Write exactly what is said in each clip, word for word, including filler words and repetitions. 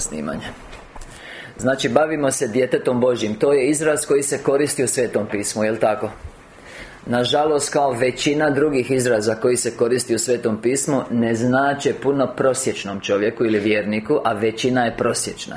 snimanje. Znači, bavimo se djetetom Božjim. To je izraz koji se koristi u Svetom pismu, jel' tako? Nažalost, kao većina drugih izraza koji se koristi u Svetom pismu, ne znače puno prosječnom čovjeku ili vjerniku, a većina je prosječna.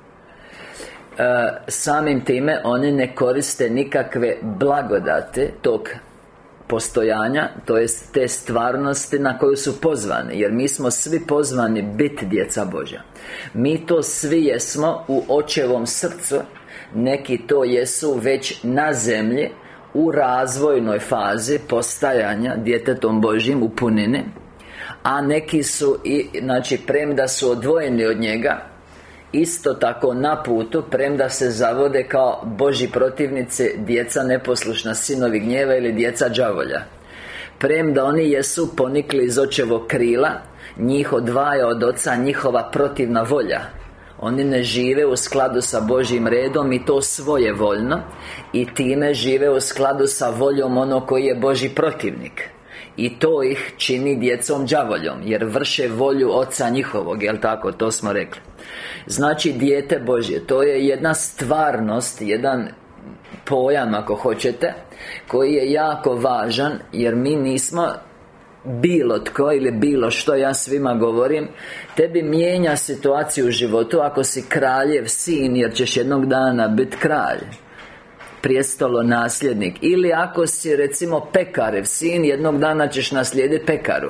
e, Samim time oni ne koriste nikakve blagodate tog postojanja, to jest te stvarnosti na koju su pozvani. Jer mi smo svi pozvani biti djeca Božja. Mi to svi jesmo u očevom srcu. Neki to jesu već na zemlji, u razvojnoj fazi postajanja djetetom Božjim u punini. A neki su, i, znači, premda su odvojeni od njega, isto tako na putu, premda se zavode kao Božji protivnici, djeca neposlušna, sinovi gnjeva ili djeca đavolja. Premda oni jesu ponikli iz očevog krila, njih odvaja od oca njihova protivna volja. Oni ne žive u skladu sa Božjim redom i to svojevoljno, i time žive u skladu sa voljom onog koji je Božji protivnik. I to ih čini djecom đavoljom, jer vrše volju oca njihovog, jel' tako? To smo rekli. Znači, dijete Božje, to je jedna stvarnost, jedan pojam, ako hoćete, koji je jako važan, jer mi nismo bilo tko ili bilo što. Ja svima govorim, tebi mijenja situaciju u životu ako si kraljev sin, jer ćeš jednog dana biti kralj, prijestolo nasljednik. Ili ako si, recimo, pekarev sin, jednog dana ćeš naslijediti pekaru.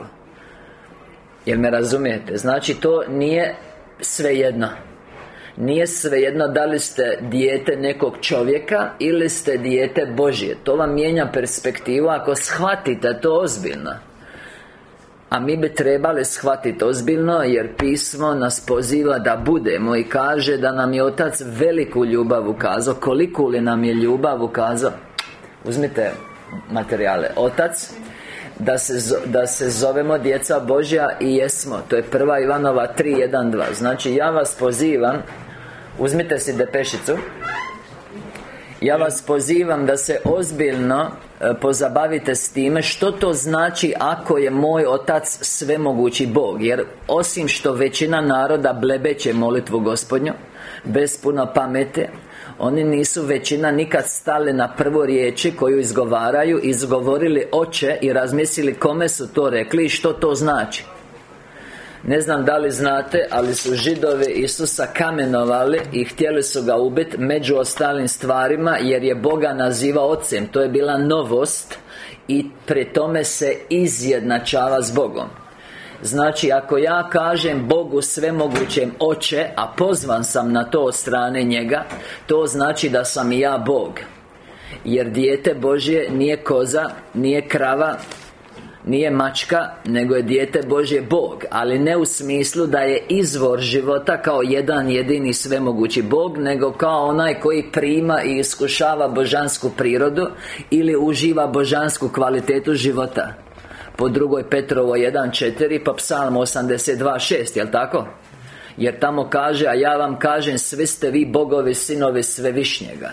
Jel me razumijete? Znači, to nije svejedno. Nije svejedno da li ste dijete nekog čovjeka ili ste dijete Božje. To vam mijenja perspektivu ako shvatite to ozbiljno. A mi bi trebali shvatiti ozbiljno, jer pismo nas poziva da budemo, i kaže da nam je Otac veliku ljubav ukazao. Koliku li nam je ljubav ukazao? Uzmite materijale. Otac, da se, da se zovemo djeca Božja, i jesmo. To je prva Ivanova tri, jedan, dva. Znači, ja vas pozivam, uzmite si depešicu. Ja vas pozivam da se ozbiljno e, pozabavite s time što to znači ako je moj Otac svemogući Bog. Jer osim što većina naroda blebeće molitvu Gospodnju bez puno pameti, oni nisu većina nikad stali na prvu riječi koju izgovaraju, izgovorili Oče i razmislili kome su to rekli i što to znači. Ne znam da li znate, ali su Židovi Isusa kamenovali i htjeli su ga ubiti, među ostalim stvarima, jer je Boga nazivao Ocem. To je bila novost i pri tome se izjednačava s Bogom. Znači, ako ja kažem Bogu svemogućem Oče, a pozvan sam na to od strane njega, to znači da sam i ja Bog. Jer dijete Božje nije koza, nije krava, nije mačka, nego je dijete Božje Bog. Ali ne u smislu da je izvor života kao jedan jedini svemogući Bog, nego kao onaj koji prima i iskušava božansku prirodu ili uživa božansku kvalitetu života. Po drugoj Petrovoj jedan četiri, pa Psalm osamdeset dva šest, jel' tako? Jer tamo kaže, a ja vam kažem, svi ste vi bogovi, sinovi Svevišnjega.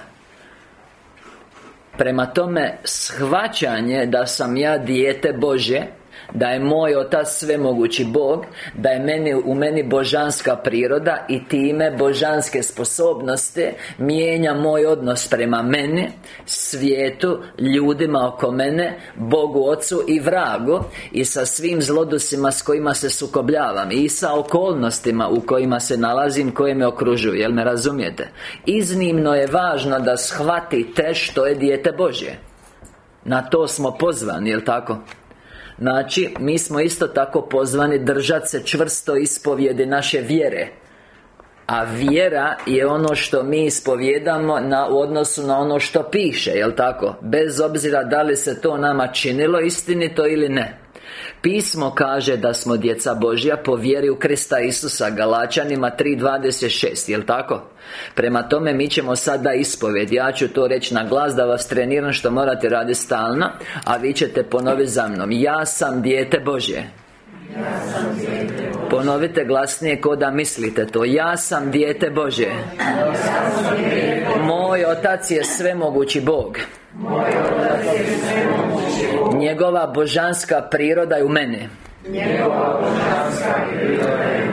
Prema tome, shvaćanje da sam ja dijete Božje, da je moj Otac svemogući Bog, da je meni, u meni božanska priroda i time božanske sposobnosti, mijenja moj odnos prema meni, svijetu, ljudima oko mene, Bogu Ocu i vragu, i sa svim zlodusima s kojima se sukobljavam, i sa okolnostima u kojima se nalazim, koje me okružuju. Jel me razumijete? Iznimno je važno da shvatite što je dijete Božje. Na to smo pozvani, jel tako? Znači, mi smo isto tako pozvani držati se čvrsto ispovjedi naše vjere. A vjera je ono što mi ispovjedamo na, u odnosu na ono što piše, jel' tako? Bez obzira da li se to nama činilo istinito ili ne. Pismo kaže da smo djeca Božja po vjeri u Krista Isusa, Galačanima tri dvadeset šest, jel' tako? Prema tome, mi ćemo sada ispovjed. Ja ću to reći na glas da vas treniram, što morate raditi stalno, a vi ćete ponoviti za mnom. Ja sam dijete Božje. Ja sam dijete Božje. Ponovite glasnije ko da mislite to. Ja sam dijete Božje. Ja sam dijete Božje. Moj Otac je svemogući Bog. Moj Otac je svemogući Bog. Njegova božanska priroda je u meni. Njegova božanska priroda je u meni.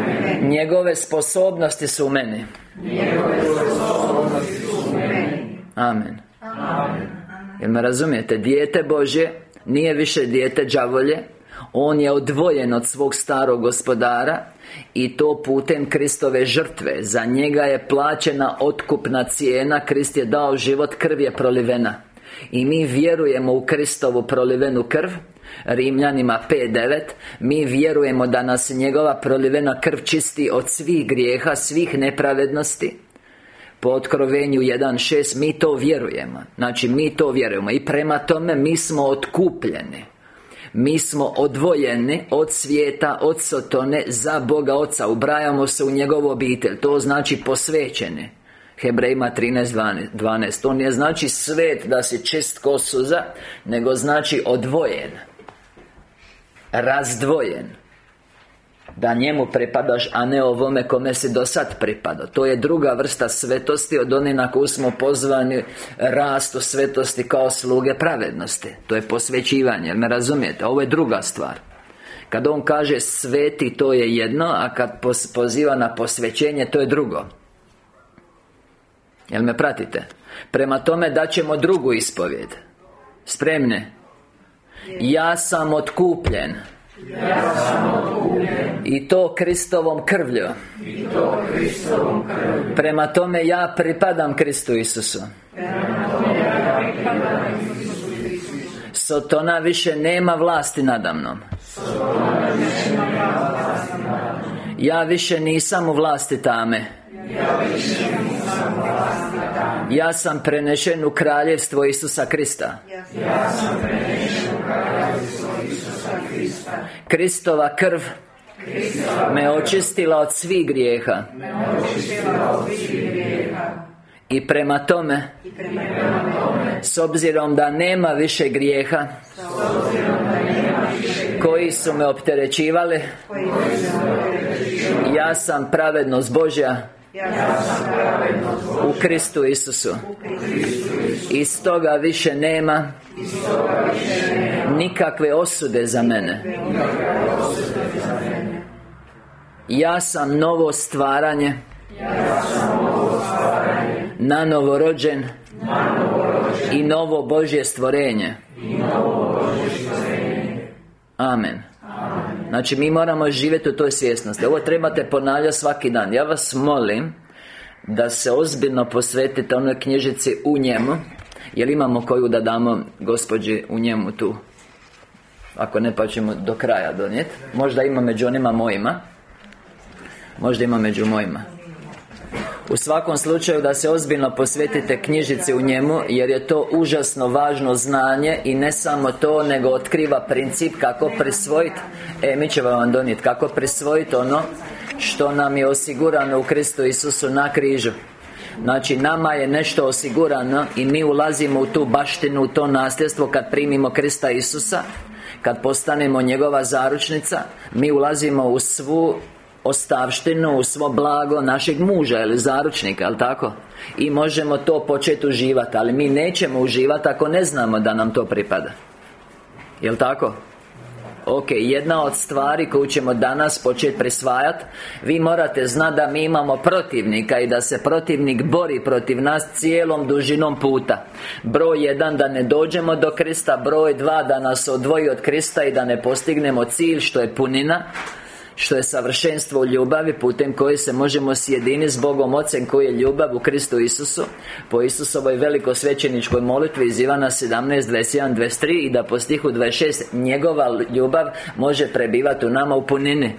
Njegove sposobnosti su u meni. Njegove sposobnosti su u meni. Amen. Amen. Jel me razumijete? Dijete Božje nije više dijete đavolje. On je odvojen od svog starog gospodara, i to putem Kristove žrtve. Za njega je plaćena otkupna cijena. Krist je dao život, krv je prolivena. I mi vjerujemo u Kristovu prolivenu krv. Rimljanima pet devet. Mi vjerujemo da nas njegova prolivena krv čisti od svih grijeha, svih nepravednosti. Po Otkrovenju jedan šest mi to vjerujemo. Znači mi to vjerujemo. I prema tome mi smo otkupljeni. Mi smo odvojeni od svijeta, od Sotone, za Boga Oca. Ubrajamo se u njegovu obitelj. To znači posvećeni. Hebrejima trinaest dvanaest. To nije znači svet, da si čist ko suza, nego znači odvojen, razdvojen, da njemu pripadaš, a ne ovome kome si do sad pripadao. To je druga vrsta svetosti od one na koju smo pozvani rastu svetosti kao sluge pravednosti. To je posvećivanje, jel me razumijete? Ovo je druga stvar. Kad on kaže sveti, to je jedno, a kad poziva na posvećenje, to je drugo. Jel me pratite? Prema tome daćemo drugu ispovjed. Spremne? Ja sam otkupljen. Ja sam otkupljen. I to Kristovom krvlju. I to Kristovom krvlju. Prema tome ja pripadam Kristu Isusu. Prema tome ja pripadam Kristu Isusu. Sotona više nema vlasti nadamnom. Sotona više nema vlasti nadamnom. Ja više nisam u vlasti tame. Ja više nisam u vlasti tame. Ja sam prenešen u kraljevstvo Isusa Krista. Ja sam prenešen u kraljevstvo Isusa Krista. Kristova krv Kristova me očistila od svih grijeha. me očistila od svih grijeha. I prema tome, I prema tome, s obzirom da nema više grijeha s obzirom da nema više koji su me opterećivali, koji su me opterećivali, ja sam pravednost Božja ja sam pravednost Božja u Kristu Isusu. u Kristu Isusu. I stoga više nema I stoga više nema nikakve osude za mene. nikakve osude za mene. Ja sam novo stvaranje, Ja sam novo stvaranje, nanovo rođen nanovo rođen i novo Božje stvorenje. i novo Božje stvorenje. Amen. Znači mi moramo živjeti u toj svjesnosti. Ovo trebate ponavljati svaki dan. Ja vas molim da se ozbiljno posvetite onoj knjižici U njemu. Jel imamo koju da damo gospođi U njemu tu? Ako ne, pa ćemo do kraja donijeti. Možda ima među onima mojima. Možda ima među mojima. U svakom slučaju da se ozbiljno posvetite knjižici U njemu, jer je to užasno važno znanje. I ne samo to, nego otkriva princip kako prisvojiti. E, mi ćemo vam donijeti kako prisvojiti ono što nam je osigurano u Kristu Isusu na križu. Znači nama je nešto osigurano i mi ulazimo u tu baštinu, u to nasljedstvo kad primimo Krista Isusa. Kad postanemo njegova zaručnica, mi ulazimo u svu ostavštinu, u svo blago našeg muža ili zaručnika, jel tako? I možemo to početi uživati, ali mi nećemo uživati ako ne znamo da nam to pripada. Jel tako? Ok, jedna od stvari koju ćemo danas početi prisvajati, vi morate znati da mi imamo protivnika i da se protivnik bori protiv nas cijelom dužinom puta. Broj jedan, da ne dođemo do Krista. Broj dva, da nas odvoji od Krista i da ne postignemo cilj, što je punina, što je savršenstvo u ljubavi, putem koje se možemo sjediniti s Bogom Ocem koji je ljubav u Kristu Isusu, po Isusovoj velikosvećeničkoj molitvi iz Ivana sedamnaest, dvadeset jedan, dvadeset tri, i da po stihu dvadeset šest njegova ljubav može prebivati u nama u punini.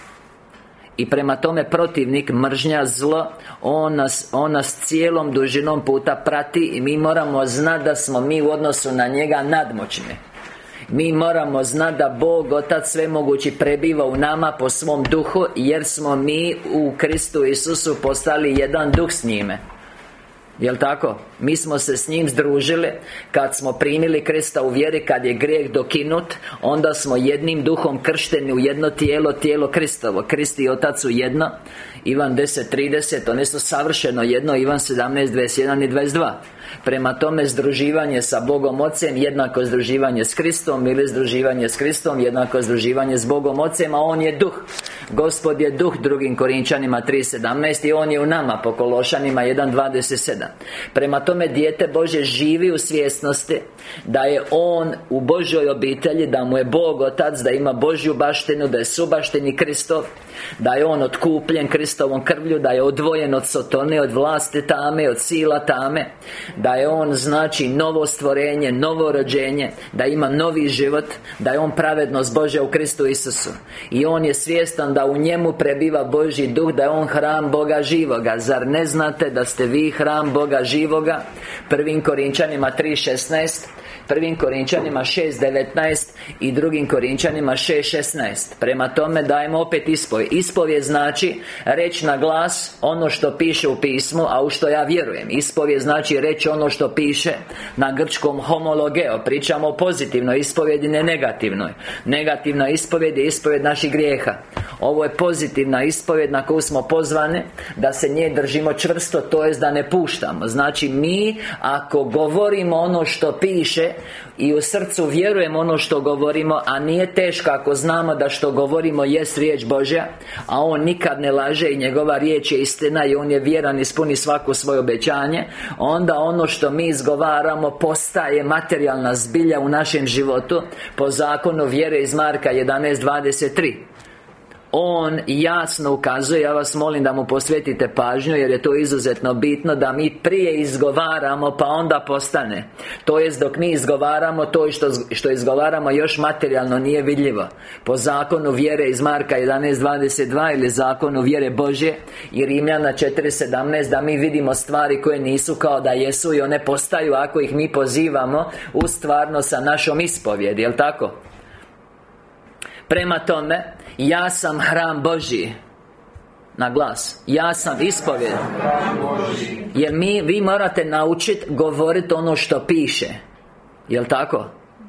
I prema tome protivnik, mržnja, zlo, on nas, on nas cijelom dužinom puta prati i mi moramo znati da smo mi u odnosu na njega nadmoćni. Mi moramo znati da Bog Otac svemogući prebiva u nama po svom duhu, jer smo mi u Kristu Isusu postali jedan duh s njime. Jel' tako? Mi smo se s njim združili kad smo primili Krista u vjeri, kad je grijeh dokinut, onda smo jednim duhom kršteni u jedno tijelo, tijelo Kristovo. Krist i Otac su jedno. Ivan deset trideset, one su savršeno jedno. Ivan sedamnaest dvadeset jedan i dvadeset dva. Prema tome, združivanje sa Bogom Ocem jednako združivanje s Kristom, ili združivanje s Kristom jednako združivanje s Bogom Ocem, a On je duh. Gospod je duh, drugim Korinčanima tri sedamnaest, i On je u nama, po Kološanima jedan dvadeset sedam. Prema tome, dijete Božje živi u svjesnosti da je on u Božjoj obitelji, da mu je Bog Otac, da ima Božju baštinu, da je subaštini Kristov, da je on otkupljen Kristovom krvlju, da je odvojen od sotone, od vlasti tame, od sila tame, da je on, znači, novo stvorenje, novo rođenje, da ima novi život, da je on pravednost Božja u Kristu Isusu. I on je svjestan da u njemu prebiva Božji duh, da je on hram Boga živoga. Zar ne znate da ste vi hram Boga živoga? Prvim Korinčanima tri šesnaest, Prvim Korinčanima šest devetnaest i drugim Korinčanima šest šesnaest. Prema tome, dajemo opet ispovijed. Ispovijed znači reći na glas ono što piše u pismu, a u što ja vjerujem. Ispovijed znači reći ono što piše na grčkom homologeo. Pričamo o pozitivnoj ispovjedi, ne negativnoj. Negativna ispovjed je ispovjed naših grijeha. Ovo je pozitivna ispovjed na koju smo pozvani da se nje držimo čvrsto, to jest da ne puštamo. Znači, mi ako govorimo ono što piše i u srcu vjerujemo ono što govorimo, a nije teško ako znamo da što govorimo jest riječ Božja, a On nikad ne laže i njegova riječ je istina i On je vjeran, ispuni svako svoje obećanje, onda ono što mi izgovaramo postaje materijalna zbilja u našem životu po zakonu vjere iz Marka jedanaest dvadeset tri. On jasno ukazuje, ja vas molim da mu posvetite pažnju, jer je to izuzetno bitno, da mi prije izgovaramo pa onda postane. To jest, dok mi izgovaramo, to što, što izgovaramo još materijalno nije vidljivo. Po zakonu vjere iz Marka jedanaest dvadeset dva ili zakonu vjere Božje i Rimljana četiri sedamnaest, da mi vidimo stvari koje nisu kao da jesu i one postaju ako ih mi pozivamo u stvarnost sa našom ispovjedi, jel' tako? Prema tome, ja sam hram Božji. Na glas. Ja sam ispovjed. Jer mi, vi morate naučiti govoriti ono što piše. Jel' tako?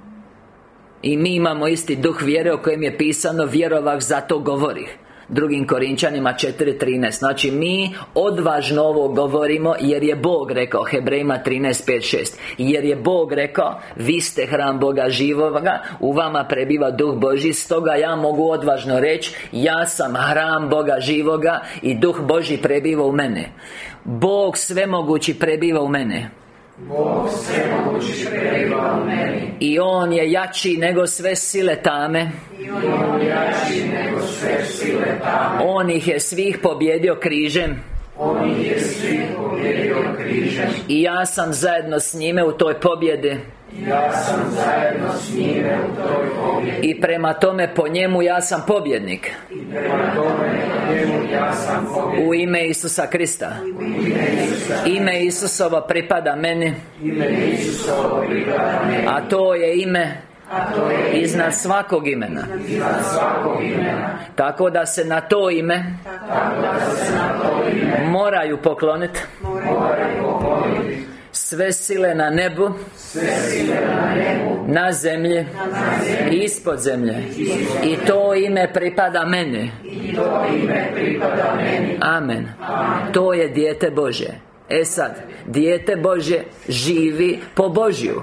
I mi imamo isti duh vjere o kojem je pisano: vjerovah, zato govorih. Drugim Korinčanima četiri trinaest. Znači, mi odvažno ovo govorimo jer je Bog rekao. Hebrejima trinaest pet šest. Jer je Bog rekao: vi ste hram Boga živoga, u vama prebiva duh Božji. Stoga ja mogu odvažno reći: ja sam hram Boga živoga i duh Božji prebiva u mene. Bog svemogući prebiva u mene. Bog svemogući prebiva u meni. I On je jači nego sve sile tame. I On je jači nego sve sile tame. On ih je svih pobjedio križem. On ih je svih pobjedio križem. I ja sam zajedno s njime u toj pobjedi. Ja sam zajedno s njime u toj pobjedi. I prema tome, po njemu ja sam pobjednik. I prema tome, po njemu ja sam pobjednik. U ime Isusa Krista. U ime Isusa. Ime Isusovo pripada meni. Ime Isusovo pripada meni. A to je ime A to je iznad svakog imena. iznad svakog imena. Tako da se na to ime Tako da se na to ime moraju pokloniti moraju pokloniti sve sile na nebu, sve sile na nebu, na zemlji i ispod zemlje. I to ime pripada meni. i to ime pripada meni. Amen. To je dijete Božje. E sad, dijete Božje živi po Božju.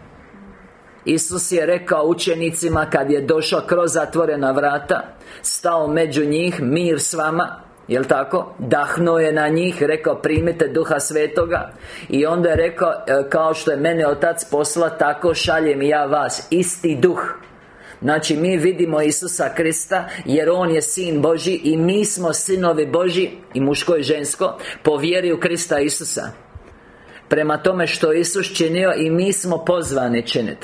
Isus je rekao učenicima kad je došao kroz zatvorena vrata, stao među njih: mir s vama. Jel' tako? Dahnuo je na njih, rekao: primite Duha Svetoga. I onda je rekao: kao što je mene Otac poslao, tako šaljem i ja vas. Isti duh. Znači, mi vidimo Isusa Krista jer On je Sin Božji i mi smo sinovi Božji, i muško i žensko, po vjeri u Krista Isusa. Prema tome što je Isus činio, i mi smo pozvani činiti.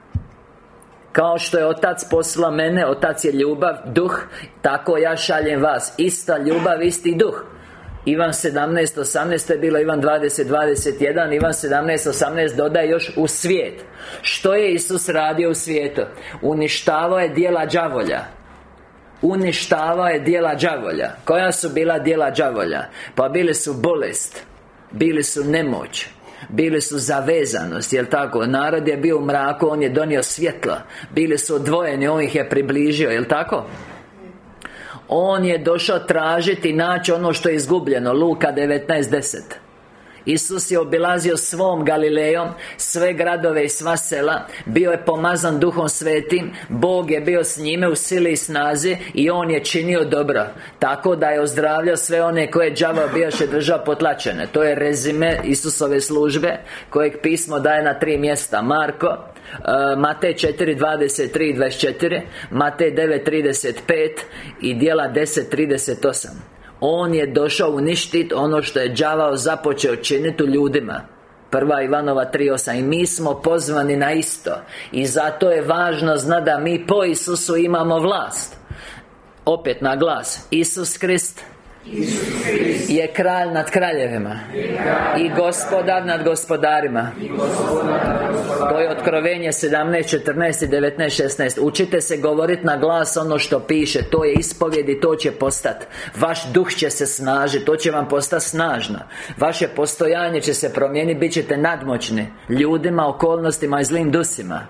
Kao što je Otac poslao mene, Otac je ljubav, duh, tako ja šaljem vas. Ista ljubav, isti duh. Ivan sedamnaest osamnaest, to je bilo Ivan dvadeset dvadeset jedan. Ivan sedamnaest osamnaest dodaje još: u svijet. Što je Isus radio u svijetu? Uništavao je djela đavolja. Uništavao je djela đavolja. Koja su bila djela đavolja? Pa bili su bolest, bili su nemoć, bili su zavezanost, jel' tako? Narod je bio u mraku, On je donio svjetlo. Bili su odvojeni, On ih je približio, jel' tako? On je došao tražiti i naći ono što je izgubljeno. Luka devetnaest deset. Isus je obilazio svom Galilejom sve gradove i sva sela. Bio je pomazan Duhom Svetim. Bog je bio s njime u sili i snazi. I on je činio dobro, tako da je ozdravljao sve one koje đavao bijaše držao potlačene. To je rezime Isusove službe, kojeg pismo daje na tri mjesta. Marko, uh, Matej četiri dvadeset tri i dvadeset četiri, Matej devet trideset pet i Djela deset trideset osam. On je došao uništiti ono što je đavao započeo činiti u ljudima. Prva Ivanova tri osam. I mi smo pozvani na isto. I zato je važno znati da mi po Isusu imamo vlast. Opet na glas. Isus Krist je kralj nad kraljevima i gospodar nad gospodarima. To je Otkrovenje sedamnaest, četrnaest i devetnaest, šesnaest. Učite se govoriti na glas ono što piše. To je ispovjed i to će postati. Vaš duh će se snažiti. To će vam postati snažno. Vaše postojanje će se promijeniti. Bit ćete nadmoćni ljudima, okolnostima i zlim dusima.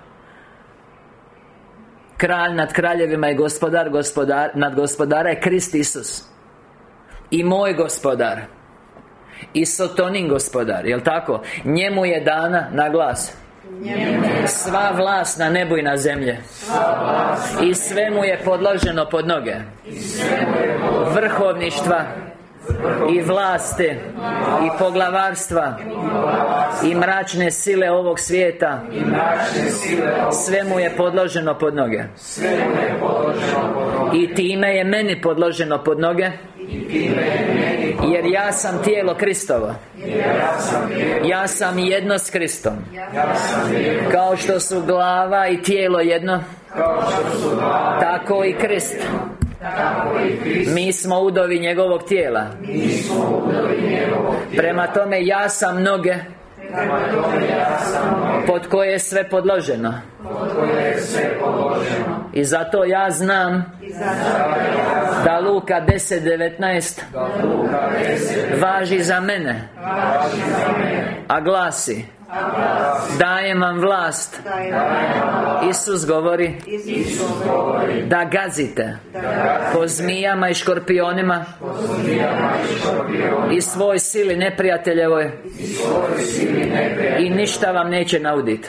Kralj nad kraljevima i gospodar, gospodar nad gospodara je Krist Isus. I moj gospodar i Sotonin gospodar, jel' tako? Njemu je dana, na glas, sva vlast na nebu i na zemlji. I sve mu je podloženo pod noge. Vrhovništva i vlasti i poglavarstva i mračne sile ovog svijeta. Sve mu je podloženo pod noge. I time je meni podloženo pod noge, jer ja sam tijelo Kristovo. Ja sam jedno s Kristom. Kao što su glava i tijelo jedno, tako i Krist. Mi smo udovi njegovog tijela. Prema tome ja sam noge pod koje je sve podloženo. I zato ja znam da Luka deset devetnaest važi za mene, a glasi: dajem vam vlast. Isus govori da gazite po zmijama i škorpionima i svoj sili neprijateljevoj, i ništa vam neće nauditi.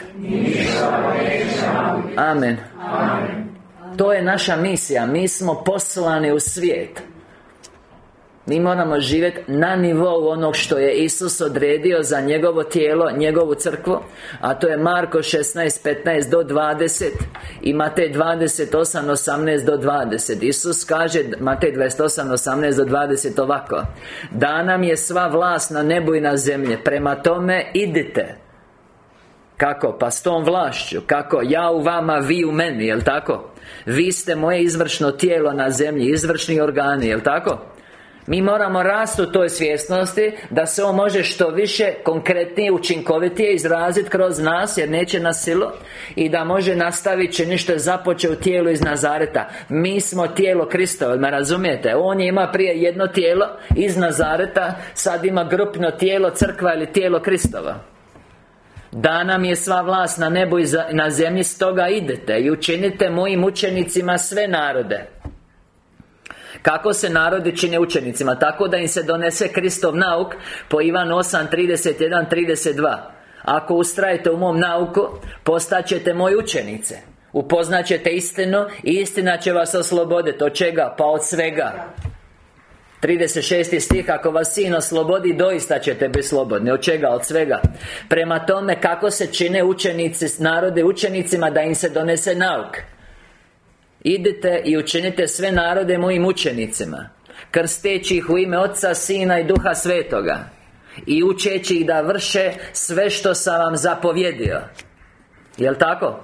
Amen. To je naša misija. Mi smo poslani u svijet. Mi moramo živjeti na nivou onog što je Isus odredio za njegovo tijelo, njegovu crkvu. A to je Marko šesnaest petnaest do dvadeset i Matej dvadeset osam osamnaest do dvadeset. Isus kaže, Matej dvadeset osam osamnaest do dvadeset, ovako: da nam je sva vlast na nebu i na zemlji. Prema tome idite. Kako? Pa s tom vlašću. Kako? Ja u vama, vi u meni, jel' tako? Vi ste moje izvršno tijelo na zemlji, izvršni organi, jel' tako? Mi moramo rasti u toj svjesnosti da se on može što više konkretnije, učinkovitije izraziti kroz nas, jer neće na silu, i da može nastaviti čini što je započeo u tijelu iz Nazareta. Mi smo tijelo Kristovo, me razumijete? On je ima prije jedno tijelo iz Nazareta, sad ima grupno tijelo, crkva ili tijelo Kristova. Da nam je sva vlast na nebu i na zemlji, stoga idete i učinite mojim učenicima sve narode. Kako se narodi čine učenicima? Tako da im se donese Kristov nauk po Ivan osam trideset jedan trideset dva. Ako ustrajete u mom nauku, postaćete moji učenice. Upoznaćete istinu i istina će vas osloboditi. Od čega? Pa od svega. trideset šesti stih: ako vas Sin oslobodi, doista ćete biti slobodni. Od čega? Od svega. Prema tome, kako se čine učenici, narode učenicima? Da im se donese nauk. Idite i učinite sve narode mojim učenicima, krsteći ih u ime Oca, Sina i Duha Svetoga, i učeći ih da vrše sve što sam vam zapovjedio. Jel' tako?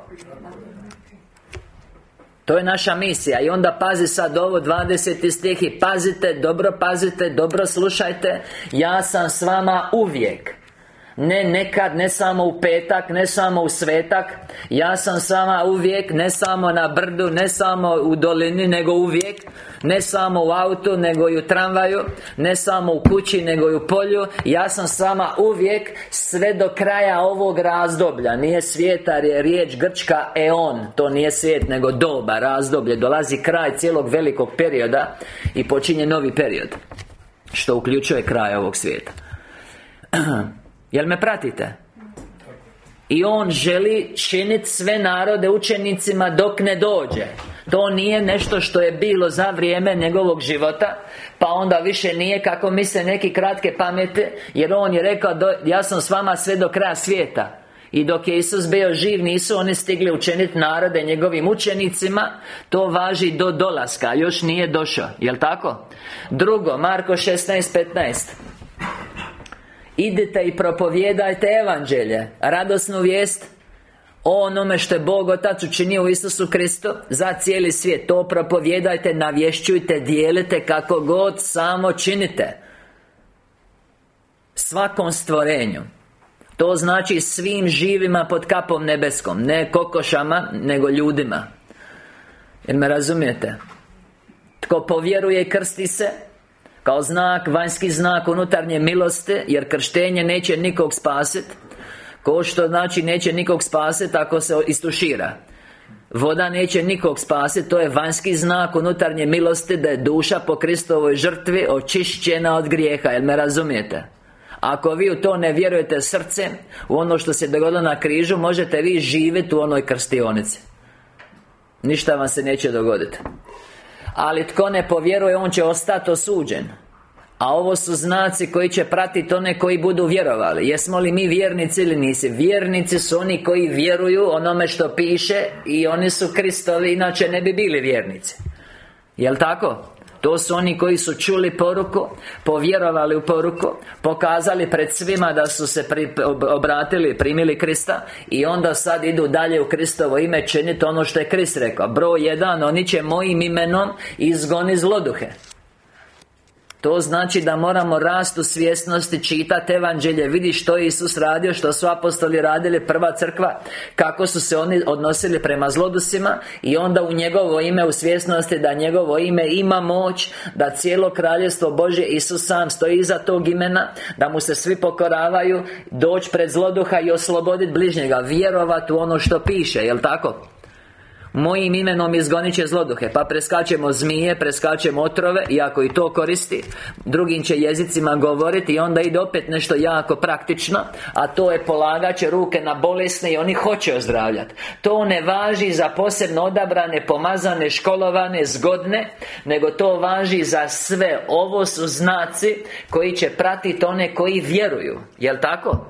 To je naša misija. I onda pazi sad ovo, dvadeseti stih, i pazite, dobro pazite, dobro slušajte: ja sam s vama uvijek, Ne nekad, ne samo u petak, ne samo u svetak. Ja sam s vama uvijek, ne samo na brdu, ne samo u dolini, nego uvijek. Ne samo u autu, nego i u tramvaju. Ne samo u kući, nego i u polju. Ja sam s vama uvijek, sve do kraja ovog razdoblja. Nije svijeta, jer je riječ grčka eon. To nije svijet, nego doba, razdoblje. Dolazi kraj cijelog velikog perioda i počinje novi period, što uključuje kraj ovog svijeta. Jel me pratite? I on želi činiti sve narode učenicima dok ne dođe. To nije nešto što je bilo za vrijeme njegovog života, pa onda više nije kako misle neki kratke pamete. Jer on je rekao, ja sam s vama sve do kraja svijeta. I dok je Isus bio živ, nisu oni stigli učiniti narode njegovim učenicima. To važi do dolaska, još nije došao. Jel tako? Drugo, Marko šesnaest petnaest. Idite i propovijedajte evanđelje, radosnu vijest o onome što je Bog Otac učinio u Isusu Kristu za cijeli svijet. To propovijedajte, navješćujte, dijelite kako god samo činite svakom stvorenju. To znači svim živima pod kapom nebeskom. Ne kokošama, nego ljudima. Jer me razumijete? Tko povjeruje i krsti se kao znak, vanjski znak unutarnje milosti, jer krštenje neće nikog spasiti. Ko što znači neće nikog spasiti ako se istušira. Voda neće nikog spasiti, to je vanjski znak unutarnje milosti, da je duša po Kristovoj žrtvi očišćena od grijeha. Jel me razumijete? Ako vi u to ne vjerujete srcem, u ono što se dogodilo na križu, možete vi živjeti u onoj krstionici. Ništa vam se neće dogoditi. Ali tko ne povjeruje, on će ostati osuđen. A ovo su znaci koji će pratiti one koji budu vjerovali. Jesmo li mi vjernici ili nisi? Vjernici su oni koji vjeruju onome što piše, i oni su Kristovi, inače ne bi bili vjernici. Jel' tako? To su oni koji su čuli poruku, povjerovali u poruku, pokazali pred svima da su se pri, obratili, primili Krista, i onda sad idu dalje u Kristovo ime činiti ono što je Krist rekao. Broj jedan, oni će mojim imenom izgoni zloduhe. To znači da moramo rasti u svjesnosti, čitati evanđelje, vidi što je Isus radio, što su apostoli radili, prva crkva, kako su se oni odnosili prema zlodusima, i onda u njegovo ime, u svjesnosti da njegovo ime ima moć, da cijelo kraljevstvo Božje, Isus sam stoji iza tog imena, da mu se svi pokoravaju, doći pred zloduha i osloboditi bližnjega, vjerovati u ono što piše, jel' tako? Mojim imenom izgonit će zloduhe. Pa preskačemo zmije, preskačemo otrove, iako i to koristi. Drugim će jezicima govoriti, i onda ide opet nešto jako praktično, a to je polagat će ruke na bolesne i oni hoće ozdravljati. To ne važi za posebno odabrane, pomazane, školovane, zgodne, nego to važi za sve. Ovo su znaci koji će pratiti one koji vjeruju. Jel' tako?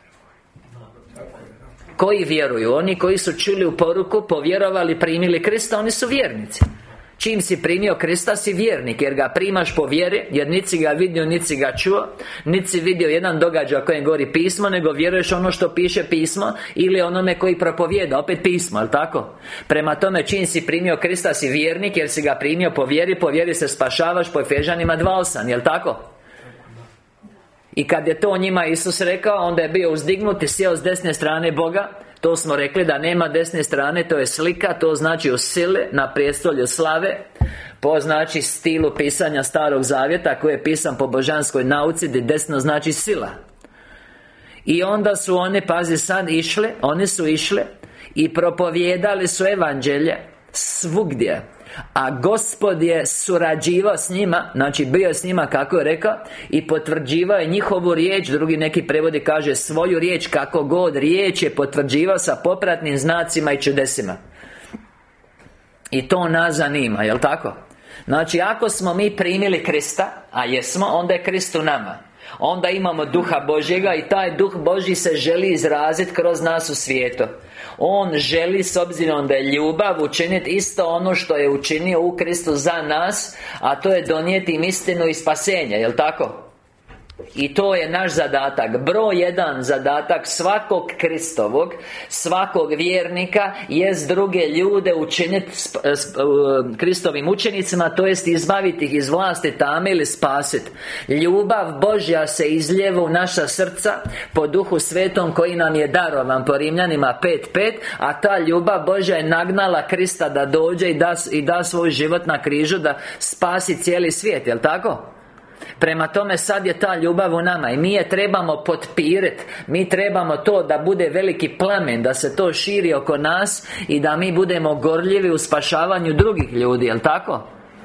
Koji vjeruju? Oni koji su čuli u poruku, povjerovali, primili Krista, oni su vjernici. Čim si primio Krista, si vjernik, jer ga primaš po vjeri, jer niti si ga vidio, niti si ga čuo, niti si vidio jedan događaj o kojem govori pismo, nego vjeruješ ono što piše pismo, ili onome koji propovijeda, opet pismo, jel' tako? Prema tome, čim si primio Krista, si vjernik, jer si ga primio po vjeri, po vjeri se spašavaš, po Efežanima dva osam, jel' tako? I kad je to njima Isus rekao, onda je bio uzdignut i sjeo s desne strane Boga. To smo rekli da nema desne strane, to je slika, to znači u sile, na prijestolju slave, po znači stilu pisanja Starog Zavjeta, koji je pisan po božanskoj nauci, gdje desno znači sila. I onda su oni, pazi sad, išli, oni su išli i propovijedali su evanđelje svugdje. A Gospod je surađivao s njima, znači bio je s njima, kako je rekao, i potvrđivao je njihovu riječ. Drugi neki prevodi kaže svoju riječ, kako god, riječ je potvrđivao sa popratnim znacima i čudesima. I to nas zanima, jel' tako? Znači, ako smo mi primili Krista, a jesmo, onda je Krist u nama. Onda imamo Duha Božjega, i taj Duh Božji se želi izraziti kroz nas u svijetu. On želi, s obzirom da je ljubav, učiniti isto ono što je učinio u Kristu za nas, a to je donijeti im istinu i spasenje, jel' tako? I to je naš zadatak. Broj jedan zadatak svakog Kristovog, svakog vjernika, jest druge ljude učiniti Kristovim učenicima, to jest izbaviti ih iz vlasti tame ili spasiti. Ljubav Božja se izlijeva u naša srca po Duhu Svetom koji nam je darovan, po Rimljanima pet pet, a ta ljubav Božja je nagnala Krista da dođe i da, i da svoj život na križu, da spasi cijeli svijet, jel' tako? Prema tome sad je ta ljubav u nama i mi je trebamo potpiriti. Mi trebamo to da bude veliki plamen, da se to širi oko nas i da mi budemo gorljivi u spašavanju drugih ljudi, jel' tako?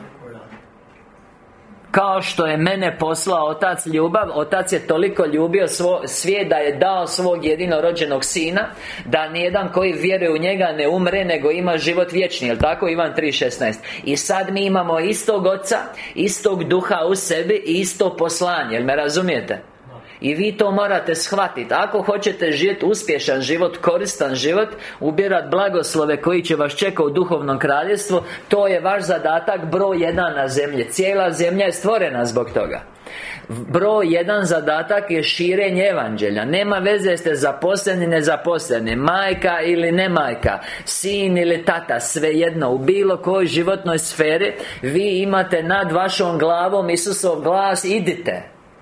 Kao što je mene poslao Otac ljubav, Otac je toliko ljubio svo, svijet da je dao svog jedinorođenog Sina, da nijedan koji vjeruje u njega ne umre, nego ima život vječni, jel' tako? Ivan tri šesnaest. I sad mi imamo istog Oca, istog Duha u sebi i isto poslanje, jel' me razumijete? I vi to morate shvatiti. Ako hoćete živjeti uspješan život, koristan život, ubirati blagoslove koji će vas čekati u duhovnom kraljevstvu, to je vaš zadatak broj jedan na zemlji. Cijela zemlja je stvorena zbog toga. Broj jedan zadatak je širenje evanđelja. Nema veze jeste zaposleni, nezaposleni, majka ili ne majka, sin ili tata, svejedno. U bilo kojoj životnoj sferi vi imate nad vašom glavom Isusov glas: idite.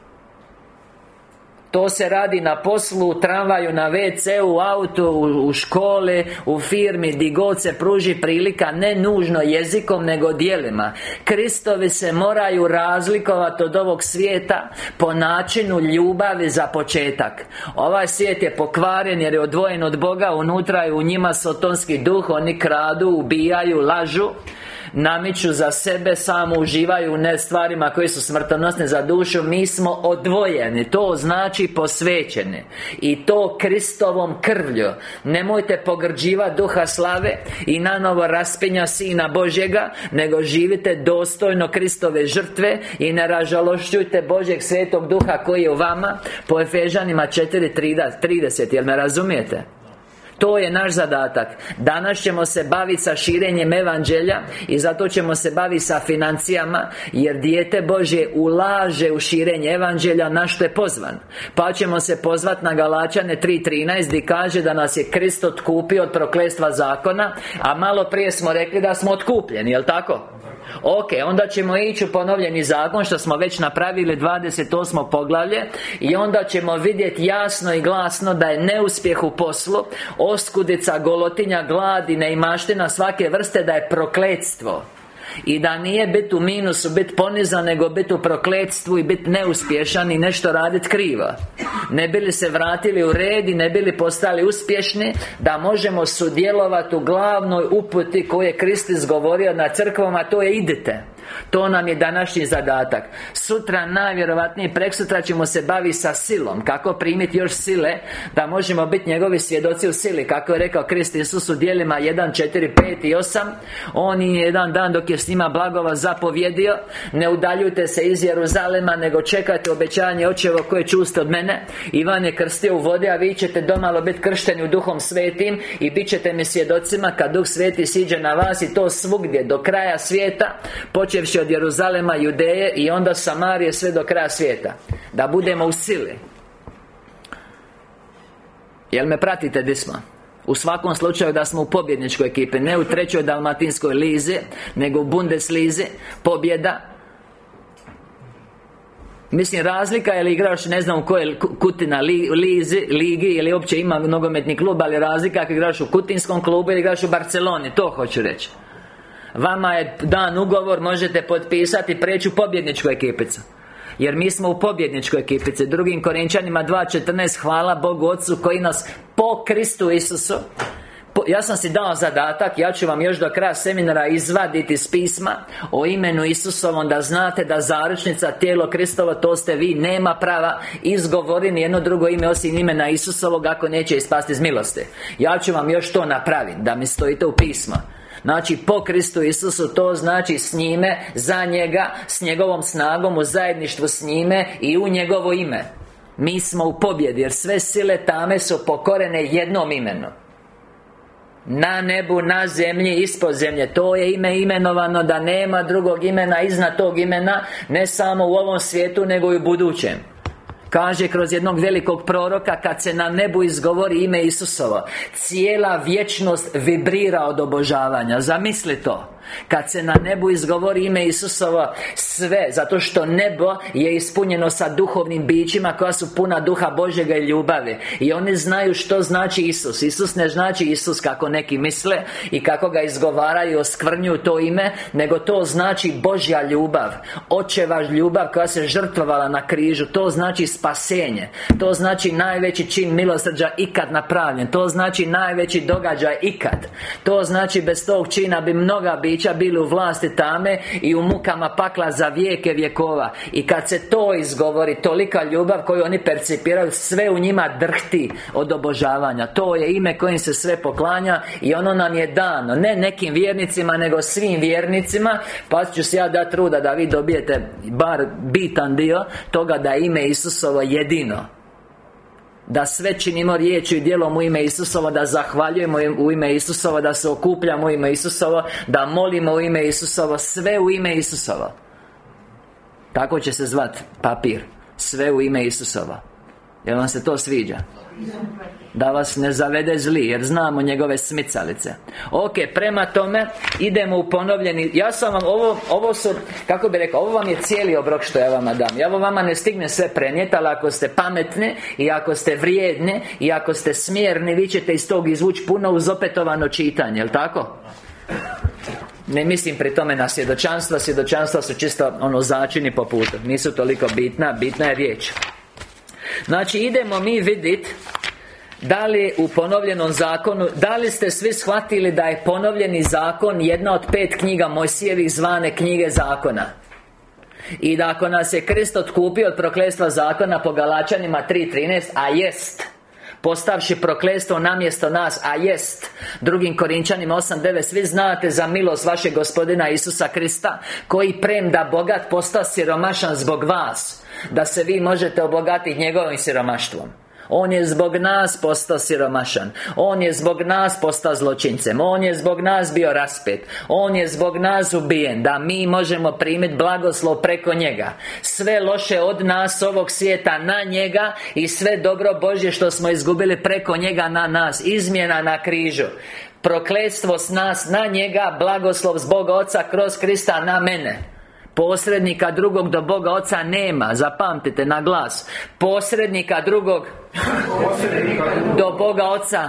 To se radi na poslu, u tramvaju, na ve ce u, u autu, u, u školi, u firmi, di god se pruži prilika, ne nužno jezikom, nego djelima. Kristovi se moraju razlikovati od ovog svijeta po načinu ljubavi za početak. Ovaj svijet je pokvaren jer je odvojen od Boga, unutra je u njima sotonski duh, oni kradu, ubijaju, lažu, namiču za sebe, samo uživaju u ne stvarima koje su smrtonosne za dušu. Mi smo odvojeni, to znači posvećeni, i to Kristovom krvlju. Nemojte pogrđivati duha slave i nanovo raspinja Sina Božjega, nego živite dostojno Kristove žrtve i ne ražalošćujte Božjeg Svetog Duha koji je u vama, po Efežanima četiri trideset. Jel me razumijete? To je naš zadatak. Danas ćemo se baviti sa širenjem evanđelja i zato ćemo se baviti sa financijama, jer dijete Božje ulaže u širenje evanđelja na što je pozvan. Pa ćemo se pozvati na Galačane tri trinaest gdje kaže da nas je Krist otkupio od prokletstva zakona, a malo prije smo rekli da smo otkupljeni, jel' tako? Ok, onda ćemo ići u ponovljeni zakon, što smo već napravili, dvadeset osmo poglavlje, i onda ćemo vidjeti jasno i glasno da je neuspjeh u poslu, oskudica, golotinja, glad i neimaština svake vrste, da je prokletstvo. I da nije biti u minusu, biti ponizan, nego biti u prokletstvu i biti neuspješan i nešto raditi krivo. Ne bili se vratili u red i ne bili postali uspješni, da možemo sudjelovati u glavnoj uputi koju je Krist izgovorio na crkvama, to je idite. To nam je današnji zadatak. Sutra, najvjerovatnije preksutra, ćemo se baviti sa silom. Kako primiti još sile da možemo biti njegovi svjedoci u sili. Kako je rekao Krist Isus u djelima jedan, četiri, pet i osam. On je jedan dan dok je s njima blagova zapovjedio: ne udaljujte se iz Jeruzalema, nego čekajte obećanje očevo koje čuste od mene. Ivan je krstio u vodi, a vi ćete domalo biti kršteni u Duhom Svetim i bit ćete mi svjedocima kad Duh Sveti siđe na vas, i to svugdje do kraja svijeta, počevši od Jeruzalema, Judeje i onda Samarije, sve do kraja svijeta. Da budemo u sili. Jel me pratite di smo? U svakom slučaju da smo u pobjedničkoj ekipi, ne u trećoj dalmatinskoj lizi, nego u Bundeslizi. Pobjeda. Mislim, razlika je li igraš, ne znam u kojoj Kutina li, lizi, ligi, ili uopće ima nogometni klub, ali razlika ako igraš u kutinskom klubu ili igraš u Barceloni, to hoću reći. Vama je dan ugovor, možete potpisati i preći u pobjedničku ekipicu, jer mi smo u pobjedničkoj ekipici. Drugim Korinčanima dva četrnaest: hvala Bogu Otcu koji nas po Kristu Isusu. Ja sam si dao zadatak, ja ću vam još do kraja seminara izvaditi iz pisma o imenu Isusovom, da znate da zaručnica, tijelo Kristovo, to ste vi. Nema prava izgovori ni jedno drugo ime osim imena Isusovog ako neće ispasti iz milosti. Ja ću vam još to napraviti, da mi stojite u pisma. Znači, po Kristu Isusu, to znači s njime, za njega, s njegovom snagom, u zajedništvu s njime i u njegovo ime. Mi smo u pobjedi, jer sve sile tame su pokorene jednom imenu. Na nebu, na zemlji, ispod zemlje. To je ime imenovano, da nema drugog imena iznad tog imena, ne samo u ovom svijetu, nego i u budućem. Kaže kroz jednog velikog proroka: kad se na nebu izgovori ime Isusovo, cijela vječnost vibrira od obožavanja. Zamisli to. Kad se na nebu izgovori ime Isusovo, sve, zato što nebo je ispunjeno sa duhovnim bićima koja su puna duha Božjega i ljubavi. I oni znaju što znači Isus. Isus ne znači Isus kako neki misle i kako ga izgovaraju, oskvrnjuju to ime, nego to znači Božja ljubav, Očeva ljubav koja se žrtvovala na križu. To znači spasenje. To znači najveći čin milosrđa ikad napravljen. To znači najveći događaj ikad. To znači bez tog čina bi mnoga bića bili u vlasti tame i u mukama pakla za vijeke vjekova. I kad se to izgovori, tolika ljubav koju oni percipiraju, sve u njima drhti od obožavanja. To je ime kojim se sve poklanja i ono nam je dano, ne nekim vjernicima, nego svim vjernicima. Pa ću se ja dati truda da vi dobijete bar bitan dio toga da je ime Isusovo jedino, da sve činimo riječju i djelom u ime Isusovo, da zahvaljujemo u ime Isusovo, da se okupljamo u ime Isusovo, da molimo u ime Isusovo, sve u ime Isusovo. Tako će se zvat papir. Sve u ime Isusovo. Jel vam se to sviđa? Da vas ne zavede zli, jer znamo njegove smicalice. Ok, prema tome idemo u ponovljeni. Ja sam vam ovo, ovo su, kako bi rekao, ovo vam je cijeli obrok što ja vama dam. Ja ovo vama ne stignem sve prenijeti, ali ako ste pametni i ako ste vrijedni i ako ste smjerni, vi ćete iz tog izvući puno uz opetovano čitanje, jel tako? Ne mislim pri tome na svjedočanstva. Svjedočanstva su čisto ono začini po putu. Nisu toliko bitna, bitna je riječ. Znači idemo mi vidjeti da li u ponovljenom zakonu, da li ste svi shvatili da je ponovljeni zakon jedna od pet knjiga Mojsijevih zvane knjige zakona. I da ako nas je Krist otkupio od prokletstva zakona po Galačanima tri trinaest, a jest, postavši prokletstvo namjesto nas, a jest, drugim Korinčanima osam devet, svi znate za milost vašeg Gospodina Isusa Krista, koji premda bogat postao siromašan zbog vas, da se vi možete obogatiti njegovim siromaštvom. On je zbog nas postao siromašan. On je zbog nas postao zločincem. On je zbog nas bio raspet. On je zbog nas ubijen, da mi možemo primiti blagoslov preko njega. Sve loše od nas ovog svijeta na njega i sve dobro Božje što smo izgubili preko njega na nas. Izmjena na križu. Prokletstvo s nas na njega, blagoslov s Boga Oca kroz Krista na mene. Posrednika drugog do Boga Oca nema. Zapamtite na glas. Posrednika drugog do Boga Oca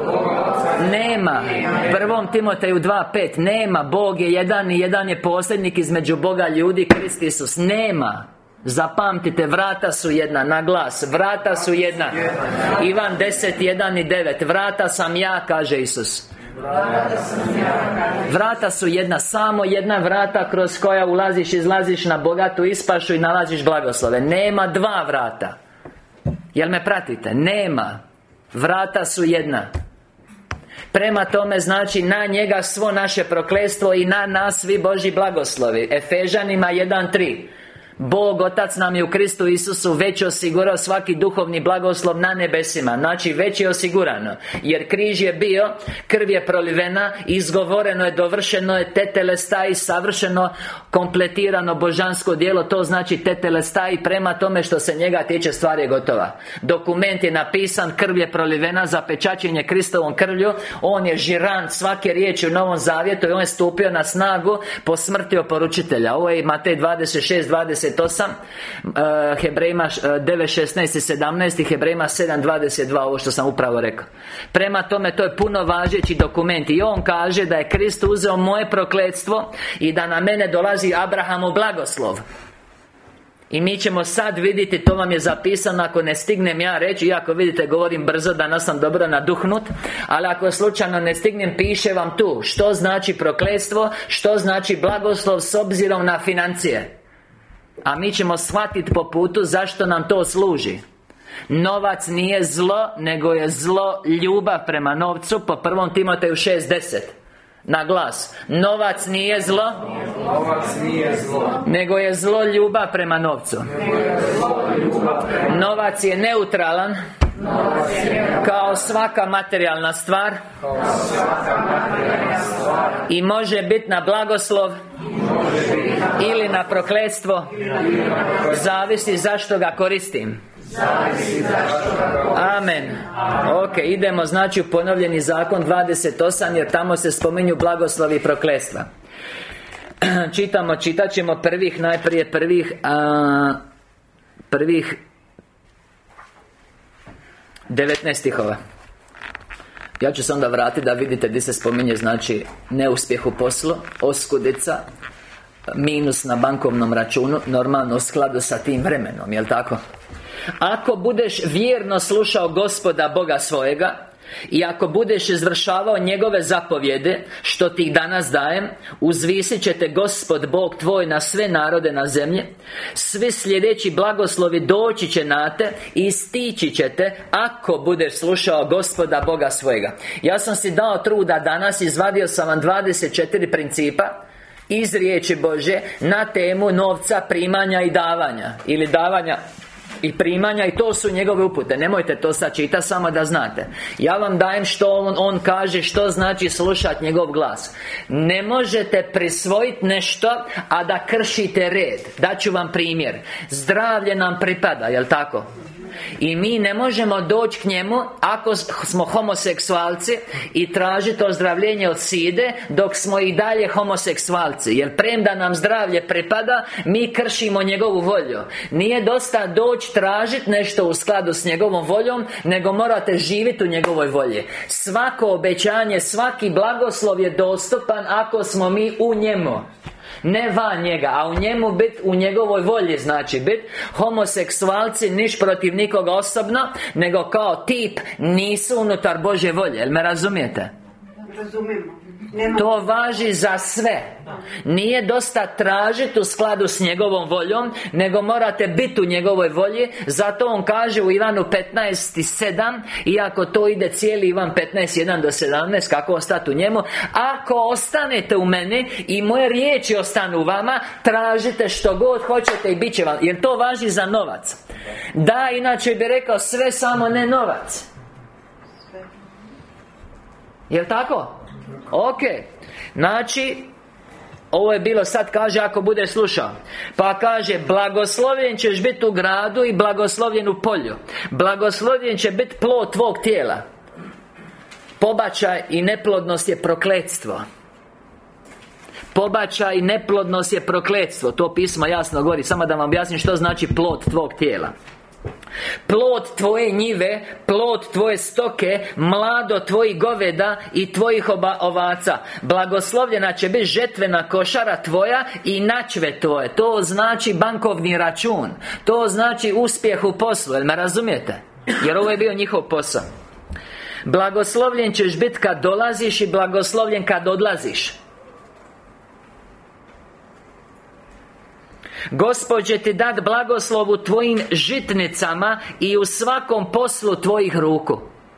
nema. Prvom Timoteju dva pet. Nema. Bog je jedan i jedan je posrednik između Boga ljudi, Krist Isus. Nema. Zapamtite, vrata su jedna, na glas. Vrata su jedna. Ivan deset, jedan i devet. Vrata sam ja, kaže Isus. Vrata su jedna, samo jedna vrata kroz koja ulaziš, izlaziš na bogatu ispašu i nalaziš blagoslove. Nema dva vrata. Jel me pratite? Nema. Vrata su jedna. Prema tome, znači, na njega svo naše prokletstvo i na nas svi Božji blagoslovi. Efežanima jedan tri. Bog Otac nam je u Kristu Isusu već osigurao svaki duhovni blagoslov na nebesima. Znači već je osigurano. Jer križ je bio, krv je prolivena, izgovoreno je, dovršeno je, tetelestai, savršeno, kompletirano božansko djelo. To znači tetelestai, prema tome što se njega tiče stvar je gotova. Dokument je napisan, krv je prolivena, zapečaćen je Kristovom krvlju. On je žirant svake riječi u Novom Zavjetu i on je stupio na snagu po smrti oporučitelja. Ovo je Matej dvadeset šest dvadeset osam, uh, Hebrejima devet šesnaest i sedamnaest i Hebrejima sedam dvadeset dva, ovo što sam upravo rekao. Prema tome, to je puno važeći dokument. I on kaže da je Krist uzeo moje prokletstvo i da na mene dolazi Abrahamov blagoslov. I mi ćemo sad vidjeti, to vam je zapisano, ako ne stignem ja reći, iako vidite govorim brzo, danas sam dobro naduhnut, ali ako slučajno ne stignem, piše vam tu što znači prokletstvo, što znači blagoslov s obzirom na financije. A mi ćemo shvatiti po putu zašto nam to služi. Novac nije zlo, nego je zlo ljubav prema novcu, po prvom Timoteju šest deset. Na glas. Novac nije zlo, Novac nije zlo, nego je zlo ljubav prema novcu. Novac je neutralan kao svaka materijalna stvar i može biti na blagoslov ili na prokletstvo, zavisi zašto ga koristim. Amen. Ok, idemo znači u ponovljeni zakon dvadeset osam, jer tamo se spominju blagoslovi i prokletstva. Čitamo, čitat ćemo prvih, najprije prvih a, Prvih devetnaest stihova. Ja ću se onda vratiti da vidite gdje se spominje, znači, neuspjeh u poslu, oskudica, minus na bankovnom računu, normalno u skladu sa tim vremenom, jel' tako? Ako budeš vjerno slušao Gospoda Boga svojega i ako budeš izvršavao njegove zapovjede, što ti ih danas dajem, uzvisit će te Gospod Bog tvoj na sve narode na zemlji. Svi sljedeći blagoslovi doći će na te i stići će te ako budeš slušao Gospoda Boga svojega. Ja sam si dao truda danas, izvadio sam vam dvadeset četiri principa iz riječi Božje na temu novca, primanja i davanja, ili davanja i primanja, i to su njegove upute. Nemojte to sad čitati, samo da znate. Ja vam dajem što on, on kaže, što znači slušati njegov glas. Ne možete prisvojiti nešto, a da kršite red. Daću vam primjer. Zdravlje nam pripada, jel' tako? I mi ne možemo doći k njemu ako smo homoseksualci i tražiti ozdravljenje od side dok smo i dalje homoseksualci, jer premda nam zdravlje pripada, mi kršimo njegovu volju. Nije dosta doći tražiti nešto u skladu s njegovom voljom, nego morate živjeti u njegovoj volji. Svako obećanje, svaki blagoslov je dostupan ako smo mi u njemu, ne van njega, a u njemu bit, u njegovoj volji znači bit. Homoseksualci niš protiv nikoga osobno, nego kao tip nisu unutar Božje volje. Jel me razumijete? Razumijemo. To važi za sve. Nije dosta tražiti u skladu s njegovom voljom, nego morate biti u njegovoj volji. Zato on kaže u Ivanu petnaest sedam, iako to ide cijeli Ivan petnaest jedan do sedamnaest, kako ostati u njemu: ako ostanete u meni i moje riječi ostanu u vama, tražite što god hoćete i bit će vam. Jer to važi za novac. Da, inače bi rekao sve samo ne novac. Jel' tako? Ok, znači ovo je bilo, sad kaže ako budeš slušao. Pa kaže blagoslovljen ćeš biti u gradu i blagoslovljen u polju. Blagoslovljen će biti plod tvog tijela. Pobačaj i neplodnost je prokletstvo. Pobačaj i neplodnost je prokletstvo. To pismo jasno govori. Samo da vam objasnim što znači plod tvog tijela. Plod tvoje njive, plod tvoje stoke, mlado tvojih goveda i tvojih oba, ovaca. Blagoslovljena će biti žetvena košara tvoja i načve tvoje. To znači bankovni račun. To znači uspjeh u poslu. Jel me razumijete? Jer ovo je bio njihov posao. Blagoslovljen ćeš biti kad dolaziš i blagoslovljen kad odlaziš. Gospod će ti dat blagoslov u tvojim žitnicama i u svakom poslu tvojih ruku.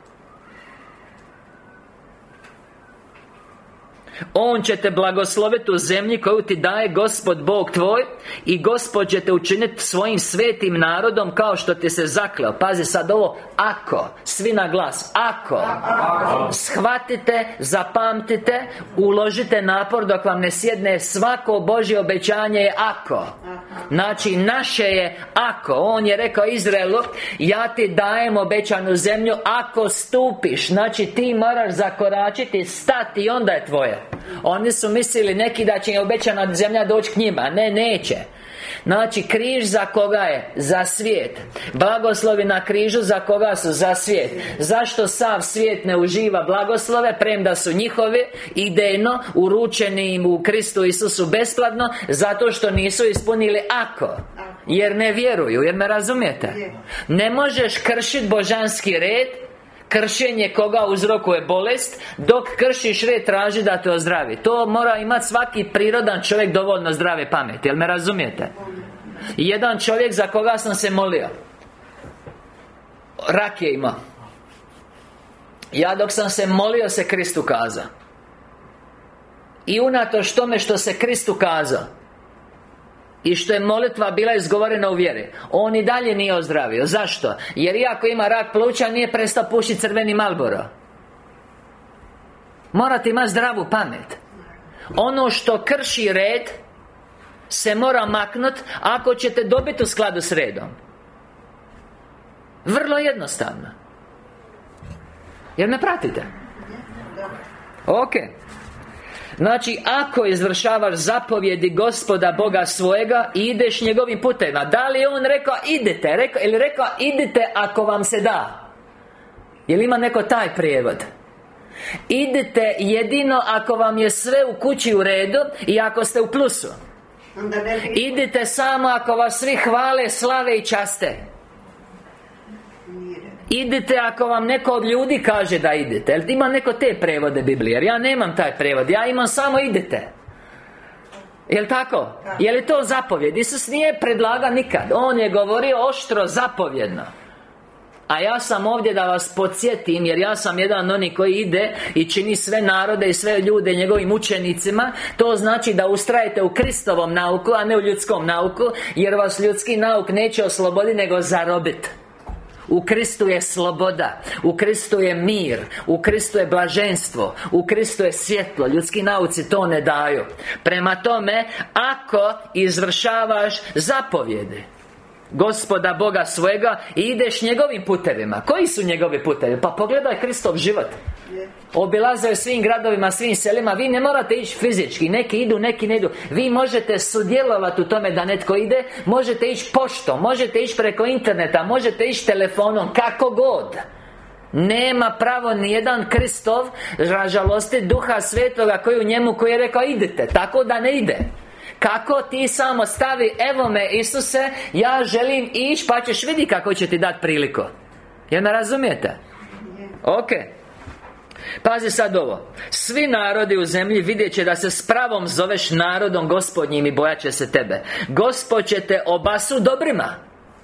On će te blagosloviti u zemlji koju ti daje Gospod Bog tvoj, i Gospod će te učiniti svojim svetim narodom kao što ti se zakleo. Pazi sad ovo, ako, svi na glas, ako, ako. Shvatite, zapamtite, uložite napor dok vam ne sjedne. Svako Božje obećanje je ako. Znači naše je ako. On je rekao Izraelu: ja ti dajem obećanu zemlju ako stupiš. Znači ti moraš zakoračiti, stati i onda je tvoje. Oni su mislili neki da će im obećana zemlja doći k njima. Ne, neće. Znači križ za koga je? Za svijet. Blagoslovi na križu za koga su? Za svijet. Zašto sav svijet ne uživa blagoslove, premda su njihovi idejno uručeni im u Kristu Isusu besplatno? Zato što nisu ispunili ako. Jer ne vjeruju. Jer me razumijete? Ne možeš kršiti božanski red. Kršenje koga uzrokuje bolest, dok kršiš red traži da te ozdravi. To mora imati svaki prirodan čovjek dovoljno zdrave pameti. Jel me razumijete? Jedan čovjek za koga sam se molio, rak je imao. Ja dok sam se molio se Kristu kazao. I unatoč tome što se Kristu kazao i što je molitva bila izgovorena u vjeri, on i dalje nije ozdravio. Zašto? Jer iako ima rak pluća, nije prestao pušiti crveni Marlboro. Morate imati zdravu pamet. Ono što krši red se mora maknuti ako ćete dobiti u skladu s redom. Vrlo jednostavno. Jer me pratite? Ok. Znači, ako izvršavaš zapovjedi Gospoda Boga svojega i ideš njegovim putevima, da li je on rekao idete, rekao, ili rekao idite ako vam se da? Jel ima neko taj prijevod? Idite jedino ako vam je sve u kući u redu i ako ste u plusu. Idite samo ako vas svi hvale, slave i časte. Idite ako vam neko od ljudi kaže da idete. Jel ima neko te prevode Biblije? Jer ja nemam taj prevod, ja imam samo idete. Jel tako? Je li to zapovjed? Isus nije predlagao nikad. On je govorio oštro zapovjedno. A ja sam ovdje da vas podsjetim, jer ja sam jedan od onih koji ide i čini sve narode i sve ljude njegovim učenicima. To znači da ustrajete u Kristovom nauku, a ne u ljudskom nauku, jer vas ljudski nauk neće osloboditi, nego zarobiti. U Kristu je sloboda, u Kristu je mir, u Kristu je blaženstvo, u Kristu je svjetlo. Ljudski nauci to ne daju. Prema tome, ako izvršavaš zapovjede Gospoda Boga svojega i ideš njegovim putevima. Koji su njegovi putevi? Pa pogledaj Kristov život. Obilazaju svim gradovima, svim selima. Vi ne morate ići fizički. Neki idu, neki ne idu. Vi možete sudjelovati u tome da netko ide. Možete ići poštom, možete ići preko interneta, možete ići telefonom, kako god. Nema pravo nijedan Kristov žalosti Duha Svetoga koji u njemu, koji je rekao idete, tako da ne ide. Kako ti samo stavi, evo me Isuse, ja želim ići, pa ćeš vidjeti kako će ti dati priliku. Jel me razumijete? Ok. Pazi sad ovo. Svi narodi u zemlji vidjet će da se s pravom zoveš narodom Gospodnjim i bojat će se tebe. Gospod će te obasu dobrima.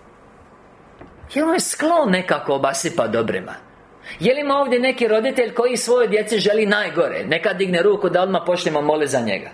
Jel on je sklon nekako obasipa dobrima? Je li ima ovdje neki roditelj koji svojoj djeci želi najgore? Neka digne ruku da odmah počnemo moliti za njega.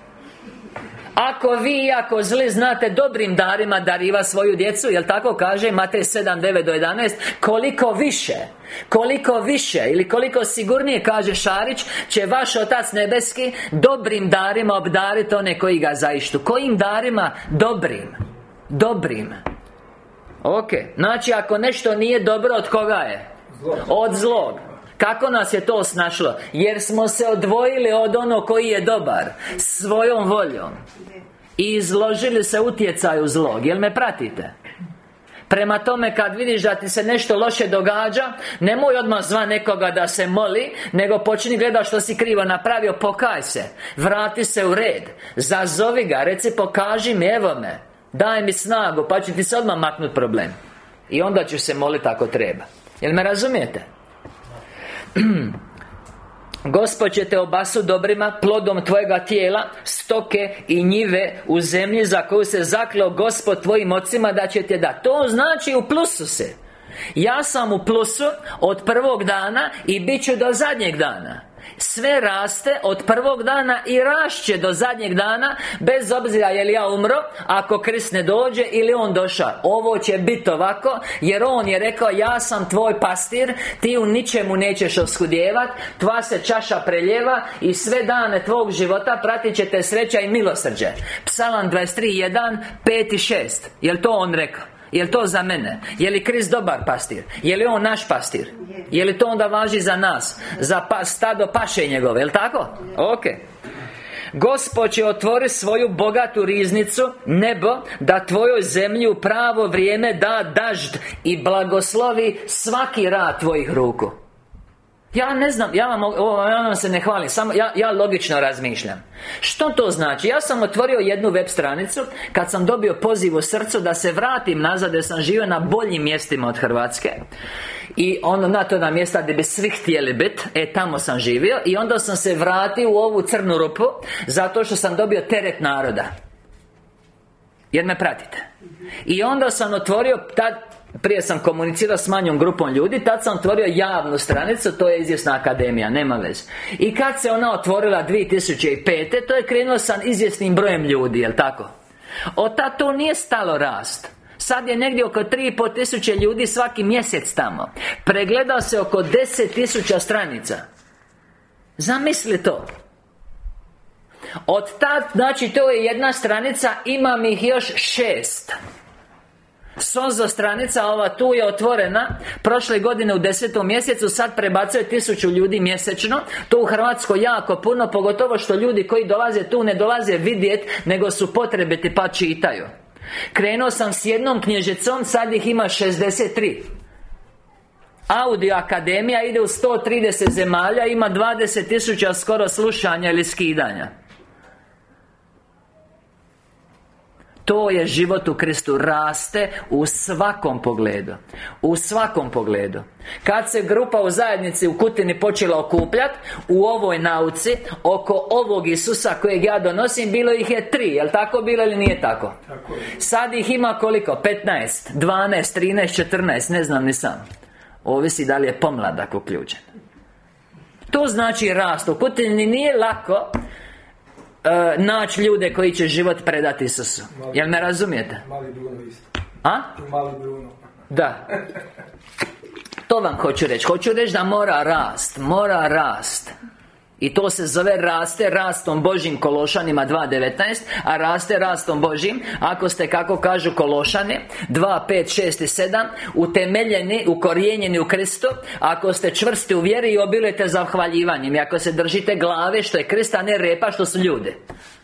Ako vi, ako zli, znate dobrim darima dariva svoju djecu, jel tako kaže Matej sedam, devet do jedanaest, koliko više, koliko više ili koliko sigurnije, kaže Šarić, će vaš Otac nebeski dobrim darima obdariti one koji ga zaištu. Kojim darima? Dobrim. Dobrim. Ok, znači ako nešto nije dobro, od koga je? Od zlog. Kako nas je to snašlo? Jer smo se odvojili od onog koji je dobar svojom voljom i izložili se utjecaju zlog. Jel me pratite? Prema tome, kad vidiš da ti se nešto loše događa, nemoj odmah zva nekoga da se moli, nego počni gledati što si krivo napravio, pokaj se, vrati se u red, zazovi ga, reci pokaži mi, evo me, daj mi snagu, pa će ti se odmah maknuti problem. I onda ću se moliti ako treba. Jel me razumijete? Gospod će te obasu dobrima, plodom tvojega tijela, stoke i njive u zemlji za koju se zakleo Gospod tvojim ocima da će te dati. To znači u plusu se. Ja sam u plusu od prvog dana i bit ću do zadnjeg dana. Sve raste od prvog dana i rašće do zadnjeg dana, bez obzira je li ja umro, ako Krist ne dođe ili on došao. Ovo će biti ovako, jer on je rekao, ja sam tvoj pastir, ti u ničemu nećeš oskudjevat, tvoja se čaša preljeva i sve dane tvog života pratit će te sreća i milosrđe. Psalam dvadeset tri, jedan, pet i šest. Jel to on rekao? Jel to za mene? Je li Krist dobar pastir? Je li on naš pastir? Je li to onda važi za nas? Za pa, stado paše njegove, jel tako? Ok. Gospod će otvori svoju bogatu riznicu, nebo, da tvojoj zemlji u pravo vrijeme da dažd i blagoslovi svaki rad tvojih ruku. Ja ne znam, ja vam, ovo, ja vam se ne hvalim, samo ja, ja logično razmišljam. Što to znači? Ja sam otvorio jednu web stranicu kad sam dobio poziv u srcu da se vratim nazad, jer sam živio na boljim mjestima od Hrvatske. I ono, na to na mjesta gdje bi svi htjeli biti, e tamo sam živio. I onda sam se vratio u ovu crnu rupu, zato što sam dobio teret naroda. Jer me pratite. I onda sam otvorio, tad, prije sam komunicirao s manjom grupom ljudi, tad sam otvorio javnu stranicu, to je Izvjesna akademija, nema veze. I kad se ona otvorila dvije tisuće pete, to je krenuo sa izvjesnim brojem ljudi, jel tako? Od tad to nije stalo rast. Sad je negdje oko tri i pol tisuće ljudi svaki mjesec tamo. Pregledao se oko deset tisuća stranica. Zamisli to. Od tad, znači to je jedna stranica, imam ih još šest. Sonzo stranica ova tu je otvorena prošle godine u desetom mjesecu, sad prebacuje tisuću ljudi mjesečno. To u Hrvatskoj jako puno, pogotovo što ljudi koji dolaze tu ne dolaze vidjeti, nego su potrebiti pa čitaju. Krenuo sam s jednom knjižicom, sad ih ima šezdeset tri. Audio Akademija ide u sto trideset zemalja, ima dvadeset tisuća skoro slušanja ili skidanja. To je život u Kristu, raste u svakom pogledu. U svakom pogledu. Kad se grupa u zajednici u Kutini počela okupljati u ovoj nauci oko ovog Isusa kojeg ja donosim, bilo ih je tri, jel tako bilo ili nije tako? Tako je. Sad ih ima koliko? petnaest, dvanaest, trinaest, četrnaest, ne znam ni sam. Ovisi da li je pomladak uključen. To znači rast. U Kutini nije lako Uh, naći ljude koji će život predati Isusu. Jel me razumijete? Mali Bruno isto. A? Mali Bruno. Da. To vam hoću reći. Hoću reći da mora rast. Mora rast. I to se zove raste rastom Božjim, Kološanima dva devetnaest. A raste rastom Božjim, ako ste, kako kažu Kološani dva, pet, šest i sedam, utemeljeni, ukorijenjeni u Kristu, ako ste čvrsti u vjeri i obilujete zahvaljivanjem, i ako se držite glave što je Krist, a ne repa što su ljudi.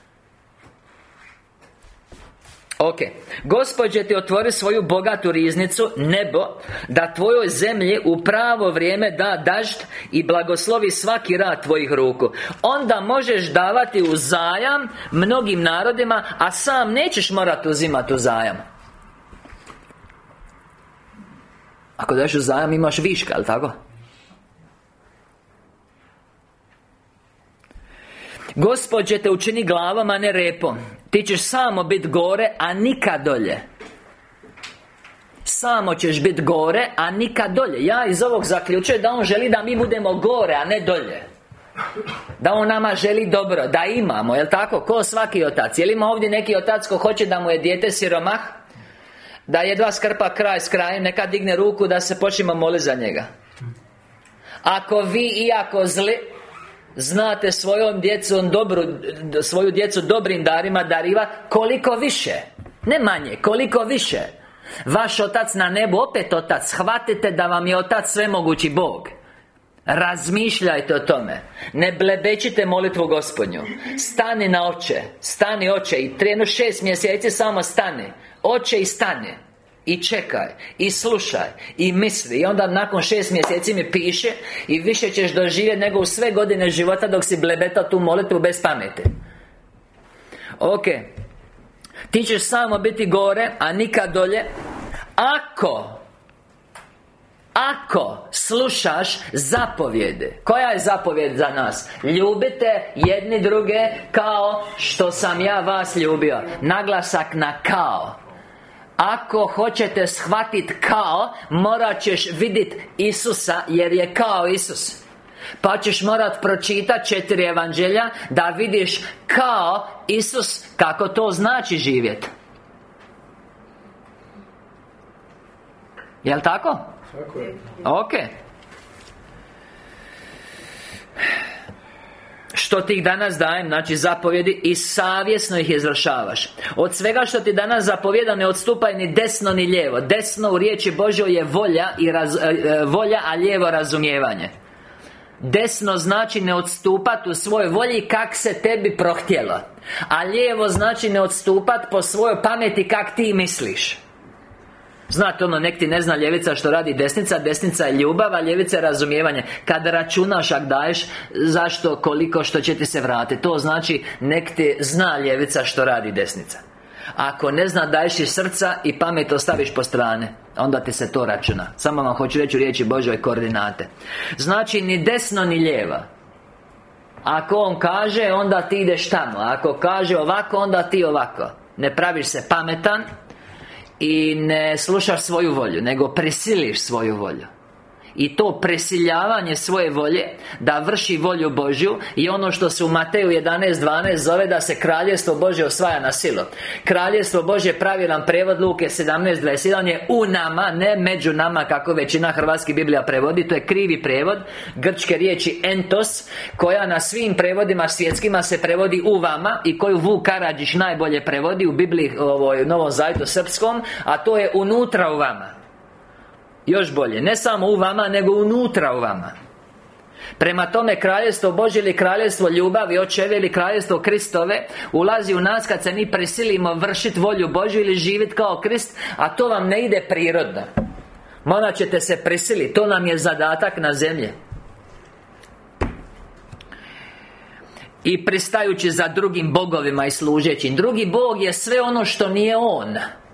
Ok, Gospod će ti otvori svoju bogatu riznicu, nebo, da tvojoj zemlji u pravo vrijeme da dažd i blagoslovi svaki rad tvojih ruku. Onda možeš davati u zajam mnogim narodima, a sam nećeš morati uzimati u zajam. Ako daš u zajam imaš viška, jel' tako? Gospod će te učini glavom, a ne repom. Ti ćeš samo biti gore, a nikad dolje. Samo ćeš biti gore, a nikad dolje. Ja iz ovog zaključujem da On želi da mi budemo gore, a ne dolje. Da On nama želi dobro, da imamo, jel' tako? Ko svaki otac. Jel' ima ovdje neki otac ko hoće da mu je dijete siromah? Da jedva skrpa kraj s krajem, neka digne ruku da se počnemo moliti za njega. Ako vi, iako zli, znate svojom djecom dobru, svoju djecu dobrim darima dariva, koliko više, ne manje, koliko više. Vaš otac na nebu, opet otac. Shvatite da vam je otac svemogući Bog. Razmišljajte o tome. Ne blebećite molitvu Gospodnju. Stani na oče, stani oče. I trenu šest mjeseci samo stani. Oče i stani. I čekaj, i slušaj, i misli. I onda nakon šest mjeseci mi piše, i više ćeš doživjeti nego u sve godine života dok si blebetao tu molitvu bez pameti. Ok. Ti ćeš samo biti gore, a nikad dolje, ako Ako slušaš zapovjede. Koja je zapovjed za nas? Ljubite jedni druge kao što sam ja vas ljubio. Naglasak na kao. Ako hoćete shvatiti kao, morat ćeš vidjeti Isusa, jer je kao Isus. Pa ćeš morat pročitati četiri evanđelja da vidiš kao Isus, kako to znači živjeti. Jel' tako? Tako je. Ok. Što ti ih danas dajem, znači zapovjedi, i savjesno ih izvršavaš. Od svega što ti danas zapovjeda ne odstupaj ni desno ni lijevo. Desno u riječi Božjoj je volja, i raz, e, volja, a lijevo razumijevanje. Desno znači ne odstupati u svojoj volji kak se tebi prohtjelo, a lijevo znači ne odstupati po svojoj pameti kak ti misliš. Znate ono, nek ti ne zna ljevica što radi desnica. Desnica je ljubav, a ljevica je razumijevanje. Kada računaš, ak daješ, zašto, koliko, što će ti se vratiti. To znači, nek ti zna ljevica što radi desnica. Ako ne zna, daješ iz srca i pamet ostaviš po strane, onda ti se to računa. Samo vam hoću reći u riječi Božoj koordinate. Znači, ni desno ni lijeva. Ako on kaže, onda ti ideš tamo. Ako kaže ovako, onda ti ovako. Ne praviš se pametan i ne slušaš svoju volju, nego prisiliš svoju volju. i to presiljavanje svoje volje da vrši volju Božju, i ono što se u Mateju jedanaest dvanaest zove da se Kraljevstvo Božje osvaja na silu. Kraljevstvo Božje, pravilan prevod Luke sedamnaest dvadeset jedan je u nama, ne među nama kako većina hrvatskih Biblija prevodi. To je krivi prevod grčke riječi entos, koja na svim prevodima svjetskima se prevodi u vama, i koju Vuk Karadžić najbolje prevodi u Bibliji, ovoj Novom Zavjetu srpskom, a to je unutra u vama. Još bolje, ne samo u vama, nego unutra u vama. Prema tome, Kraljevstvo Božje ili Kraljevstvo ljubavi Očeve ili Kraljevstvo Kristove ulazi u nas kad se mi prisilimo vršiti volju Božju ili živjeti kao Krist, a to vam ne ide prirodno. Morat ćete se prisiliti, to nam je zadatak na zemlji. I pristajući za drugim bogovima i služeći. Drugi bog je sve ono što nije on.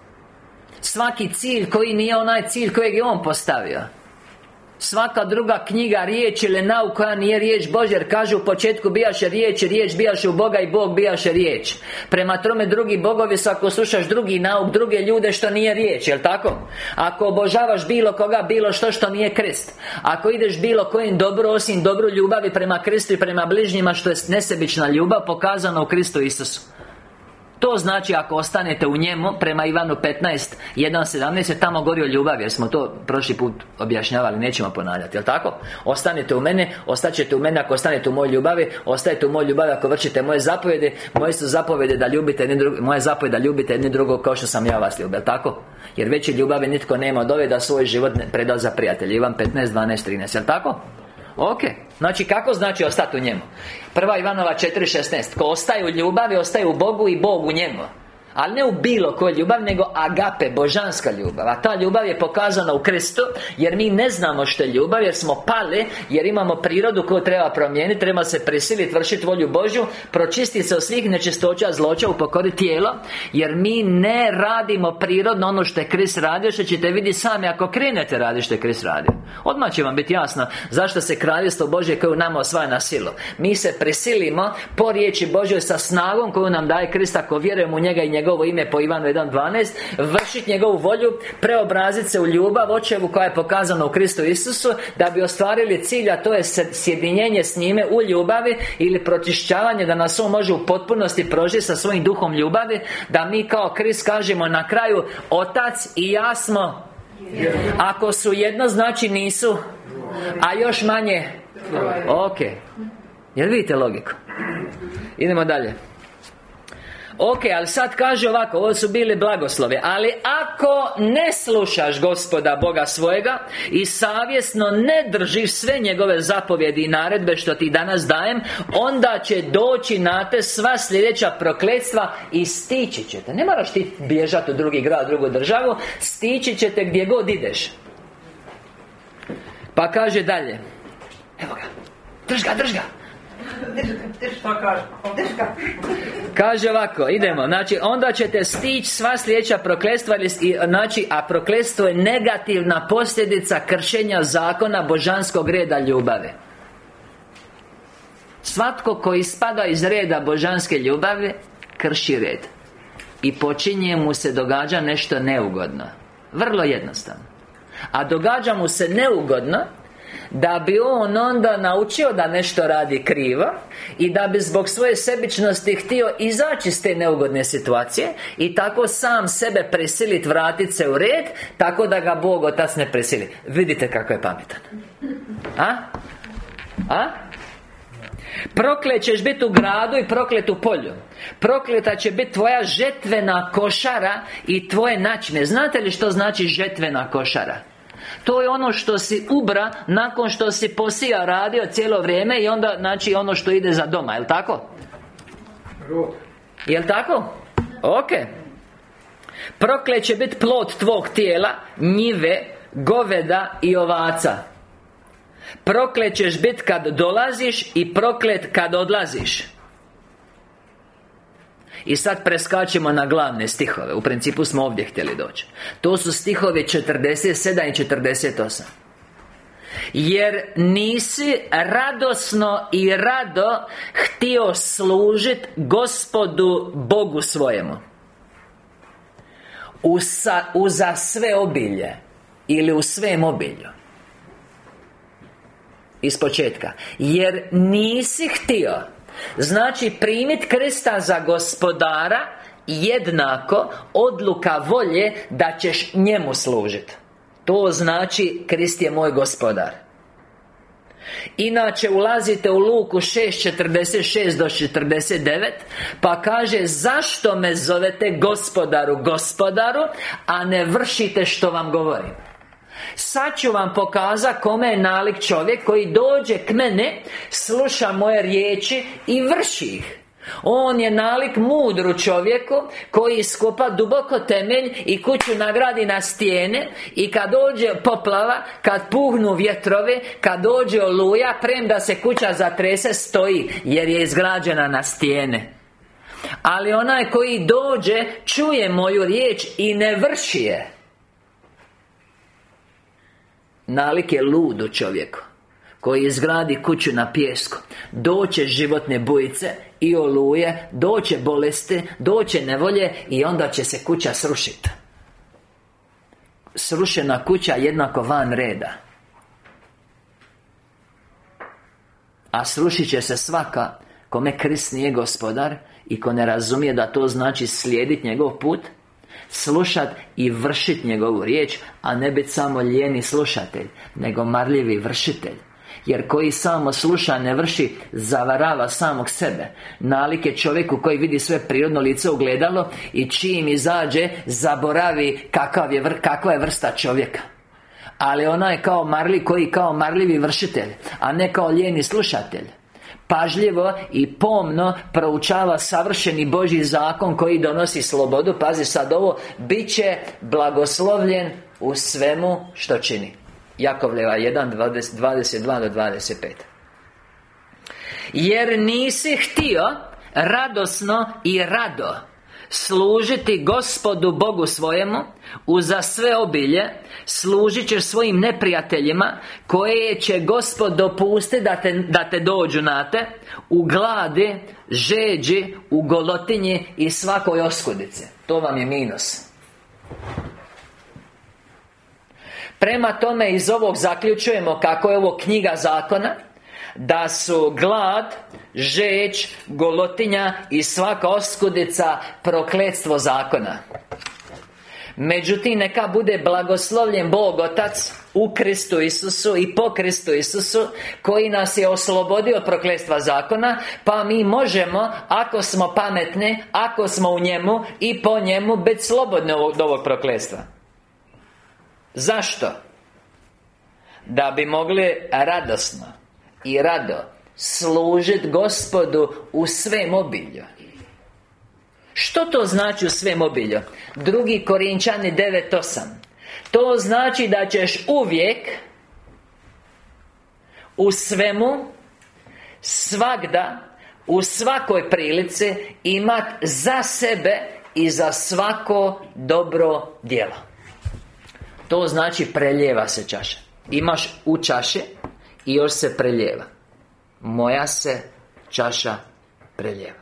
Svaki cilj koji nije onaj cilj kojeg je on postavio. Svaka druga knjiga, riječ ili nauk koja nije riječ Božja, jer kaže u početku bijaše riječ, riječ bijaše u Boga i Bog bijaše riječ. Prema tome drugi bogovi su ako slušaš drugi nauk, druge ljude što nije riječ, jel tako? Ako obožavaš bilo koga, bilo što što nije Krist, ako ideš bilo kojim dobro osim dobru ljubavi prema Kristu i prema bližnjima, što je nesebična ljubav pokazana u Kristu Isusu. To znači ako ostanete u njemu, prema Ivanu petnaest jedan sedamnaest je tamo govori o ljubavi, jer smo to prošli put objašnjavali, nećemo ponavljati, jel tako? Ostanete u mene, ostaćete u mene ako ostanete u mojoj ljubavi, ostajete u mojoj ljubavi ako vršite moje zapovjede. Moje su zapovjede da ljubite jedni drugog, moje zapovjede da ljubite jedni drugog kao što sam ja vas ljubio, jel tako? Jer veće ljubavi nitko nema od ove da svoj život predao za prijatelje. Ivan petnaest dvanaest trinaest, jel tako? Ok, znači kako znači ostati u njemu? Prva Ivanova četiri šesnaest. Ko ostaje u ljubavi, ostaje u Bogu i Bog u njemu. Ali ne u bilo koju ljubav, nego agape, božanska ljubav. A ta ljubav je pokazana u Kristu, jer mi ne znamo što je ljubav, jer smo pali, jer imamo prirodu koju treba promijeniti. Treba se prisiliti, vršiti volju Božju, pročistiti se od svih nečistoća, zloća, upokoriti tijelo. Jer mi ne radimo prirodno ono što je Krist radio, što ćete vidjeti sami ako krenete raditi što je Krist radio. Odmah će vam biti jasno zašto se Kraljevstvo Božje koje u nama osvaja na silu. Mi se prisilimo po riječi Božjoj sa snagom koju nam daje Krist ako vjerujemo u njega i njegovo ime po Ivanu jedan dvanaest, vršiti njegovu volju, preobraziti se u ljubav Očevu koja je pokazana u Kristu Isusu, da bi ostvarili cilj, a to je sjedinjenje s njime u ljubavi ili pročišćavanje, da nas on može u potpunosti prožiti sa svojim duhom ljubavi, da mi kao Krist kažemo na kraju: Otac i ja smo. Ako su jedno, znači nisu, a još manje. Ok, jel vidite logiku? Idemo dalje. Ok, ali sad kaže ovako, ovo su bili blagoslovi. Ali ako ne slušaš Gospoda Boga svojega i savjesno ne držiš sve njegove zapovjedi i naredbe što ti danas dajem, onda će doći na te sva sljedeća prokletstva i stići ćete. Ne moraš ti bježati u drugi grad, drugu državu, stići ćete gdje god ideš. Pa kaže dalje. Evo ga, drž ga, drž ga. Kaže ovako, idemo. Znači, onda ćete stići sva sljedeća prokletstva. Znači, a prokletstvo je negativna posljedica kršenja zakona božanskog reda ljubave. Svatko koji spada iz reda božanske ljubave krši red i počinje mu se događa nešto neugodno. Vrlo jednostavno. A događa mu se neugodno da bi on onda naučio da nešto radi krivo i da bi zbog svoje sebičnosti htio izaći iz te neugodne situacije i tako sam sebe prisiliti vratiti se u red, tako da ga Bog Otac ne prisili. Vidite kako je pametan. A? A? Proklet ćeš biti u gradu i proklet u polju. Prokleta će biti tvoja žetvena košara i tvoje načine. Znate li što znači žetvena košara? To je ono što si ubra nakon što si posija radio cijelo vrijeme i onda, znači, ono što ide za doma, jel' tako? Jel' tako? Ok. Proklet će biti plod tvog tijela, njive, goveda i ovaca. Proklet ćeš biti kad dolaziš i proklet kad odlaziš. I sad preskačemo na glavne stihove. U principu smo ovdje htjeli doći. To su stihovi četrdeset sedam i četrdeset osam. Jer nisi radosno i rado htio služiti Gospodu Bogu svojemu Uza, uza sve obilje ili u svem obilju. iz početka. Jer nisi htio. Znači primit Krista za gospodara jednako odluka volje da ćeš njemu služiti. To znači Krist je moj gospodar. Inače ulazite u Luku šest četrdeset šest do četrdeset devet, pa kaže: zašto me zovete gospodaru, gospodaru, a ne vršite što vam govorim? Sad ću vam pokazati kome je nalik čovjek koji dođe k mene, sluša moje riječi i vrši ih. On je nalik mudru čovjeku koji iskopa duboko temelj i kuću nagradi na stijene. I kad dođe poplava, kad puhnu vjetrove, kad dođe oluja, premda se kuća zatrese, stoji, jer je izgrađena na stijene. Ali onaj koji dođe, čuje moju riječ i ne vrši je, nalik je ludu čovjeku koji izgradi kuću na pijesku. Doće životne bujice i oluje, doće bolesti, doće nevolje i onda će se kuća srušiti. Srušena kuća jednako van reda. A srušit će se svaka kome Krist nije gospodar i ko ne razumije da to znači slijediti njegov put, slušat i vršit njegovu riječ, a ne biti samo lijeni slušatelj, nego marljivi vršitelj. Jer koji samo sluša, ne vrši, zavarava samog sebe. Nalik je čovjeku koji vidi sve prirodno lice u gledalo i čim izađe, zaboravi kakav je, kakva je vrsta čovjeka. Ali ona je kao marli, koji kao marljivi vršitelj, a ne kao lijeni slušatelj. Pažljivo i pomno proučava savršeni Božji zakon koji donosi slobodu. Pazi sad ovo: bit će blagoslovljen u svemu što čini. Jakovljeva jedan, dvadeset dva do dvadeset pet. Jer nisi htio radosno i rado služiti Gospodu Bogu svojemu uza sve obilje, služit ćeš svojim neprijateljima koje će Gospod dopustiti da te, da te dođu na te, u gladi, žeđi, u golotinji i svakoj oskudici. To vam je minus. Prema tome iz ovog zaključujemo kako je ovo knjiga zakona, da su glad, žeđ, golotinja i svaka oskudica prokletstvo zakona. Međutim, neka bude blagoslovljen Bog Otac u Kristu Isusu i po Kristu Isusu, koji nas je oslobodio od prokletstva zakona, pa mi možemo, ako smo pametni, ako smo u njemu i po njemu, biti slobodni od ovog prokletstva. Zašto? Da bi mogli radosno i rado služiti Gospodu u svem obilju. Što to znači u svem obilju? Drugi Korinčani devet osam. To znači da ćeš uvijek, u svemu, svagda, u svakoj prilici imat za sebe i za svako dobro djelo. To znači preljeva se čaša. Imaš u čaši i još se preljeva. Moja se čaša preljeva.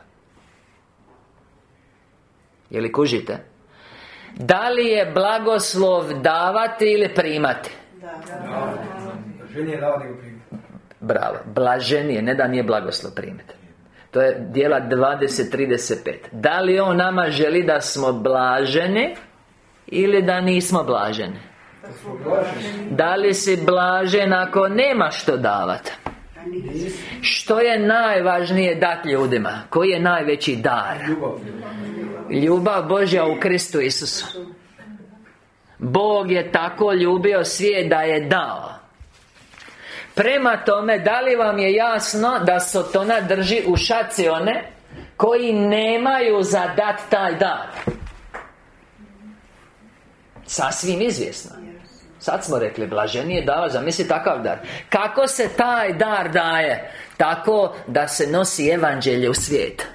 Je li kužite? Da li je blagoslov davati ili primati? Da. Blaženije davati nego primati. Bravo. Blaženije, ne da nije blagoslov primiti. To je djela dvadeset trideset pet. Da li on nama želi da smo blaženi ili da nismo blaženi? Da li si blažen ako nema što davati? Što je najvažnije dati ljudima? Koji je najveći dar? Ljubav Božja u Kristu Isusu. Bog je tako ljubio svijet da je dao. Prema tome, da li vam je jasno da Sotona drži u šaci one koji nemaju za dat taj dar? Sasvim izvjesno. Sad smo rekli, blaženije dava, zamisli takav dar. Kako se taj dar daje? Tako da se nosi evanđelje u svijet.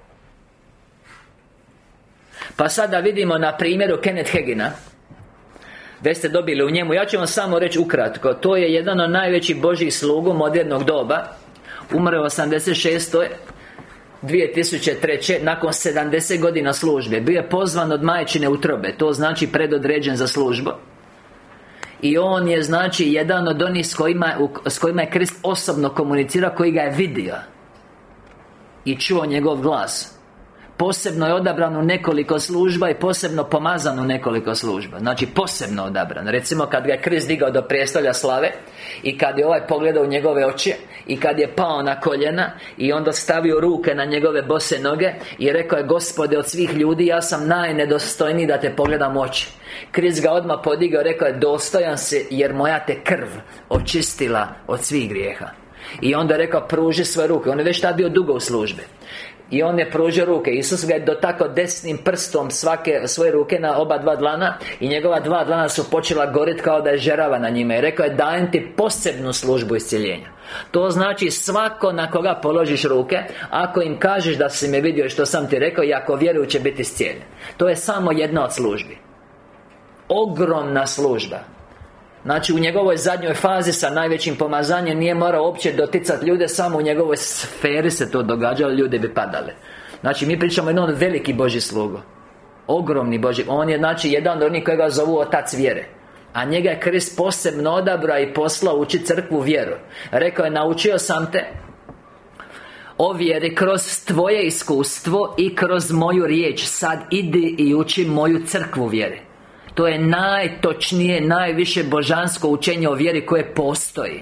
Pa sada vidimo na primjeru Kenneth Hagina. Već ste dobili u njemu. Ja ću vam samo reći ukratko. To je jedan od najvećih Božjih slugu modernog doba. Umro osamdeset šeste dvije tisuće treće nakon sedamdeset godina službe. Bio je pozvan od majčine utrobe. To znači predodređen za službu. I on je znači jedan od onih s kojima, s kojima je Krist osobno komunicirao, koji ga je vidio i čuo njegov glas. Posebno je odabran u nekoliko služba i posebno pomazan u nekoliko služba. Znači posebno odabran. Recimo kad ga je Krist digao do prijestolja slave i kad je ovaj pogledao u njegove oči i kad je pao na koljena i onda stavio ruke na njegove bose noge i rekao je: Gospode, od svih ljudi ja sam najnedostojniji da te pogledam u oči. Krist ga odmah podigao i rekao je: dostojan si jer moja te krv očistila od svih grijeha. I onda je rekao: pruži svoje ruke. On je već tad bio dugo u službi. I on je pružio ruke. Isus ga je dotakao desnim prstom svake svoje ruke na oba dva dlana i njegova dva dlana su počela goriti kao da je žerava na njima. I rekao je: dajem ti posebnu službu iscjeljenja. To znači svako na koga položiš ruke, ako im kažeš da si me vidio i što sam ti rekao, i ako vjeruju, će biti iscijeljen. To je samo jedna od službi. Ogromna služba. Znači u njegovoj zadnjoj fazi sa najvećim pomazanjem nije morao uopće doticati ljude, samo u njegovoj sferi se to događalo, ljudi bi padale. Znači mi pričamo jednom od veliki Božji slugo. Ogromni Božji. On je znači jedan od onih kojega zovu Otac vjere. A njega je Krist posebno odabrao i poslao učiti crkvu vjeru. Rekao je: naučio sam te o vjeri kroz tvoje iskustvo i kroz moju riječ. Sad idi i uči moju crkvu vjeri. To je najtočnije, najviše božansko učenje o vjeri koje postoji.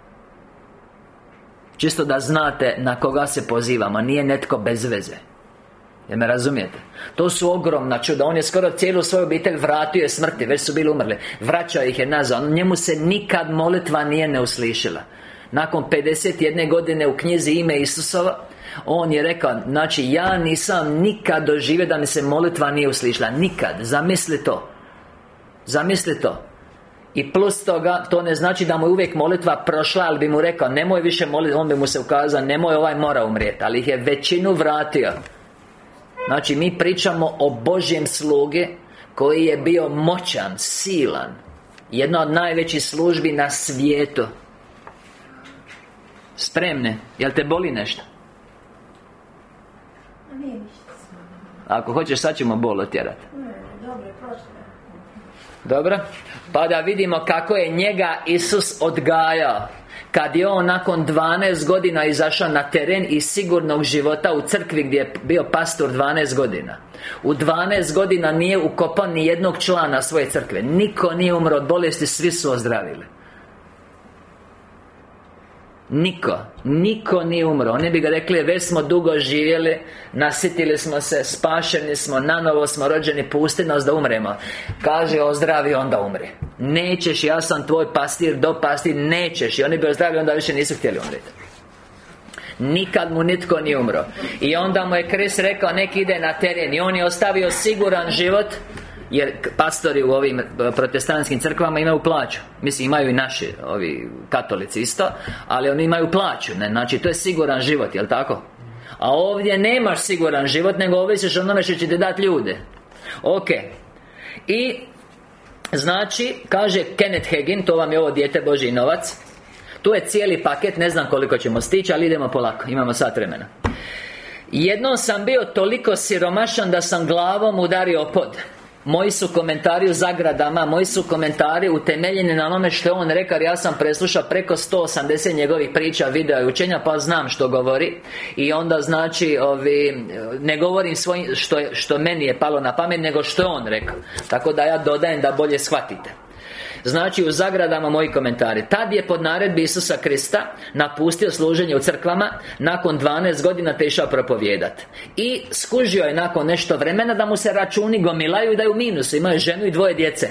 Čisto da znate na koga se pozivamo. Nije netko bez veze. Jer me razumijete? To su ogromna čuda. On je skoro cijelu svoju obitelj vratio je smrti. Već su bili umrli. Vraćao ih je nazad. Njemu se nikad molitva nije ne uslišila. Nakon pedeset jedne godine u knjizi Ime Isusova, on je rekao: znači ja nisam nikad doživio da mi se molitva nije uslišila. Nikad. Zamisli to. Zamisli to. I plus toga, to ne znači da mu je uvijek molitva prošla, ali bi mu rekao: nemoj više moliti. On bi mu se ukazao: nemoj, ovaj mora umrijeti. Ali ih je većinu vratio. Znači mi pričamo o Božjem slugi koji je bio moćan, silan. Jedna od najvećih službi na svijetu. Spremne? Jel te boli nešto? Nije ništa. Ako hoćeš, sad ćemo bol otjerati. Dobro, prošlo. Dobro? Pa da vidimo kako je njega Isus odgajao. Kad je on nakon dvanaest godina izašao na teren iz sigurnog života u crkvi gdje je bio pastor dvanaest godina. U dvanaest godina nije ukopao ni jednog člana svoje crkve. Niko nije umro od bolesti, svi su ozdravili. Niko, niko nije umro. Oni bi ga rekli: već smo dugo živjeli, nasitili smo se, spašeni smo, nanovo smo rođeni, pusti nas da umremo. Kaže: ozdravi, onda umri. Nećeš, ja sam tvoj pastir, do pastir, nećeš. I oni bi ozdravili, onda više nisu htjeli umreti. Nikad mu nitko nije umro. I onda mu je Krist rekao: neki ide na teren. I on je ostavio siguran život. Jer pastori u ovim protestantskim crkvama imaju plaću. Mislim, imaju i naši, ovi katolici isto. Ali oni imaju plaću, ne? Znači, to je siguran život, jel' tako? A ovdje nemaš siguran život, nego ovisiš o onome što će ti dati ljude. Ok. I znači, kaže Kenneth Hagin, to vam je ovo dijete Božji novac. Tu je cijeli paket, ne znam koliko ćemo stići, ali idemo polako, imamo sat vremena. Jednom sam bio toliko siromašan da sam glavom udario o pod. Moji su komentari u zagradama, moji su komentari utemeljeni na onome što je on rekao. Ja sam preslušao preko sto osamdeset njegovih priča, videa i učenja, pa znam što govori. I onda znači, ovi, ne govorim svojim, što, je, što meni je palo na pamet, nego što je on rekao. Tako da ja dodajem da bolje shvatite. Znači u zagradama moji komentari: tad je pod naredbi Isusa Krista napustio služenje u crkvama nakon dvanaest godina, te išao propovijedat. I skužio je nakon nešto vremena da mu se računi gomilaju i da je u minusu. Imao je ženu i dvoje djece.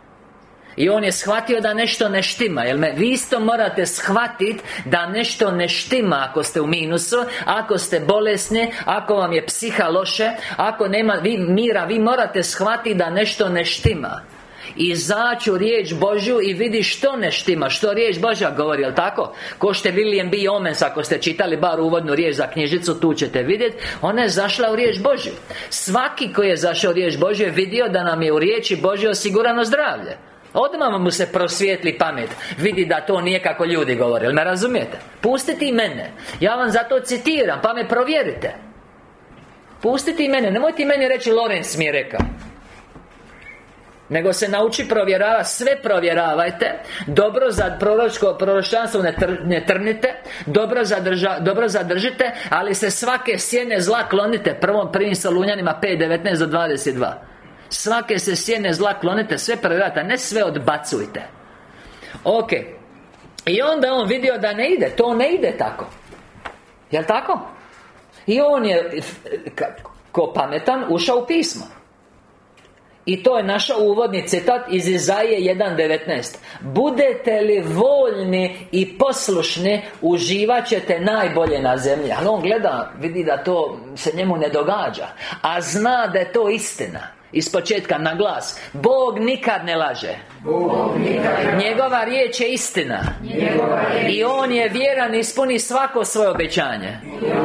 I on je shvatio da nešto ne štima. Jel me, vi isto morate shvatiti da nešto ne štima ako ste u minusu, ako ste bolesni, ako vam je psiha loše, ako nema vi mira. Vi morate shvatiti da nešto ne štima. Izaći u riječ Božju i vidi što ne štima, što riječ Božja govori, jel' tako? Ko što je William B. Omens, ako ste čitali bar uvodnu riječ za knjižicu, tu ćete vidjeti. Ona je zašla u riječ Božju. Svaki koji je zašao u riječ Božju je vidio da nam je u riječi Božje osigurano zdravlje. Odmah mu se prosvijetli pamet. Vidi da to nije kako ljudi govore, jel me razumijete? Pustite i mene. Ja vam zato citiram, pa me provjerite. Pustite i mene, nemojte meni reći Lorenz mi je rekao. nego se nauči provjerava. Sve provjeravajte. Dobro za proročko proročanstvo ne, tr, ne trnite. Dobro, zadrža, dobro zadržite. Ali se svake sjene zla klonite. Prvom prvim Solunjanima pet devetnaest do dvadeset dva. Svake se sjene zla klonite. Sve provjeravajte, ne sve odbacujte. Ok. I onda on vidio da ne ide. To ne ide tako. Jel' tako? I on je ko pametan ušao u pismo. I to je našao uvodni citat iz Izaije jedan devetnaest. Budete li voljni i poslušni, uživat ćete najbolje na zemlji. Ali on gleda, vidi da to se njemu ne događa, a zna da je to istina. Iz početka na glas. Bog nikad ne laže. Bog nikad. Njegova riječ je istina. Riječ. I on je vjeran i ispuni svako svoje obećanje.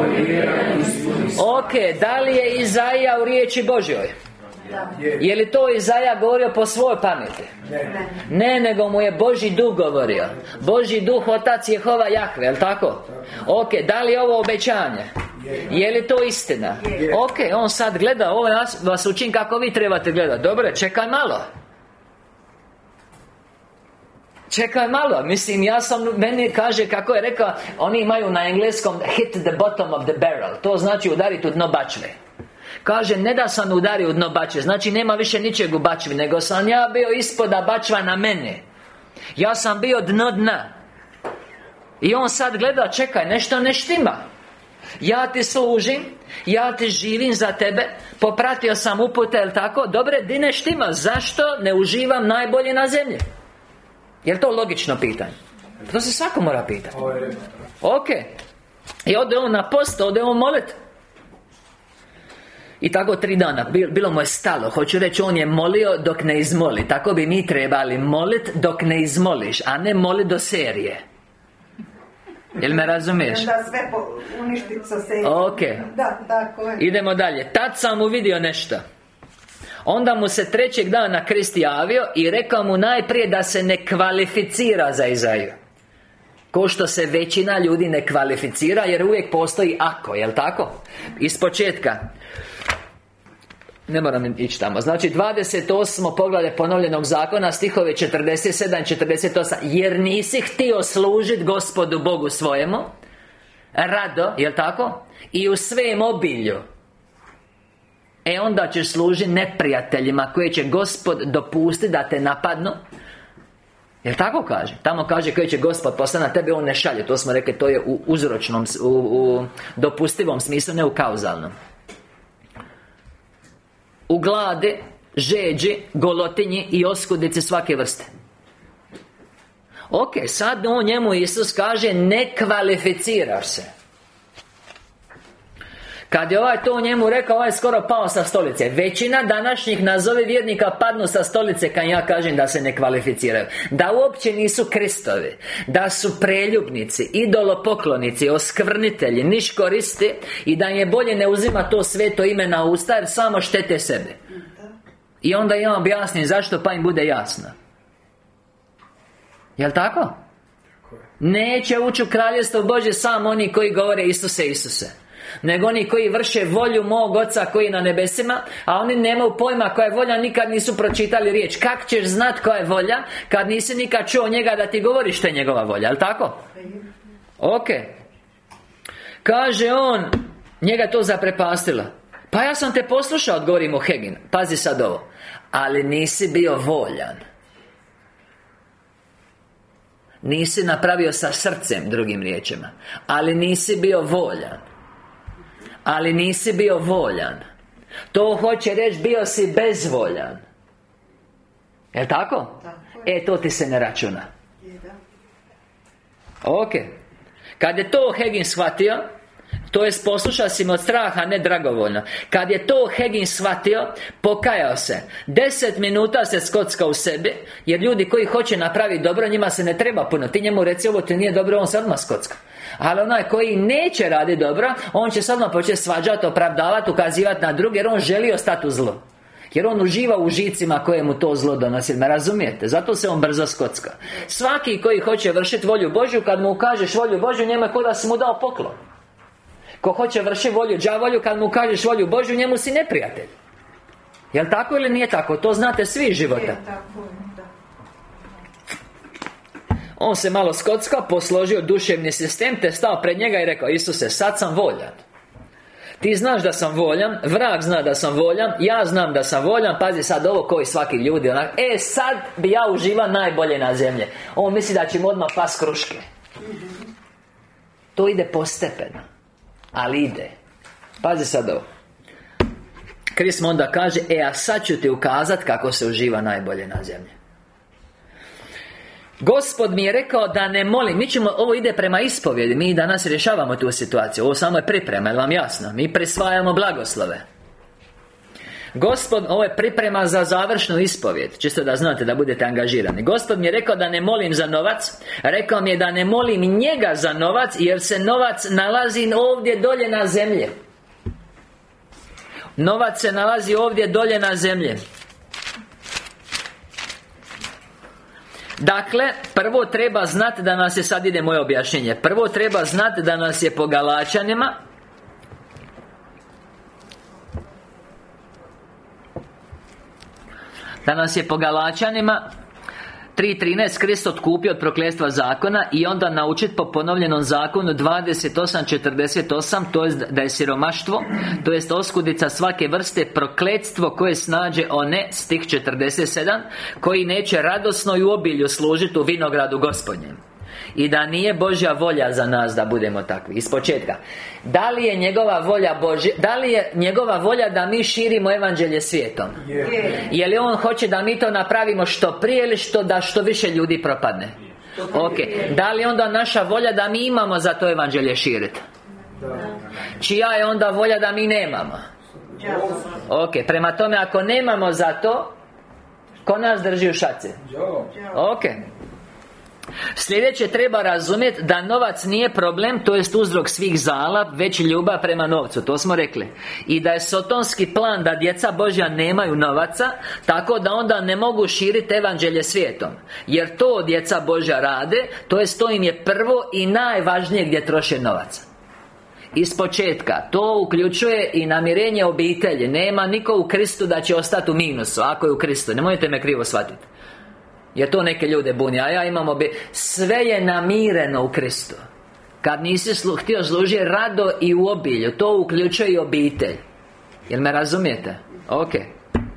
Ok, da li je Izaija u riječi Božjoj? Je li to Izaija govorio po svojoj pameti? Ne. Ne, nego mu je Božji duh govorio. Božji duh, Otac Jehova Jahve, jel' tako? Ok, da li je ovo obećanje? Je li to istina? Ok, on sad gleda, ovo vas, vas učin kako vi trebate gledati. Dobro, čekaj malo. Čekaj malo, mislim, ja sam, meni kaže, kako je rekao, oni imaju na engleskom hit the bottom of the barrel. To znači udariti u dno bačve. Kaže, ne da sam udario u dno bačve, znači nema više ničeg u bačvi, nego sam ja bio ispoda bačva na mene. Ja sam bio dno dna. I on sad gleda, čekaj, nešto ne štima. Ja ti služim, ja ti živim za tebe, popratio sam upute, jel' tako? Dobre, di ne štima, zašto ne uživam najbolje na zemlji? Je li to logično pitanje? To se svako mora pitati. Ok. I ode on na post, ode on molit. I tako tri dana, bilo mu je stalo. Hoću reći, on je molio dok ne izmoli. Tako bi mi trebali molit dok ne izmoliš, a ne molit do serije. Jel me razumiješ? Da sve uništi sa serije. Ok. Da, tako je. Idemo dalje. Tad sam mu vidio nešto. Onda mu se trećeg dana Krist javio i rekao mu najprije da se ne kvalificira za Izaiju. Ko što se većina ljudi ne kvalificira, jer uvijek postoji ako, jel' tako? Iz početka. Ne moram ići tamo. Znači dvadeset osmo poglavlje ponovljenog zakona, stihove četrdeset sedam četrdeset osam. Jer nisi htio služiti Gospodu Bogu svojemu rado, jel' tako? I u svem obilju. E onda ćeš služiti neprijateljima koje će Gospod dopustiti da te napadnu. Jel' tako kaže? Tamo kaže koji će Gospod poslati na tebe, on ne šalje. To smo rekli, to je u uzročnom, u, u dopustivom smislu, ne u kauzalnom. U gladi, žeđi, golotinji i oskudici svake vrste. Ok, sad on njemu Isus kaže ne kvalificiraš se. Kad je ovaj to njemu rekao, ovaj je skoro pao sa stolice. Većina današnjih nazovi vjernika padnu sa stolice kad ja kažem da se ne kvalificiraju. Da uopće nisu Kristovi, da su preljubnici, idolopoklonici, oskvrnitelji, niš koristi, i da im je bolje ne uzima to sveto ime na usta, jer samo štete sebe. I onda ja objasnim zašto, pa im bude jasno. Jel' tako? Neće ući u kraljestvo Božje samo oni koji govore Isuse, Isuse, nego oni koji vrše volju mog Oca koji je na nebesima, a oni nemaju pojma koja je volja, nikad nisu pročitali riječ. Kak ćeš znat koja je volja kad nisi nikad čuo njega da ti govori što je njegova volja, jel' tako? Ok. Kaže on, njega to zaprepastilo. Pa ja sam te poslušao, odgovori mu Hegin. Pazi sad ovo. Ali nisi bio voljan. Nisi napravio sa srcem, drugim riječima. Ali nisi bio voljan. Ali nisi bio voljan. To hoće reći, bio si bezvoljan. Jel' tako? Tako je. E, to ti se ne računa. Je, da. Ok. Kad je to Hegin shvatio, to je poslušao si me od straha, ne dragovoljno. Kad je to Hegin shvatio, pokajao se. Deset minuta se skocka u sebi, jer ljudi koji hoće napraviti dobro, njima se ne treba puno. Ti njemu reci, ovo ti nije dobro, on se odmah skocka. Ali onaj koji neće raditi dobro, on će se odmah početi svađati, opravdavati, ukazivati na druge, jer on želi ostati u zlu. Jer on uživa u žicima koje mu to zlo donosi. Me razumijete? Zato se on brzo skocka. Svaki koji hoće vršiti volju Božju, kad mu ukažeš volju Božju, njemu je kao da si mu dao poklon. Ko hoće vršiti volju đavolju, kad mu kažeš volju Božju, njemu si neprijatelj. Jel' tako ili nije tako? To znate svi iz života. Je, tako je, da. On se malo skockao, posložio duševni sistem, te stao pred njega i rekao: Isuse, sad sam voljan. Ti znaš da sam voljan, vrag zna da sam voljan, ja znam da sam voljan. Pazi sad ovo, koji svaki ljudi onak, e sad bi ja uživa najbolje na zemlji. On misli da će mu odmah pas kruške. To ide postepeno, ali ide. Pazi sad ovo. Krist mu onda kaže: E, a sad ću ti ukazat kako se uživa najbolje na zemlji. Gospod mi je rekao da ne molim. Mi ćemo, ovo ide prema ispovjedi. Mi danas rješavamo tu situaciju. Ovo samo je priprema, je li vam jasno? Mi prisvajamo blagoslove. Gospod, ovo je priprema za završnu ispovjed. Čisto da znate, da budete angažirani. Gospod mi je rekao da ne molim za novac. Rekao mi je da ne molim njega za novac, jer se novac nalazi ovdje dolje na zemlji. Novac se nalazi ovdje dolje na zemlji. Dakle, prvo treba znati da nas je, sad ide moje objašnjenje, prvo treba znati da nas je po Galačanima Da nas je po Galačanima tri trinaest Krist otkupio od prokletstva zakona i onda naučiti po ponovljenom zakonu dvadeset osam četrdeset osam, to jest da je siromaštvo, to jest oskudica svake vrste, prokletstvo koje snađe one, stih četrdeset sedam, koji neće radosno i u obilju služiti u vinogradu Gospodnjem. I da nije Božja volja za nas da budemo takvi. Ispočetka, da li je njegova volja Božja, da li je njegova volja da mi širimo evanđelje svijetom? Je. Je li on hoće da mi to napravimo što prije ili što da što više ljudi propadne? Ok, da li je onda naša volja da mi imamo za to evanđelje širiti? Čija je onda volja da mi nemamo? Ok, prema tome, ako nemamo za to, ko nas drži u šaci? Ok. Sljedeće, treba razumjeti da novac nije problem, to jest uzrok svih zala, već ljubav prema novcu, to smo rekli. I da je sotonski plan da djeca Božja nemaju novaca, tako da onda ne mogu širiti evanđelje svijetom. Jer to djeca Božja rade, to jest to im je prvo i najvažnije gdje troše novac. Ispočetka, to uključuje i namirenje obitelji. Nema niko u Kristu da će ostati u minusu, ako je u Kristu, nemojte me krivo shvatiti. Jer to neke ljude buni, a ja imam obi... Sve je namireno u Kristu. Kad nisi slu... htio služiti rado i u obilju, to uključuje i obitelj. Jel me razumijete? Ok. E,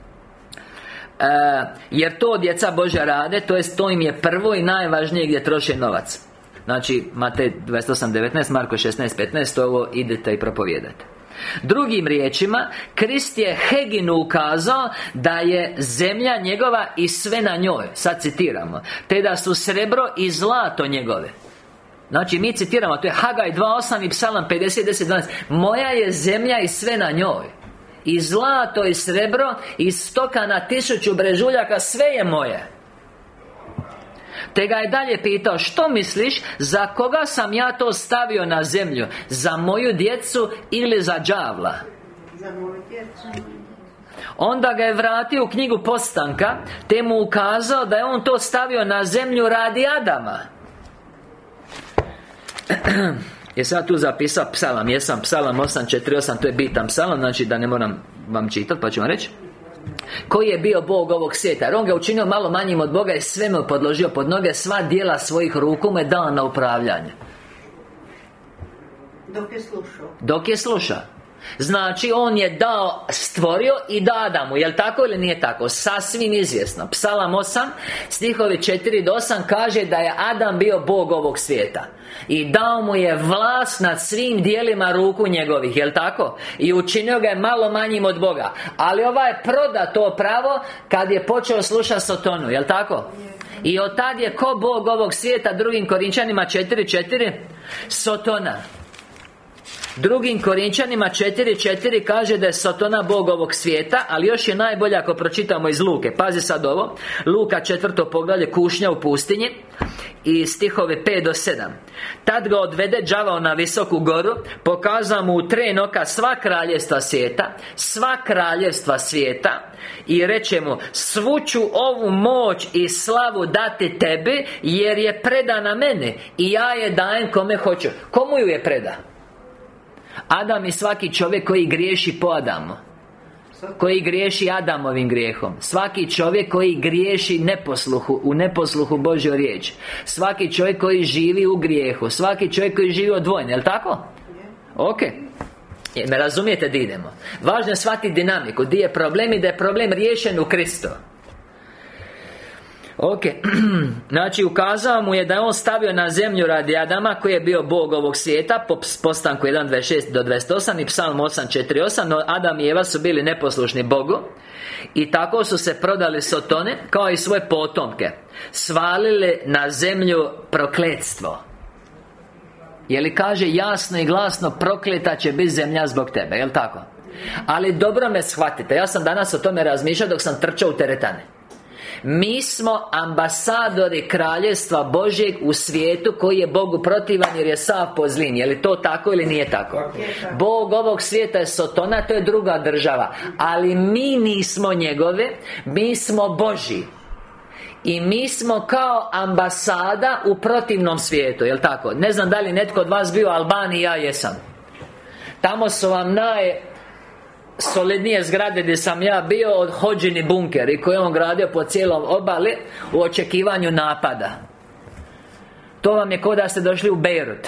jer to djeca Božja rade, to jest to im je prvo i najvažnije gdje troše novac. Znači, Matej dvadeset osam devetnaest, Marko šesnaest petnaest, ovo idete i propovijedate. Drugim riječima, Krist je Heginu ukazao da je zemlja njegova i sve na njoj. Sad citiramo: te da su srebro i zlato njegove. Znači, mi citiramo, to je Hagaj dva osam i Psalam pedeset deset dvanaest. Moja je zemlja i sve na njoj. I zlato i srebro, i stoka na tisuću brežuljaka, sve je moje. Te ga je dalje pitao: što misliš, za koga sam ja to stavio na zemlju? Za moju djecu ili za đavla? Za moju djecu. Onda ga je vratio u knjigu Postanka, te mu ukazao da je on to stavio na zemlju radi Adama. Jesam ja tu zapisao psalam? Jesam, Psalam osam četiri osam, to je bitan psalam, znači da ne moram vam čitati, pa ću vam reći. Koji je bio Bog ovog svijeta, jer on ga učinio malo manjim od Boga i sve mu podložio pod noge, sva djela svojih ruku mu je dao na upravljanje. Dok je slušao. Dok je slušao. Znači, on je dao, stvorio i da Adamu. Jel' tako ili nije tako? Sasvim izvjesno. Psalam osam, stihovi četiri do osam kaže da je Adam bio Bog ovog svijeta i dao mu je vlast nad svim dijelima ruku njegovih. Jel' tako? I učinio ga je malo manjim od Boga. Ali ovaj je proda to pravo kad je počeo slušati Sotonu. Jel' tako? I od tad je ko Bog ovog svijeta? Drugim Korinčanima četiri četiri, Sotona. Drugim Korinčanima četiri četiri kaže da je Sotona Bog ovog svijeta, ali još je najbolje ako pročitamo iz Luke. Pazi sad ovo, Luka četvrto poglavlje, kušnja u pustinji, i stihove pet do sedam. Tad ga odvede đavao na visoku goru, pokazao mu u tren oka sva kraljevstva svijeta, sva kraljevstva svijeta, i reče mu: svu ću ovu moć i slavu dati tebi, jer je predana meni i ja je dajem kome hoću. Komu ju je preda? Adam je svaki čovjek koji griješi po Adamu. koji griješi Adamovim grijehom, svaki čovjek koji griješi neposluhu, u neposluhu Božjoj riječi, svaki čovjek koji živi u grijehu, svaki čovjek koji živi odvojeno, je li tako? Ok. Je, me razumijete di idemo? Važno je shvatiti dinamiku, di je problem i da je problem riješen u Kristu. Ok. Znači ukazao mu je da je on stavio na zemlju radi Adama, koji je bio Bog ovog svijeta, po postanku jedan dvadeset šest do dvadeset osam i Psalm osam četiri osam. No Adam i Eva su bili neposlušni Bogu i tako su se prodali Sotone, kao i svoje potomke, svalili na zemlju prokletstvo. Je li kaže jasno i glasno, prokleta će biti zemlja zbog tebe, je li tako? Ali dobro me shvatite, ja sam danas o tome razmišljao dok sam trčao u teretane. Mi smo ambasadori Kraljevstva Božjeg u svijetu koji je Bogu protivan jer je sav pod zlim. Je li to tako ili nije tako? Bog ovog svijeta je Sotona, to je druga država. Ali mi nismo njegove, mi smo Božji. I mi smo kao ambasada u protivnom svijetu, jel tako? Ne znam da li netko od vas bio u Albaniji, ja jesam. Tamo su vam naj... solidnije zgrade gdje sam ja bio od Hodžini bunker i koji on gradio po cijelom obali u očekivanju napada. To vam je kao da ste došli u Beirut.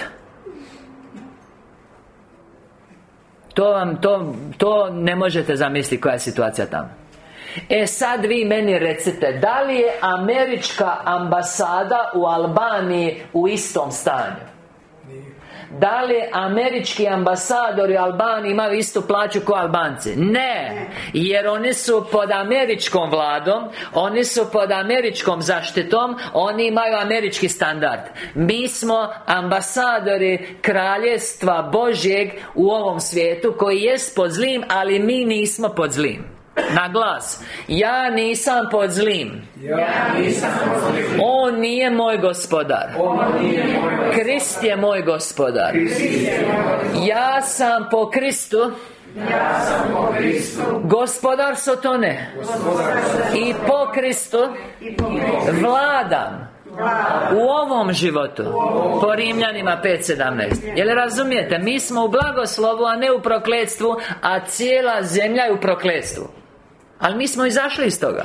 To vam, to, to ne možete zamisliti koja je situacija tamo. E sad vi meni recite, da li je američka ambasada u Albaniji u istom stanju? Da li američki ambasadori u Albaniji imaju istu plaću kao Albanci? Ne, jer oni su pod američkom vladom, oni su pod američkom zaštitom, oni imaju američki standard. Mi smo ambasadori Kraljevstva Božjeg u ovom svijetu koji jest pod zlim, ali mi nismo pod zlim. Na glas, ja nisam pod zlim. Ja nisam pod zlim. On nije moj gospodar. On nije moj gospodar. Krist je moj gospodar. Krist je moj gospodar. Ja sam po Kristu. Ja sam po Kristu. Gospodar Sotone. Gospodar. I po Kristu vladam u ovom životu. Po Rimljanima pet sedamnaest. Jel razumijete? Mi smo u blagoslovu, a ne u prokletstvu, a cijela zemlja je u prokletstvu. Ali mi smo izašli iz toga.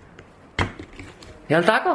Jel' tako?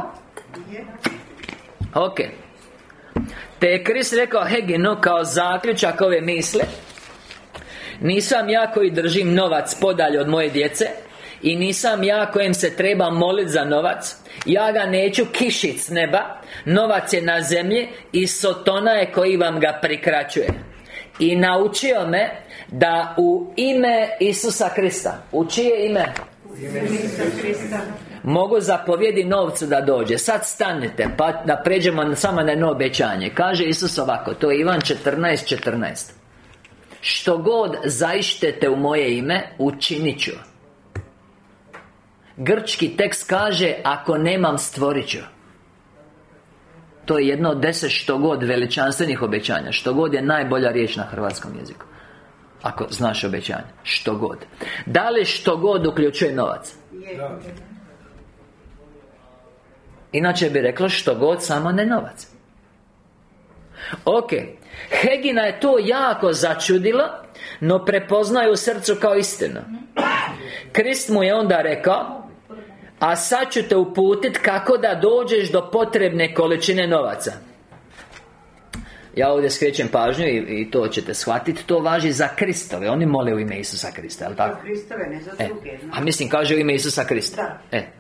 Ok. Te je Krist rekao Heginu kao zaključak ove misle: nisam ja koji držim novac podalje od moje djece, i nisam ja kojem se treba moliti za novac. Ja ga neću kišit s neba. Novac je na zemlji i Sotona je koji vam ga prikraćuje. I naučio me da u ime Isusa Krista. U čije ime? U ime Isusa Krista. Mogu zapovjedi novcu da dođe. Sad stanite pa da pređemo samo na jedno obećanje. Kaže Isus ovako, to je Ivan četrnaest četrnaest. Što god zaištete u moje ime, učinit ću. Grčki tekst kaže, ako nemam, stvorit ću. To je jedno od deset što god veličanstvenih obećanja. Što god je najbolja riječ na hrvatskom jeziku, ako znaš obećanje. Što god. Da li što god uključuje novac? Inače bi reklo što god, samo ne novac. Ok. Hegina je to jako začudilo, no prepoznaje u srcu kao istinu. Krist mu je onda rekao: a sad ću te uputiti kako da dođeš do potrebne količine novaca. Ja ovdje skrećem pažnju i, i to ćete shvatiti. To važi za Kristove. Oni mole u ime Isusa Krista, jel' tako? Kristove, ne za E, druge. a mislim kaže u ime Isusa Krista. Da. E.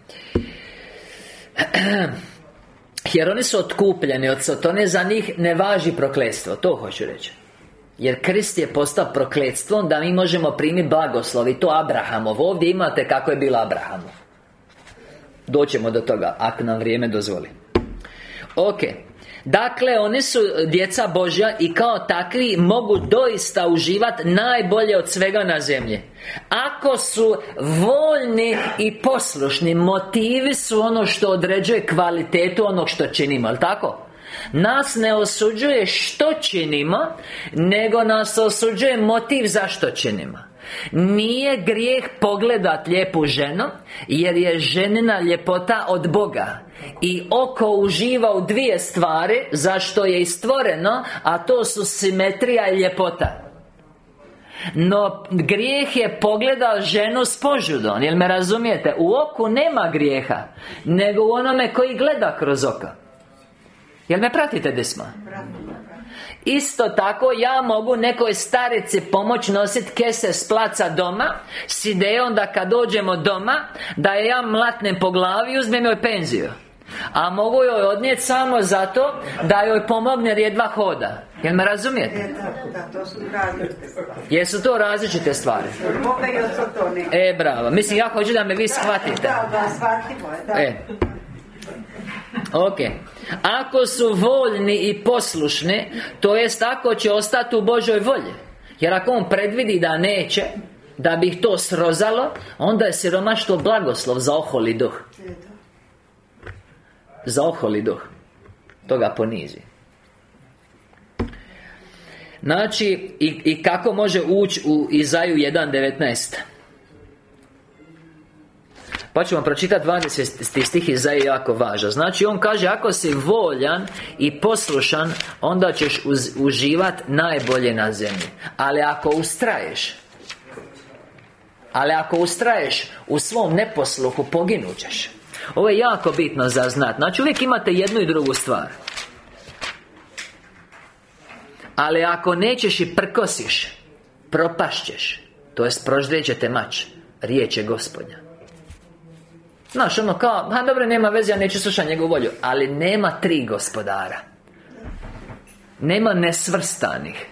Jer oni su otkupljeni od Sotone, za njih ne važi prokletstvo. To hoću reći. Jer Krist je postao prokletstvom da mi možemo primiti blagoslov. I to Abrahamov. Ovdje imate kako je bilo Abrahamov. Doćemo do toga, ako nam vrijeme dozvoli. Ok. Dakle, oni su djeca Božja i kao takvi mogu doista uživati najbolje od svega na zemlji. Ako su voljni i poslušni, motivi su ono što određuje kvalitetu onog što činimo, jel' tako? Nas ne osuđuje što činimo, nego nas osuđuje motiv zašto činimo. Nije grijeh pogledat lijepu ženu, jer je ženina ljepota od Boga. I oko uživa u dvije stvari zašto je i stvoreno, a to su simetrija i ljepota. No, grijeh je pogledao ženu s požudom. Jel me razumijete? U oku nema grijeha, nego u onome koji gleda kroz oka. Jel me pratite gdje smo? Isto tako ja mogu nekoj starici pomoć nositi kese s placa doma, s idejom da kad dođemo doma, da je ja mlatnem po glavi i uzmem joj penziju. A mogu joj odnijeti samo zato da joj pomogne jer jedva hoda. Jel me razumijete? E, tako da, to su različite stvari. Jesu to različite stvari? Boga i od Sotone. E, bravo. Mislim, ja hoću da me vi shvatite. Da, da, shvatimo je, da. E. Ok. Ako su voljni i poslušni, to jest ako će ostati u Božoj volji. Jer ako on predvidi da neće, da bi ih to srozalo, onda je siromaštvo blagoslov za oholi duh. Za oholi duh. To ga ponizi. Znači, i, i kako može ući u Izaju jedan devetnaest. Pa ću vam pročitati dvadeseti stih Izaije, jako važan. Znači, on kaže, ako si voljan i poslušan, onda ćeš uz, uživati najbolje na zemlji. Ali ako ustraješ Ali ako ustraješ u svom neposluhu, poginut ćeš. Ovo je jako bitno za znat. Znači, uvijek imate jednu i drugu stvar. Ali ako nećeš i prkosiš, propašćeš. To jest, proždreće te mač. Riječ je Gospodnja. Znaš, ono kao, ha dobro, nema veze, ja neću slušati njegovu volju. Ali nema tri gospodara. Nema nesvrstanih.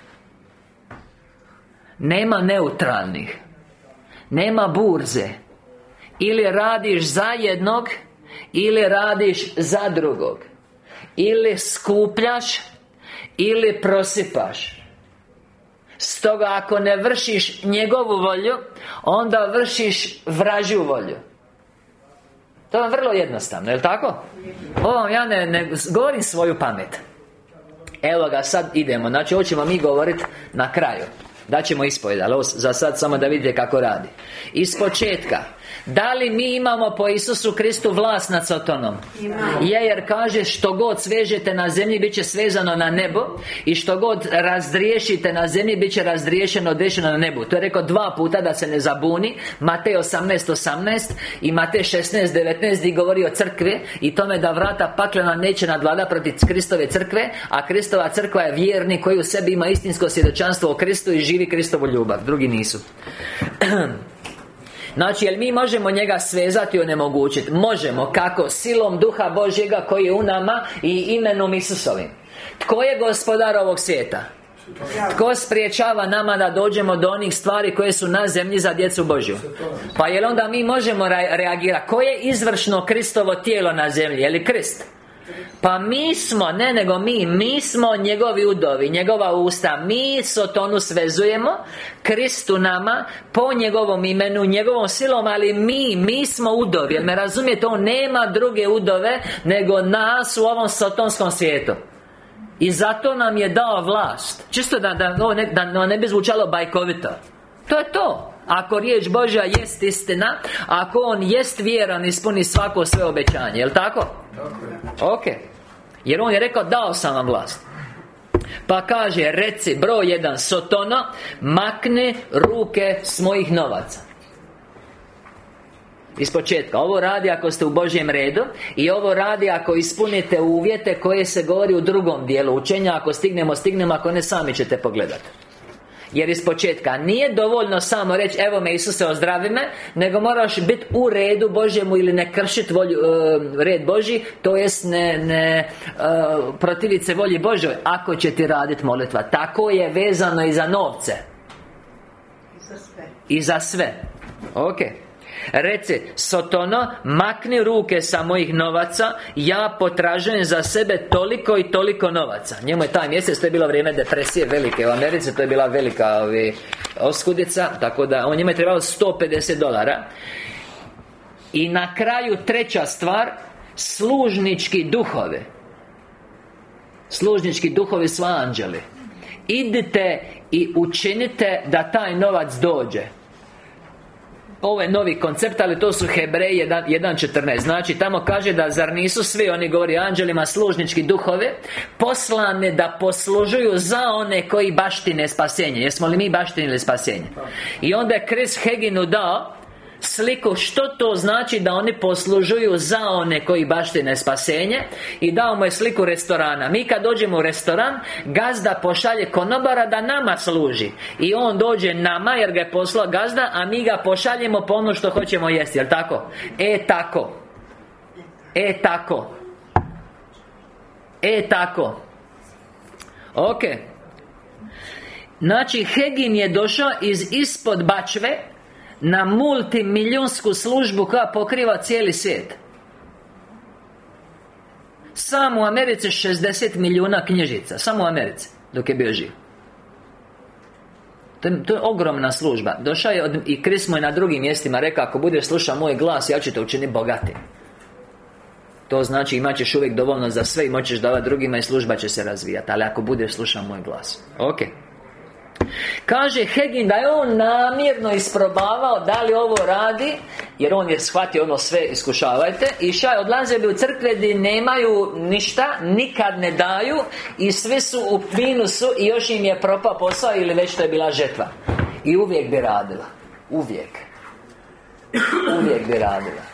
Nema neutralnih. Nema burze. Ili radiš za jednog, ili radiš za drugog. Ili skupljaš, ili prosipaš. Stoga ako ne vršiš njegovu volju, onda vršiš vražju volju. To je vrlo jednostavno, je li tako? Ovo ja ne, ne govorim svoju pamet. Evo ga, sad idemo. Znači, hoćemo mi govoriti na kraju. Daćemo ispovjed, ali ovo za sad samo da vidite kako radi. Iz početka, da li mi imamo po Isusu Kristu vlast nad Sotonom? Je, jer kaže, što god svežete na zemlji bit će svezano na nebo, i što god razriješite na zemlji bit će razriješeno, odriješeno na nebu. To je rekao dva puta, da se ne zabuni. Matej osamnaest osamnaest i Matej šesnaest devetnaest, gdje govori o crkvi i tome da vrata paklena neće nadvlada protiv Kristove crkve, a Kristova crkva je vjernik koji u sebi ima istinsko svjedočanstvo o Kristu i živi Kristovu ljubav. Drugi nisu. Znači, jel mi možemo njega svezati i onemogućiti? Možemo. Kako? Silom Duha Božjega koji je u nama i imenom Isusovim. Tko je gospodar ovog svijeta? Tko spriječava nama da dođemo do onih stvari koje su na zemlji za djecu Božju? Pa jel onda mi možemo reagirati? Ko je izvršno Kristovo tijelo na zemlji? Je li Krist? Pa mi smo, ne nego mi Mi smo njegovi udovi, njegova usta. Mi Sotonu svezujemo, Kristu nama, po njegovom imenu, njegovom silom. Ali mi, mi smo udovi. Jer me razumijete, on nema druge udove nego nas u ovom sotonskom svijetu. I zato nam je dao vlast. Čisto da, da, ovo ne, da ne bi zvučalo bajkovito. To je to. Ako riječ Božja jest istina, ako on jest vjeran, ispuni svako sve obećanje. Jel' tako? Ok. Jer on je rekao, dao sam vam vlast. Pa kaže, reci, broj jedan, Sotono, makni ruke s mojih novaca. Ispočetka. Ovo radi ako ste u Božjem redu, i ovo radi ako ispunite uvjete koje se govori u drugom dijelu učenja. Ako stignemo, stignemo, ako ne, sami ćete pogledati. Jer ispočetka nije dovoljno samo reći, evo me Isuse, ozdravi me, nego moraš biti u redu Božjemu ili ne kršiti volju, uh, red Božji, to jest ne, ne uh, protiviti se volji Božjoj, ako će ti raditi molitva. Tako je vezano i za novce. I za sve. I za sve. Ok. Reci, Sotono, makni ruke sa mojih novaca, ja potražujem za sebe toliko i toliko novaca. Njemu je taj mjesec, to je bilo vrijeme depresije velike u Americi, to je bila velika ovi, oskudica, tako da on njima je trebalo sto pedeset dolara. I na kraju treća stvar, služnički duhovi. Služnički duhovi su anđeli. Idite i učinite da taj novac dođe. ovo je novi koncept, ali to su Hebreji jedan četrnaest. Znači, tamo kaže da zar nisu svi, oni govori anđelima, služnički duhove, poslane da poslužuju za one koji baštine spasenje. Jesmo li mi baštinili spasenje? I onda je Chris Haginu dao sliku što to znači da oni poslužuju za one koji baštine spasenje, i dao mu je sliku restorana. Mi kad dođemo u restoran, gazda pošalje konobara da nama služi, i on dođe nama jer ga je poslao gazda, a mi ga pošaljemo po ono što hoćemo jesti, jel tako? E tako E tako E tako Ok. Znači, Hagin je došao iz ispod bačve na multimilijunsku službu koja pokriva cijeli svijet. Samo u Americi šezdeset milijuna knjižica. Samo u Americi, dok je bio živ. To je, to je ogromna služba. Došao je od, i Kris mu je na drugim mjestima rekao: ako budeš slušao moj glas, ja ću te učiniti bogatim. To znači imat ćeš uvijek dovoljno za sve i moćeš davati drugima i služba će se razvijati. Ali ako budeš slušao moj glas. Ok. Kaže Hagin da je on namjerno isprobavao da li ovo radi, jer on je shvatio ono sve iskušavajte. I šaj odlaze bi u crkve gdje nemaju ništa, nikad ne daju, i svi su u minusu i još im je propao posao ili već to je bila žetva. I uvijek bi radila. Uvijek Uvijek bi radila.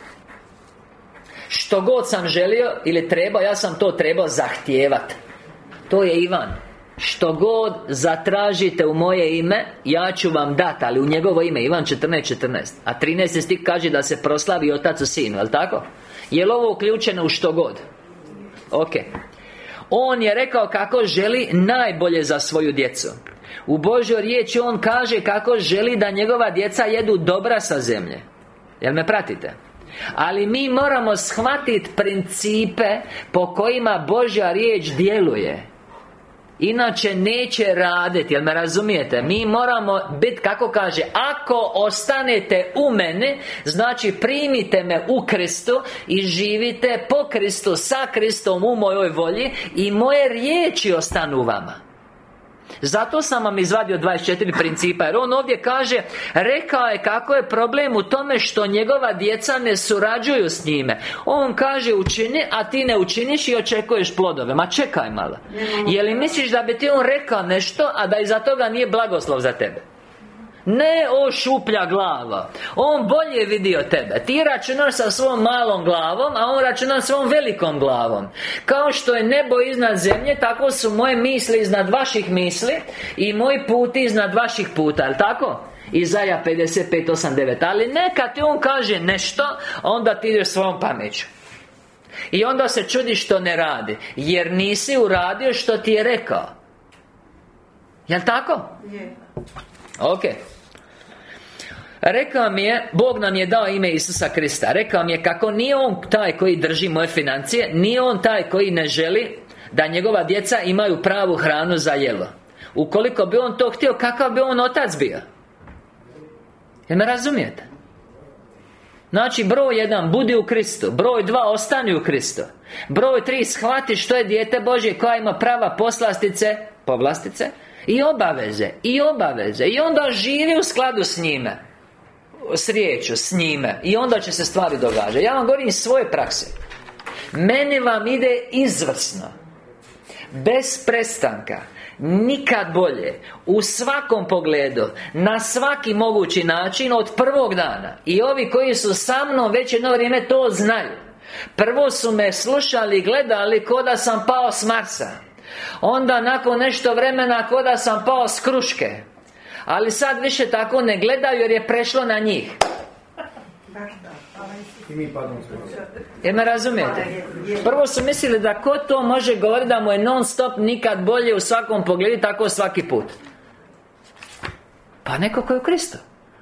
Što god sam želio ili trebao, ja sam to trebao zahtijevat. To je Ivan. Što god zatražite u moje ime, ja ću vam dati, ali u njegovo ime. Ivan četrnaest četrnaest. A trinaesti stih kaže da se proslavi otac u sinu, jel' tako? Je li ovo uključeno u što god? Ok. On je rekao kako želi najbolje za svoju djecu. U Božjoj riječi on kaže kako želi da njegova djeca jedu dobra sa zemlje. Jel me pratite? Ali mi moramo shvatiti principe po kojima Božja riječ djeluje. Inače neće raditi, jel me razumijete? Mi moramo biti, kako kaže, ako ostanete u mene, znači primite me u Kristu i živite po Kristu, sa Kristom u mojoj volji, i moje riječi ostanu u vama. Zato sam vam izvadio dvadeset četiri principa, jer on ovdje kaže, rekao je kako je problem u tome što njegova djeca ne surađuju s njime. On kaže učini, a ti ne učiniš i očekuješ plodove. Ma čekaj malo. Je li misliš da bi ti on rekao nešto, a da iza toga nije blagoslov za tebe? Ne, o šuplja glava. On bolje vidio tebe. Ti računaš sa svom malom glavom, a on računa svom velikom glavom. Kao što je nebo iznad zemlje, tako su moje misli iznad vaših misli i moji puti iznad vaših puta, jel' tako? Izaja pedeset pet, osam, devet. Ali neka ti on kaže nešto, onda ti ideš svojom pameću. I onda se čudiš što ne radi, jer nisi uradio što ti je rekao. Jel' tako? Je. Ok. Rekao mi je, Bog nam je dao ime Isusa Krista. Rekao mi je kako nije on taj koji drži moje financije, nije on taj koji ne želi da njegova djeca imaju pravu hranu za jelo. Ukoliko bi on to htio, kakav bi on otac bio? Jel me razumijete? Znači, broj jedan, budi u Kristu. Broj dva, ostani u Kristu. Broj tri, shvati što je dijete Božje koja ima prava poslastice, povlastice i obaveze, i obaveze. I onda živi u skladu s njime, s riječu, s njime. I onda će se stvari događati. Ja vam govorim iz svoje prakse. Meni vam ide izvrsno, bez prestanka, nikad bolje, u svakom pogledu, na svaki mogući način, od prvog dana. I ovi koji su sa mnom već jedno vrijeme to znaju. Prvo su me slušali i gledali ko da sam pao s Marsa. Onda nakon nešto vremena ko da sam pao s kruške. Ali sad više tako ne gledaju jer je prešlo na njih. Jer me razumijete? Prvo su mislili da ko to može govoriti da mu je non stop nikad bolje u svakom pogledu, tako svaki put. Pa neko ko je u Kristu.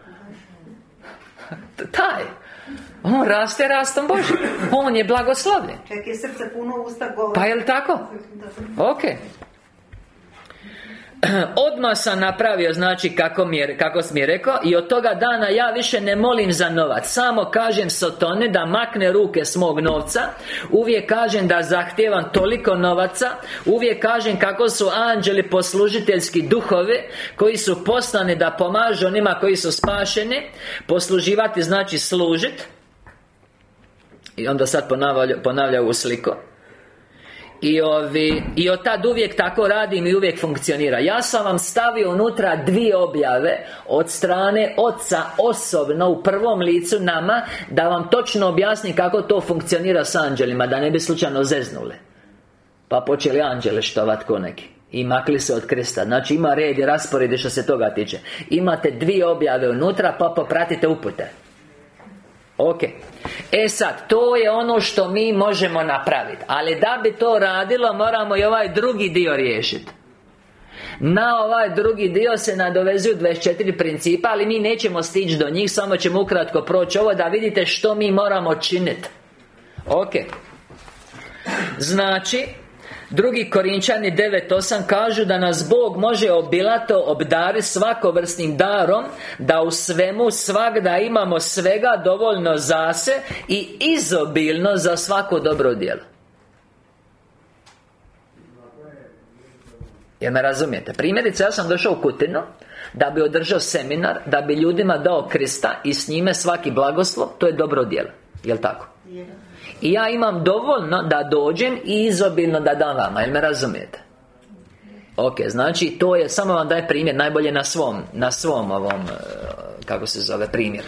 Taj on raste rastom Božim. On je blagoslovljen. Čak je srce puno, usta govori. Pa je li tako? Ok. Odmah sam napravio, znači, kako mi je, kako mi je rekao. I od toga dana ja više ne molim za novac. Samo kažem Sotone da makne ruke s mog novca. Uvijek kažem da zahtijevam toliko novaca. Uvijek kažem kako su anđeli poslužiteljski duhovi koji su poslani da pomažu onima koji su spašeni. Posluživati znači služiti. I onda sad ponavlja, ponavlja ovu sliku. I, ovi, I od tad uvijek tako radim i uvijek funkcionira. Ja sam vam stavio unutra dvije objave od strane Oca osobno u prvom licu nama, da vam točno objasni kako to funkcionira s anđelima, da ne bi slučajno zeznuli pa počeli anđele štovat ko neki i makli se od Krista. Znači ima red i raspored što se toga tiče. Imate dvije objave unutra, pa popratite upute. Ok. E sad, to je ono što mi možemo napraviti. Ali da bi to radilo, moramo i ovaj drugi dio riješiti. Na ovaj drugi dio se nadovezuju dvadeset četiri principa, ali mi nećemo stići do njih. Samo ćemo ukratko proći ovo da vidite što mi moramo činiti. Ok. Znači, drugi Korinčani devet osam kažu da nas Bog može obilato obdariti svakovrsnim darom, da u svemu svagda imamo svega dovoljno za se i izobilno za svako dobro djelo. Jer me razumijete? Primjerice, ja sam došao u Kutinu da bi održao seminar, da bi ljudima dao Krista i s njime svaki blagoslov. To je dobro djelo. Jel' tako? I ja imam dovoljno da dođem i izobilno da dam vama. Jel me razumijete? Ok, znači to je, samo vam daje primjer, najbolje na svom, na svom ovom, kako se zove, primjer.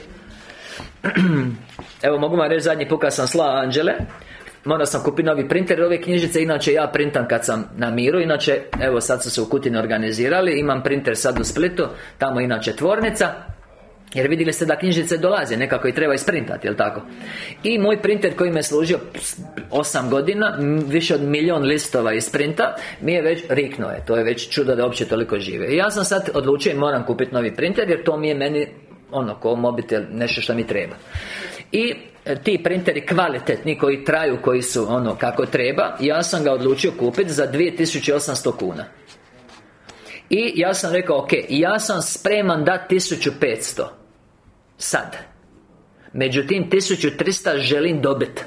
Evo, mogu vam reći, zadnji put kad sam slao anđele, morao sam kupiti novi printer. Ove knjižice inače ja printam kad sam na miru. Inače, evo sad su se u Kutini organizirali. Imam printer sad u Splitu, tamo inače tvornica. Jer vidjeli ste da knjižice dolaze, nekako i treba isprintati, jel' tako? I moj printer koji me služio osam godina, više od milion listova isprinta, mi je već riknuo je. To je već čudo da uopće toliko žive. I ja sam sad odlučio i moram kupiti novi printer, jer to mi je meni, ono, ko mobitel, nešto što mi treba. I ti printeri kvalitetni, koji traju, koji su ono kako treba, ja sam ga odlučio kupiti za dvije tisuće osamsto kuna. I ja sam rekao, ok, ja sam spreman dati tisuću petsto sad. Međutim, tisuću tristo želim dobiti.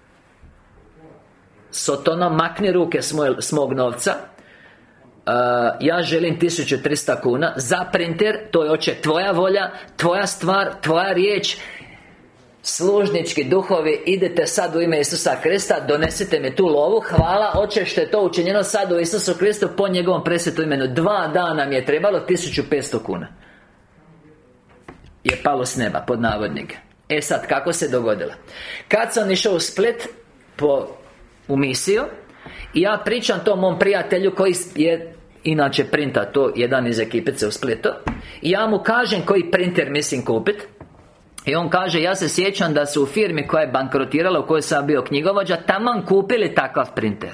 Sotona, makni ruke s, moj, s mog novca. uh, Ja želim tisuću tristo kuna za printer. To je, oče, tvoja volja, tvoja stvar, tvoja riječ. Služnički duhovi, idete sad u ime Isusa Krista, donesite mi tu lovu. Hvala, oče, što je to učinjeno sad u Isusu Kristu po njegovom presvetom imenu. Dva dana mi je trebalo, tisuću petsto kuna je palo s neba, pod navodnike. E sad, kako se dogodilo? Kad sam išao u Split po, u misiju, i ja pričam tom mom prijatelju koji je inače printa to, jedan iz ekipice u Splitu, i ja mu kažem koji printer mislim kupiti. I on kaže, ja se sjećam da su u firmi koja je bankrotirala, u kojoj sam bio knjigovođa, taman kupili takav printer.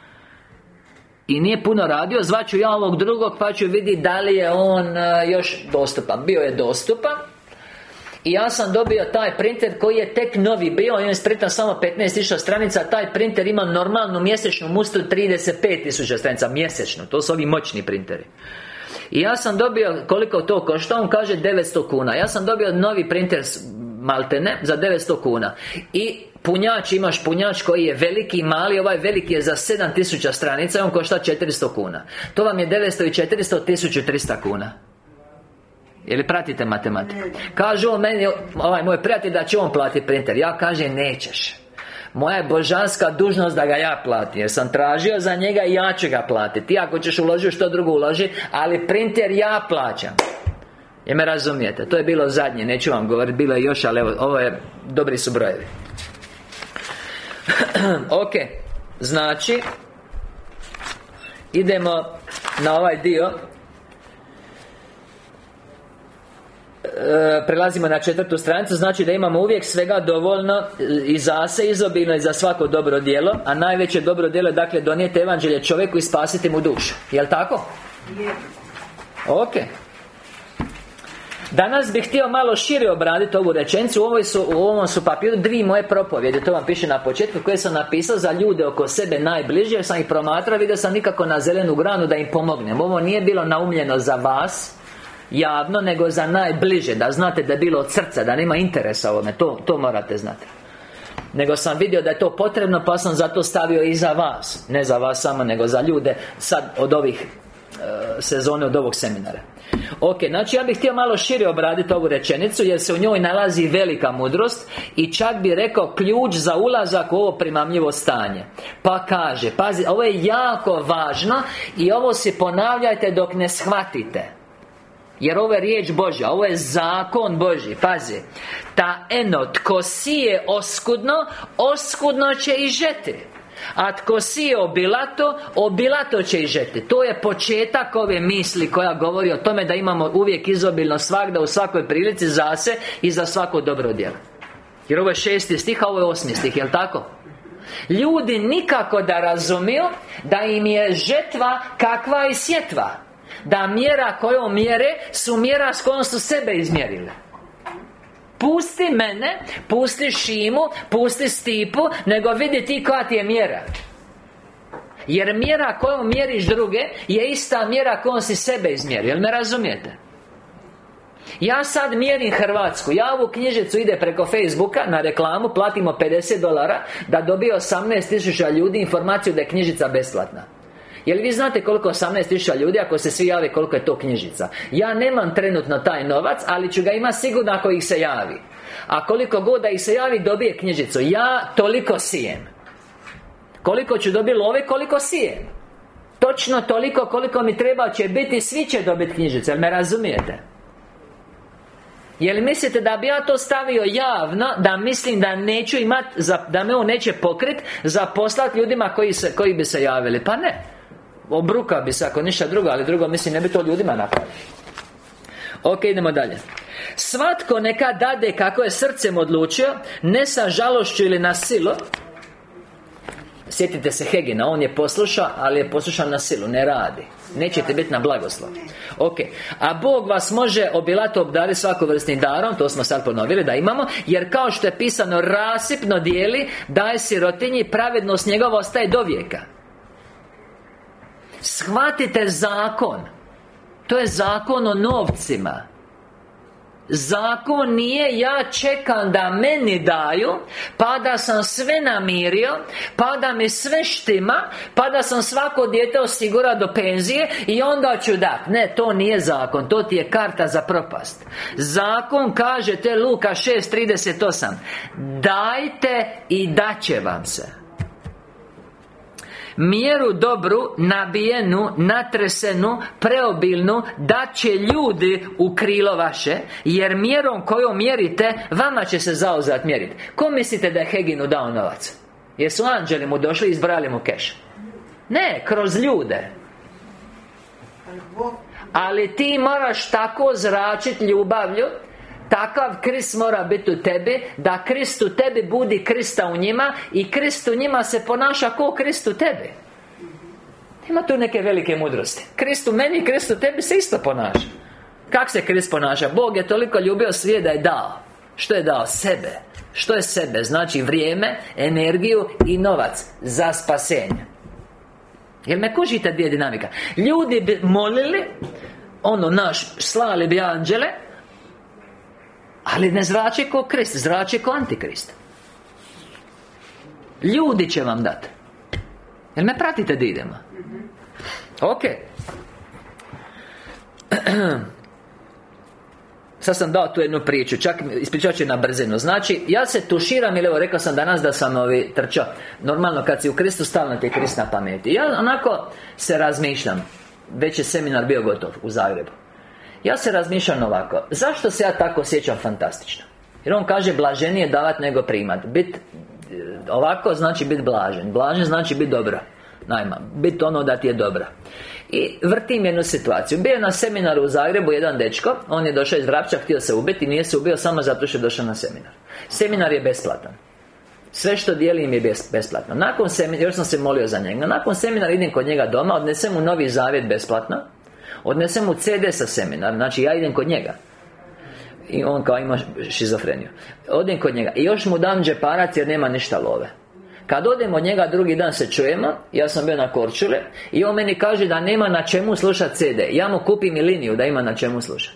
I nije puno radio, zvaću ja ovog drugog pa ću vidjeti da li je on uh, još dostupan. Bio je dostupan. I ja sam dobio taj printer koji je tek novi bio. On je sprintan samo petnaest tisuća stranica. Taj printer ima normalnu mjesečnu mustu trideset pet tisuća stranica mjesečno. To su ovi moćni printeri. I ja sam dobio, koliko to košta? On kaže devetsto kuna. Ja sam dobio novi printer maltene za devetsto kuna. I punjač, imaš punjač koji je veliki i mali. Ovaj veliki je za sedam tisuća stranica i on košta četiristo kuna. To vam je devetsto i četiristo, tisuću tristo kuna. Jeli pratite matematiku? Kažu on meni, ovaj moj prijatelj, da će on platiti printer. Ja kažem, nećeš. Moja je božanska dužnost da ga ja platim, jer sam tražio za njega i ja ću ga platiti. Ti ako ćeš uložiti, što drugo uloži, ali printer ja plaćam. Jer me razumijete? To je bilo zadnje, neću vam govoriti, bilo je još, ali evo, ovo je, dobri su brojevi. Ok, znači idemo na ovaj dio. E, prelazimo na četvrtu stranicu. Znači da imamo uvijek svega dovoljno i za se, izobilno i za svako dobro djelo. A najveće dobro djelo je dakle donijeti evanđelje čovjeku i spasiti mu dušu. Jel' tako? Je. Ok. Danas bih htio malo šire obraditi ovu rečenicu. U, ovoj su, u ovom su papiru dvije moje propovjede, to vam piše na početku, koje sam napisao za ljude oko sebe najbliže, jer sam ih promatrao, vidio sam nikako na zelenu granu da im pomognem. Ovo nije bilo naumljeno za vas javno, nego za najbliže, da znate da je bilo od srca, da nema interesa ovome, to, to morate znati. Nego sam vidio da je to potrebno, pa sam zato stavio i za vas. Ne za vas samo, nego za ljude sad od ovih e, sezone, od ovog seminara. Ok, znači ja bih htio malo šire obraditi ovu rečenicu, jer se u njoj nalazi velika mudrost i čak bi rekao ključ za ulazak u ovo primamljivo stanje. Pa kaže, pazi, ovo je jako važno i ovo si ponavljajte dok ne shvatite. Jer ovo je riječ Božja, ovo je zakon Božji, pazi. Ta eno, tko sije oskudno, oskudno će i žeti. A tko sije obilato, obilato će i žeti. To je početak ove misli koja govori o tome da imamo uvijek izobilno svagda, u svakoj prilici za se i za svako dobro djelo. Jer ovo je šesti stih, a ovo je osmi stih, jel' tako? Ljudi nikako da razumiju da im je žetva kakva i sjetva. Da mjera koju mjere su mjera s kojom su sebe izmjerile. Pusti mene, pusti Šimu, pusti Stipu, nego vidi ti koja ti je mjera. Jer mjera kojom mjeriš druge je ista mjera kojom si sebe izmjerio. Jel me razumijete? Ja sad mjerim Hrvatsku. Ja ovu knjižicu ide preko Facebooka na reklamu, platimo pedeset dolara da dobije osamnaest tisuća ljudi informaciju da je knjižica besplatna. Jel vi znate koliko osamnaest tisuća ljudi, ako se svi jave, koliko je to knjižica? Ja nemam trenutno taj novac, ali ću ga imati sigurno ako ih se javi. A koliko god da ih se javi, dobije knjižicu. Ja toliko sijem. Koliko ću dobiti love, koliko sijem. Točno toliko koliko mi treba će biti, svi će dobiti knjižicu. Jel me razumijete? Jel mislite da bi ja to stavio javno, da mislim da neću imat, da me on neće pokrit za poslat ljudima koji, se, koji bi se javili? Pa ne. Obruka bi se ako ništa drugo, ali drugo mislim ne bi to ljudima napravili. Ok, idemo dalje. Svatko neka dade kako je srcem odlučio, ne sa žalošću ili na silu. Sjetite se Hegina, on je poslušao, ali je poslušao na silu, ne radi. Nećete biti na blagoslov. Ok, a Bog vas može obilato obdariti svakovrsnim darom, to smo sad ponovili da imamo, jer kao što je pisano, rasipno dijeli, daje sirotinji, pravednost njegova ostaje do vijeka. Shvatite zakon. To je zakon o novcima. Zakon nije ja čekam da meni daju, pa da sam sve namirio, pa da mi sve štima, pa da sam svako dijete osigurao do penzije i onda ću dat. Ne, to nije zakon, to ti je karta za propast. Zakon kaže, te Luka šest trideset osam, dajte i daće vam se. Mjeru dobru, nabijenu, natresenu, preobilnu dat će ljudi u krilo vaše, jer mjerom kojom mjerite, vama će se zauzvrat mjeriti. Ko mislite da je Heginu dao novac? Jesu anđeli mu došli i izbrali mu keš? Ne, kroz ljude. Ali ti moraš tako zračiti ljubavlju, takav Krist mora biti u tebi, da Krist u tebi budi Krista u njima i Krist u njima se ponaša ko Krist u tebi. Ima tu neke velike mudrosti. Krist u meni i Krist u tebi se isto ponaša. Kako se Krist ponaša? Bog je toliko ljubio svijet da je dao. Što je dao? Sebe. Što je sebe? Znači vrijeme, energiju i novac za spasenje. Jel me kužite gdje je dinamika? Ljudi bi molili, ono naš, slali bi anđele, ali ne zrače ko Krist, zrače ko Antikrist. Ljudi će vam dati. Jel me pratite da idemo? Ok. Sad sam dao tu jednu priču, čak ispričat ću na brzinu. Znači, ja se tuširam, ili evo rekao sam danas da sam ovi trčao. Normalno kad si u Kristu, stalno ti je Krist na pameti. Ja onako se razmišljam. Već je seminar bio gotov u Zagrebu. Ja se razmišljam ovako, zašto se ja tako osjećam fantastično? Jer on kaže blaženije davat nego primat. Bit ovako znači biti blažen. Blažen znači biti dobro. Najma, biti ono da ti je dobro. I vrtim jednu situaciju. Bio je na seminaru u Zagrebu jedan dečko. On je došao iz Vrapča, htio se ubiti. Nije se ubio samo zato što je došao na seminar. Seminar je besplatan. Sve što dijelim je besplatno. Nakon seminara, još sam se molio za njega. Nakon seminara idem kod njega doma, odnesem mu Novi Zavjet besplatno, odnesem mu ce de sa seminara. Znači ja idem kod njega. I on kao ima šizofreniju. Odem kod njega i još mu dam džeparac jer nema ništa love. Kad odem od njega drugi dan se čujemo, ja sam bio na Korčule, i on meni kaže da nema na čemu slušati C D. Ja mu kupim i liniju da ima na čemu slušati.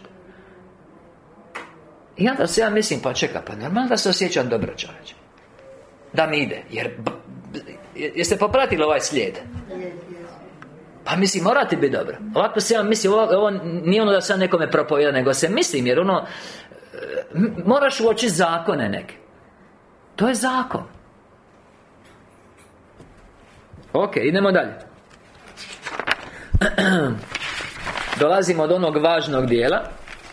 I onda se ja mislim, pa čeka, pa normalno da se osjećam dobro, čovječe, da mi ide. Jer, jeste popratili ovaj slijed? Pa mislim, morate biti dobro. Ovako se ja mislim, ovo, ovo nije ono da sam nekome propovjeda, nego se mislim, jer ono, moraš uočiti zakone neke. To je zakon. Ok, idemo dalje. Dolazimo do onog važnog dijela.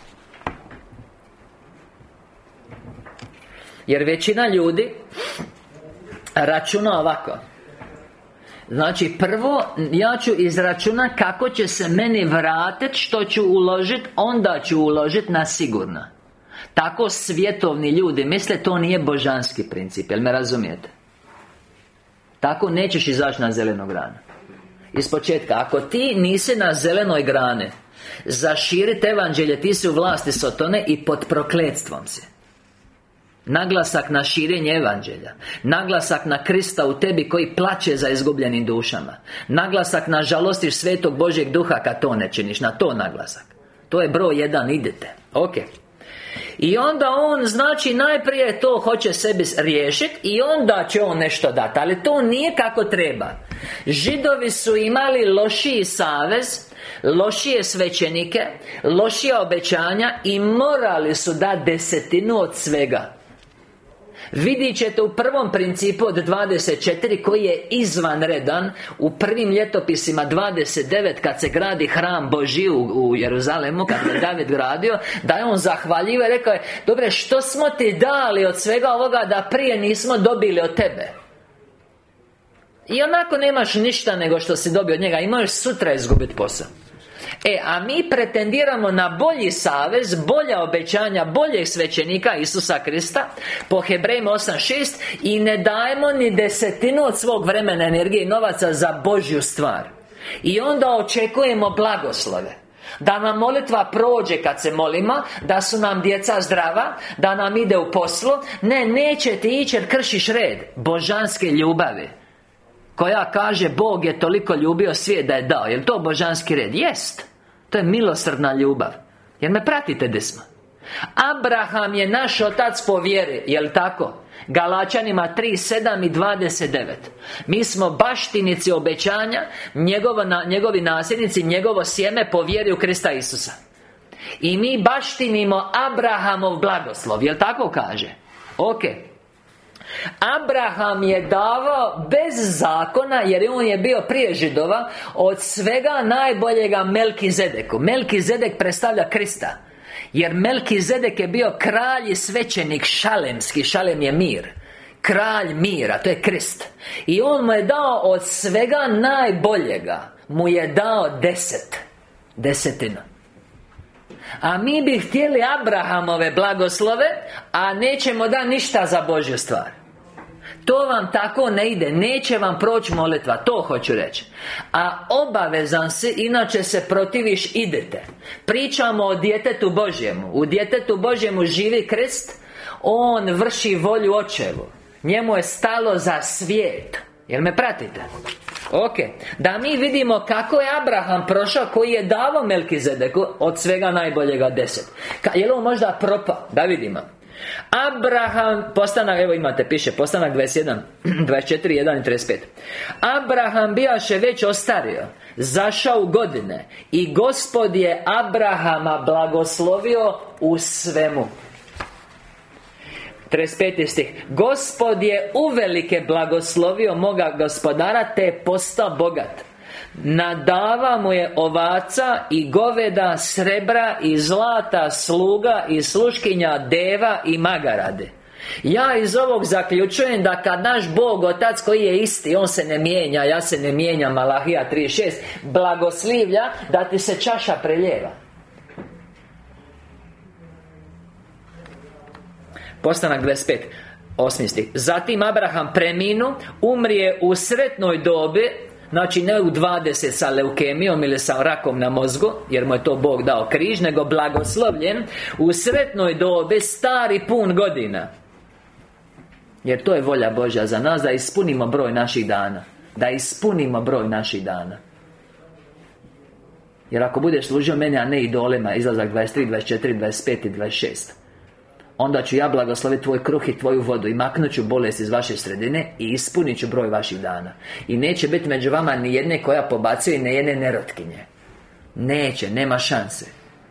Jer većina ljudi računa ovako. Znači, prvo ja ću izračunati kako će se meni vratiti, što ću uložiti, onda ću uložiti na sigurno. Tako svjetovni ljudi misle, to nije božanski princip, jel me razumijete? Tako nećeš izaći na zelenu granu. Ispočetka, ako ti nisi na zelenoj grani za širiti evanđelje, ti si u vlasti Sotone i pod prokletstvom si. Naglasak na širenje evanđelja, naglasak na Krista u tebi koji plaće za izgubljenim dušama, naglasak na žalostiš Svetog Božjeg Duha kad to ne činiš. Na to naglasak. To je broj jedan, idete. Ok. I onda on, znači, najprije to hoće sebi riješiti i onda će on nešto dati. Ali to nije kako treba. Židovi su imali lošiji savez, lošije svećenike, lošija obećanja i morali su dati desetinu od svega. Vidjet ćete u prvom principu od dvadeset četiri, koji je izvanredan, u prvim ljetopisima dvadeset devet, kad se gradi hram Božji u, u Jeruzalemu, kad je David gradio, da je on zahvaljivo i rekao je: dobre, što smo ti dali od svega ovoga da prije nismo dobili od tebe? I onako nemaš ništa nego što si dobio od njega, i možeš sutra izgubiti posao. E, a mi pretendiramo na bolji savez, bolja obećanja, boljeg svećenika Isusa Krista po Hebrejima osam šest, i ne dajemo ni desetinu od svog vremena, energije i novaca za Božju stvar. I onda očekujemo blagoslove, da nam molitva prođe kad se molimo, da su nam djeca zdrava, da nam ide u poslu. Ne, neće ti ići jer kršiš red božanske ljubavi, koja kaže: Bog je toliko ljubio svijet da je dao. Je li to božanski red? Jest. To je milosrdna ljubav. Jer me pratite gdje smo. Abraham je naš otac po vjeri. Je li tako? Galačanima tri sedam i dvadeset devet. Mi smo baštinici obećanja, njegovo, na, njegovi nasljednici, njegovo sjeme po vjeri u Krista Isusa. I mi baštinimo Abrahamov blagoslov. Je li tako kaže? Ok. Abraham je davao bez zakona, jer on je bio prije Židova, od svega najboljega Melkizedeku. Melkizedek predstavlja Krista, jer Melkizedek je bio kralj i svećenik šalemski. Šalem je mir, kralj mira, to je Krist. I on mu je dao od svega najboljega, mu je dao deset desetina. A mi bi htjeli Abrahamove blagoslove, a nećemo da ništa za Božju stvar. To vam tako ne ide. Neće vam proći molitva, to hoću reći. A obavezan si, inače se protiviš, idete. Pričamo o djetetu Božjemu. U djetetu Božjemu živi Krist. On vrši volju Očevu. Njemu je stalo za svijet. Jel me pratite? Ok. Da mi vidimo kako je Abraham prošao, koji je davao Melkizedeku od svega najboljega deset. Ka, je li on možda propao? Da vidimo. Abraham, postanak, evo imate, piše postanak dvadeset jedan, dvadeset četiri, jedan i trideset pet. Abraham bijaše već ostario, zašao u godine, i Gospod je Abrahama blagoslovio u svemu. trideset peti stih. Gospod je uvelike blagoslovio moga gospodara, te je postao bogat. Nadava mu je ovaca i goveda, srebra i zlata, sluga i sluškinja, deva i magarade. Ja iz ovog zaključujem da kad naš Bog Otac, koji je isti, on se ne mijenja, ja se ne mijenjam, Malahija tri šest, blagoslivlja, da ti se čaša preljeva. Postanak dvadeset pet, osmi stih. Zatim Abraham preminu, umrije u sretnoj dobi, Znači ne u dvadeset sa leukemijom ili sa rakom na mozgu, jer mu je to Bog dao križ, nego blagoslovljen u sretnoj dobi, stari pun godina. Jer to je volja Božja za nas, da ispunimo broj naših dana. Da ispunimo broj naših dana. Jer ako budeš služio mene, a ne idolima, izlazak dvadeset tri, dvadeset četiri, dvadeset pet i dvadeset šest, onda ću ja blagosloviti tvoj kruh i tvoju vodu i maknut ću bolest iz vaše sredine i ispunit ću broj vaših dana. I neće biti među vama ni jedne koja pobacuje, ni jedne nerotkinje. Neće, nema šanse.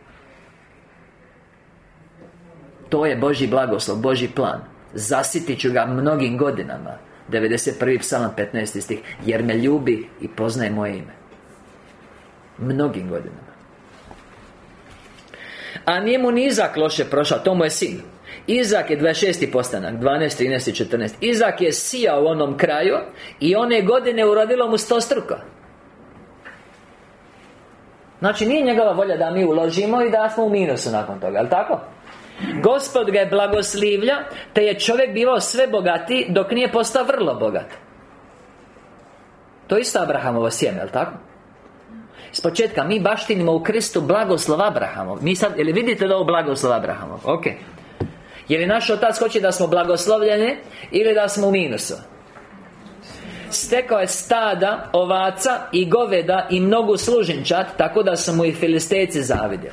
To je Božji blagoslov, Božji plan. Zasitit ću ga mnogim godinama. devedeset prvi psalam, petnaesti stih. Jer me ljubi i poznaje moje ime. Mnogim godinama. A nije mu ni Izak loše prošao, to mu je sin. Izak je dvadeset šesti postanak, dvanaest, trinaest i četrnaest. Izak je sijao u onom kraju i one godine urodilo mu stostruko. Znači nije njegova volja da mi uložimo i da smo u minusu nakon toga, jel' tako? Gospod ga je blagoslivlja, te je čovjek bivao sve bogatiji dok nije postao vrlo bogat. To je isto Abrahamovo sjeme, jel' tako? S početka mi baštinimo u Kristu blagoslov Abrahamov. Mi sad, jel vidite da ovo blagoslov Abrahamov? Ok. Je li naš otac hoće da smo blagoslovljeni ili da smo u minusu? Stekao je stada, ovaca i goveda i mnogu služinčad, tako da su mu i Filistejci zavidjeli.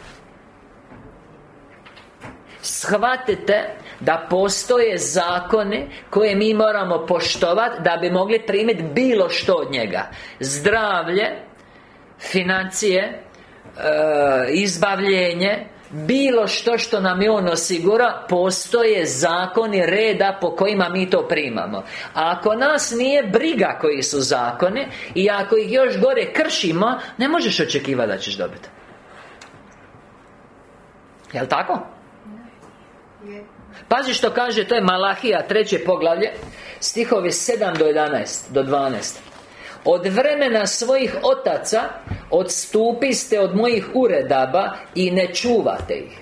Shvatite da postoje zakone koje mi moramo poštovati da bi mogli primiti bilo što od njega. Zdravlje, financije, e, izbavljenje, bilo što što nam je on osigura. Postoje zakoni reda po kojima mi to primamo. A ako nas nije briga koji su zakoni i ako ih još gore kršimo, ne možeš očekivati da ćeš dobiti. Jel' tako? Pazi što kaže, to je Malahija, treće poglavlje, stihovi sedam do jedanaest, do dvanaest. Od vremena svojih otaca odstupiste od mojih uredaba i ne čuvate ih.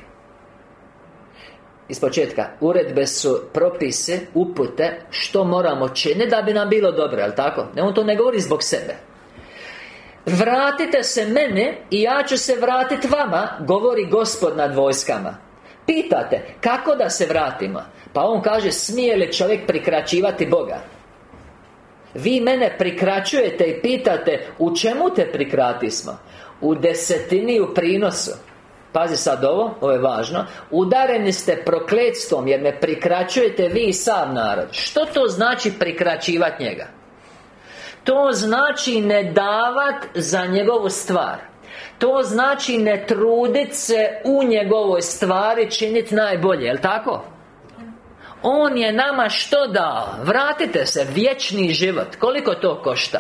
Iz početka, uredbe su propise, upute, što moramo činiti da bi nam bilo dobro, jel' tako? Ne, on to ne govori zbog sebe. Vratite se mene i ja ću se vratiti vama, govori Gospod nad vojskama. Pitate, kako da se vratimo? Pa on kaže, smije li čovjek prikraćivati Boga? Vi mene prikraćujete i pitate, u čemu te prikratismo? U desetini, u prinosu. Pazi sad ovo, ovo je važno. Udareni ste prokletstvom jer me prikraćujete vi i sav narod. Što to znači prikraćivati njega? To znači ne davat za njegovu stvar. To znači ne trudit se u njegovoj stvari činiti najbolje, jel' tako? On je nama što dao? Vratite se, vječni život. Koliko to košta?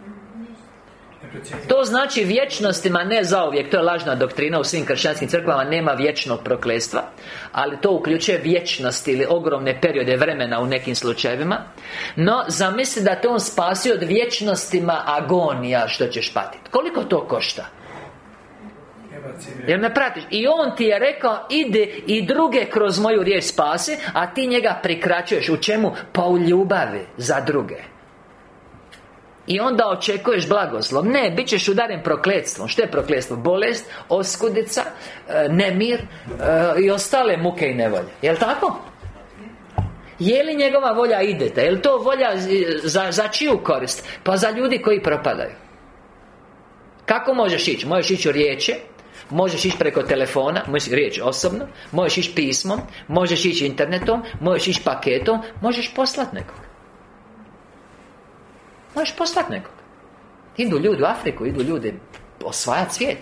To znači vječnostima, ne zauvijek. To je lažna doktrina, u svim kršćanskim crkvama nema vječnog prokletstva. Ali to uključuje vječnost ili ogromne periode vremena u nekim slučajevima. No, zamisli da te on spasio od vječnostima agonija što ćeš patiti. Koliko to košta? Jer me pratiš. I on ti je rekao, ide i druge kroz moju riječ spasi, a ti njega prikraćuješ. U čemu? Pa u ljubavi za druge. I onda očekuješ blagoslov. Ne, bit ćeš udaren prokletstvom. Što je prokletstvo? Bolest, oskudica, nemir i ostale muke i nevolje. Jel' tako? Je li njegova volja idete? Je li to volja za, za čiju korist? Pa za ljudi koji propadaju. Kako možeš ići? Možeš ići u riječi, možeš ići preko telefona, možeš riječ osobno, možeš ići pismom, možeš ići internetom, možeš ići paketom, možeš poslati nekog. Možeš poslati nekog. Idu ljudi u Afriku, idu ljudi osvajati svijet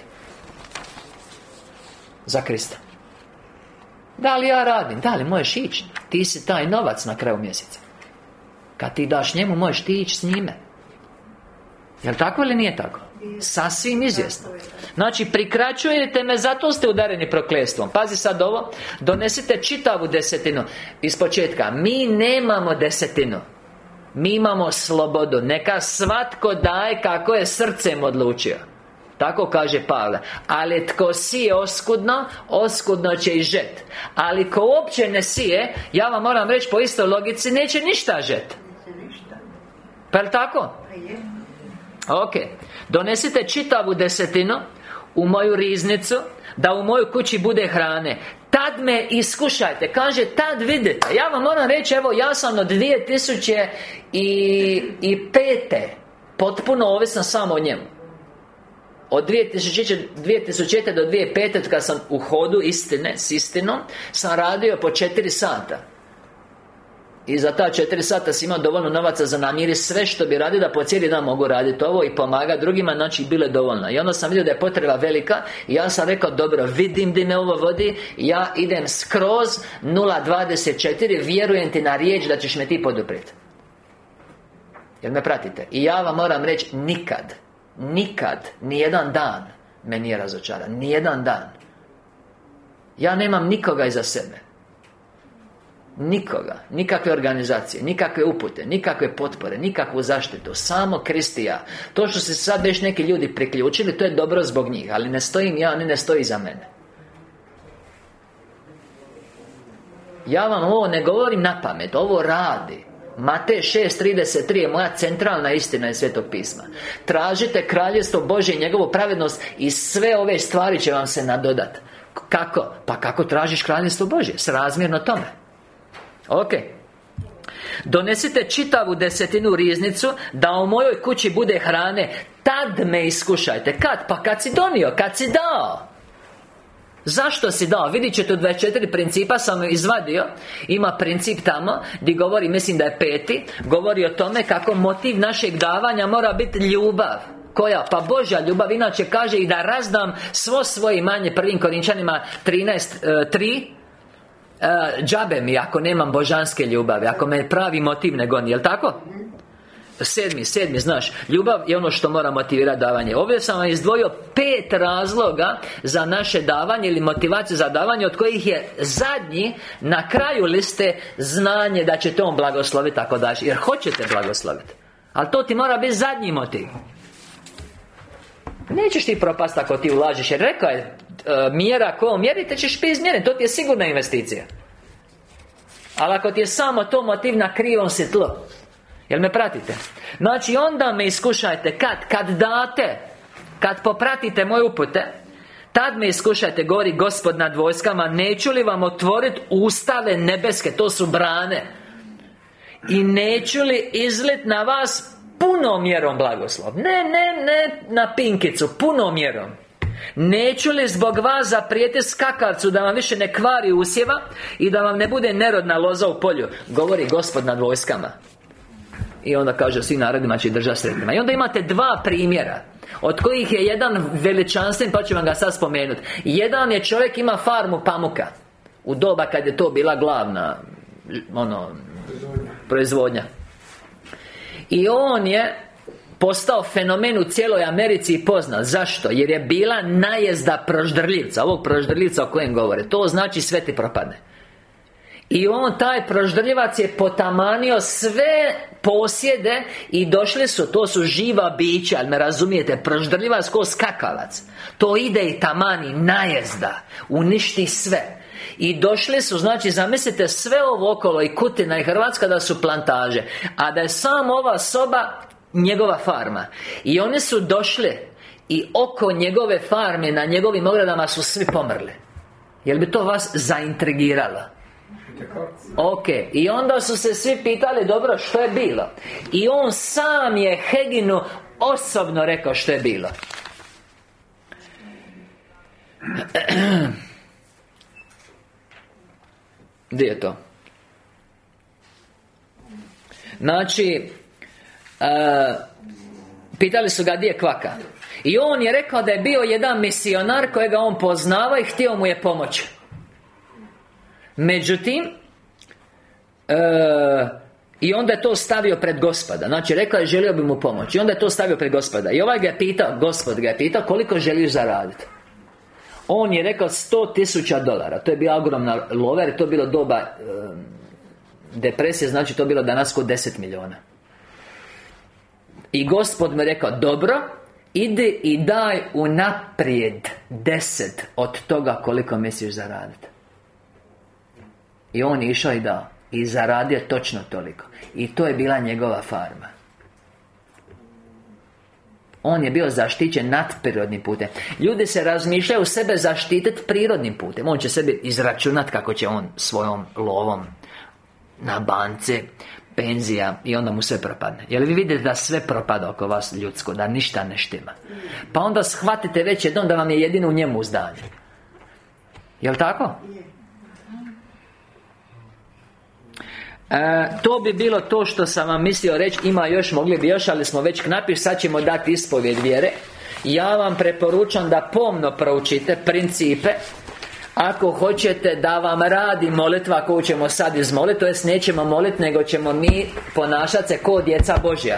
za Krista. Da li ja radim? Da li možeš ići? Ti si taj novac na kraju mjeseca. Kad ti daš njemu, možeš ti ići s njime. Jel' tako ili nije tako? Sasvim izvjesno. Znači, prikraćujete me, zato ste udareni prokletstvom. Pazi sad ovo. Donesite čitavu desetinu. Iz početka, mi nemamo desetinu. Mi imamo slobodu. Neka svatko daje kako je srcem odlučio. Tako kaže Pavle. Ali tko sije oskudno, oskudno će i žet. Ali ko uopće ne sije, ja vam moram reći po istoj logici, neće ništa žet. Pa je li tako? Ok, donesite čitavu desetinu u moju riznicu, da u mojoj kući bude hrane. Tad me iskušajte. Kaže, tad vidite. Ja vam moram reći, evo, ja sam od dvije tisuće pete potpuno ovisan samo o njemu. Od dvije tisuće do dvije tisuće pete, kad sam u hodu istine, s istinom, sam radio po četiri sata. I za ta četiri sata sam imao dovoljno novaca za namiri sve što bi radio, da po cijeli dan mogu raditi ovo i pomagati drugima, znači bilo je dovoljno. I onda sam vidio da je potreba velika i ja sam rekao, dobro, vidim gdje me ovo vodi, ja idem skroz nula dvadeset četiri, vjerujem ti na riječ da ćeš me ti poduprijeti. Jel me pratite? I ja vam moram reći, nikad, nikad, nijedan dan me nije razočaran, nijedan dan. Ja nemam nikoga iza sebe. Nikoga, nikakve organizacije, nikakve upute, nikakve potpore, nikakvu zaštitu, samo Kristija. To što se sad već neki ljudi priključili, to je dobro zbog njih, ali ne stojim ja, oni ne stoji za mene. Ja vam ovo ne govorim na pamet, ovo radi. Matej šest trideset tri je moja centralna istina iz Svetog pisma. Tražite kraljestvo Božje i njegovu pravednost i sve ove stvari će vam se nadodat. Kako? Pa kako tražiš kraljestvo Božje? Srazmjerno tome. Ok. Donesite čitavu desetinu u riznicu, da u mojoj kući bude hrane. Tad me iskušajte. Kad? Pa kad si donio, kad si dao. Zašto si dao? Vidjet ćete u dvadeset četiri principa sam izvadio. Ima princip tamo gdje govori, mislim da je peti, govori o tome kako motiv našeg davanja mora biti ljubav. Koja? Pa Božja ljubav. Inače kaže i da razdam svo svoje imanje. Prvim Korinčanima trinaest tri. Uh, džabe mi ako nemam božanske ljubavi, ako me pravi motiv ne goni, jel tako? Sedmi, sedmi, znaš, ljubav je ono što mora motivirati davanje. Ovdje sam vam izdvojio pet razloga za naše davanje ili motivaciju za davanje, od kojih je zadnji na kraju liste znanje da ćete on blagosloviti ako daš, jer hoćete blagosloviti. Ali to ti mora biti zadnji motiv. Nećeš ti propast ako ti ulažiš, jer rekao je uh, mjera kojom mjerite ćeš biti izmjeren. To ti je sigurna investicija. Ali ako ti je samo to motiv, na krivom si tlo. Jel me pratite? Znači onda me iskušajte. Kad? Kad date, kad popratite moje upute, tad me iskušajte, govori Gospod nad vojskama. Neću li vam otvoriti ustave nebeske, to su brane, i neću li izlit na vas punom mjerom blagoslov. Ne, ne, ne na pinkicu, punom mjerom. Neću li zbog vas zaprijeti skakavcu da vam više ne kvari usjeva i da vam ne bude nerodna loza u polju, govori Gospod nad vojskama. I onda kaže, svi narodima će držati sretnima. I onda imate dva primjera, od kojih je jedan veličanstven, pa ću vam ga sad spomenuti. Jedan je čovjek, ima farmu pamuka u doba kad je to bila glavna ono, proizvodnja. I on je postao fenomen u cijeloj Americi i poznat. Zašto? Jer je bila najezda proždrljivca. Ovog proždrljivca o kojem govore. To znači sve ti propadne. I on, taj proždrljivac, je potamanio sve posjede i došli su, to su živa bića, ali me razumijete, proždrljivac ko skakavac. To ide i tamani, najezda, uništi sve. I došli su, znači zamislite sve ovo okolo, i Kutina i Hrvatska, da su plantaže, a da je samo ova soba njegova farma. I oni su došli i oko njegove farme, na njegovim ogradama su svi pomrli. Jel bi to vas zaintrigiralo? Ok, i onda su se svi pitali, dobro, što je bilo? I on sam je Heginu osobno rekao što je bilo. Gdje je to? Znači uh, pitali su ga gdje je kvaka. I on je rekao da je bio jedan misionar kojega on poznava i htio mu je pomoći. Međutim e, i onda je to stavio pred Gospoda. Znači rekao je, želio bi mu pomoći. I onda je to stavio pred Gospoda. I ovaj ga je pitao, Gospod ga je pitao, koliko želiš zaraditi? On je rekao sto tisuća dolara. To je bila ogromna lova, jer to je bilo doba e, depresije. Znači to je bilo danas kod deset milijuna. I Gospod mi rekao, dobro, idi i daj unaprijed deset od toga koliko misliš zaraditi. I on je išao i dao. I zaradio točno toliko. I to je bila njegova farma. On je bio zaštićen nadprirodnim putem. Ljudi se razmišljaju sebe zaštititi prirodnim putem. On će sebi izračunati kako će on svojom lovom na banci, penzija, i onda mu sve propadne. Jel vi vidite da sve propada oko vas ljudsko, da ništa ne štima? Pa onda shvatite već jednom da vam je jedino u njemu uzdanje. Jel tako? E, to bi bilo to što sam vam mislio reći. Ima još, mogli bi još, ali smo već knapi. Sad ćemo dati ispovjed vjere. Ja vam preporučam da pomno proučite principe. Ako hoćete da vam radi molitva koju ćemo sad izmoliti, to jest nećemo moliti, nego ćemo mi ponašati se kao djeca Božja.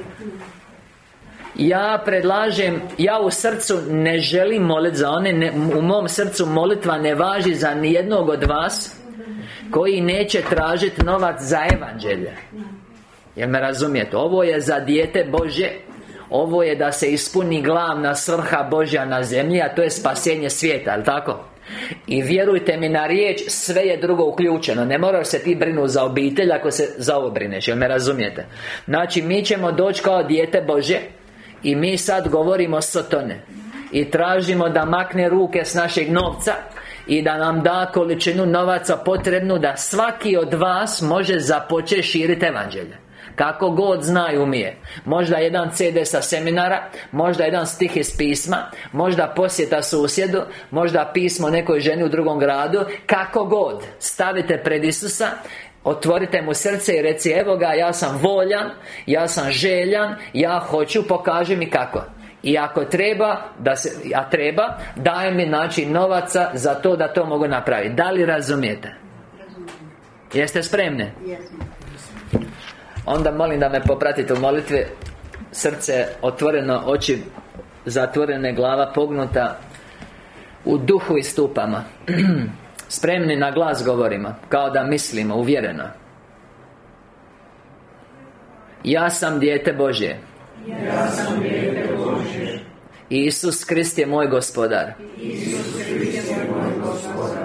Ja predlažem, ja u srcu ne želim moliti za one, ne, u mom srcu molitva ne važi za nijednog od vas koji neće tražiti novac za evanđelje. Jel me razumijete? Ovo je za dijete Božje. Ovo je da se ispuni glavna svrha Božja na zemlji, a to je spasenje svijeta, jel tako? I vjerujte mi na riječ, sve je drugo uključeno. Ne moraš se ti brinuti za obitelj ako se za ovo brineš, jel me razumijete? Znači, mi ćemo doći kao dijete Božje i mi sad govorimo Sotone i tražimo da makne ruke s našeg novca i da nam da količinu novaca potrebnu da svaki od vas može započeti širiti evanđelje. Kako god zna i umije. Možda jedan ce de sa seminara, možda jedan stih iz pisma, možda posjeta susjedu, možda pismo nekoj ženi u drugom gradu. Kako god, stavite pred Isusa, otvorite mu srce i reci: evo ga, ja sam voljan, ja sam željan, ja hoću, pokaži mi kako. I ako treba, da se, a treba, daj mi znači novaca za to da to mogu napraviti. Da li razumijete? Jeste spremni? Onda molim da me popratite u molitvi. Srce otvoreno, oči zatvorene, glava pognuta, u duhu i stupama. Spremni na glas govorimo, kao da mislimo, uvjereno. Ja sam dijete Božje. Ja sam dijete Božje. Isus Krist je moj gospodar. Isus Krist je moj gospodar.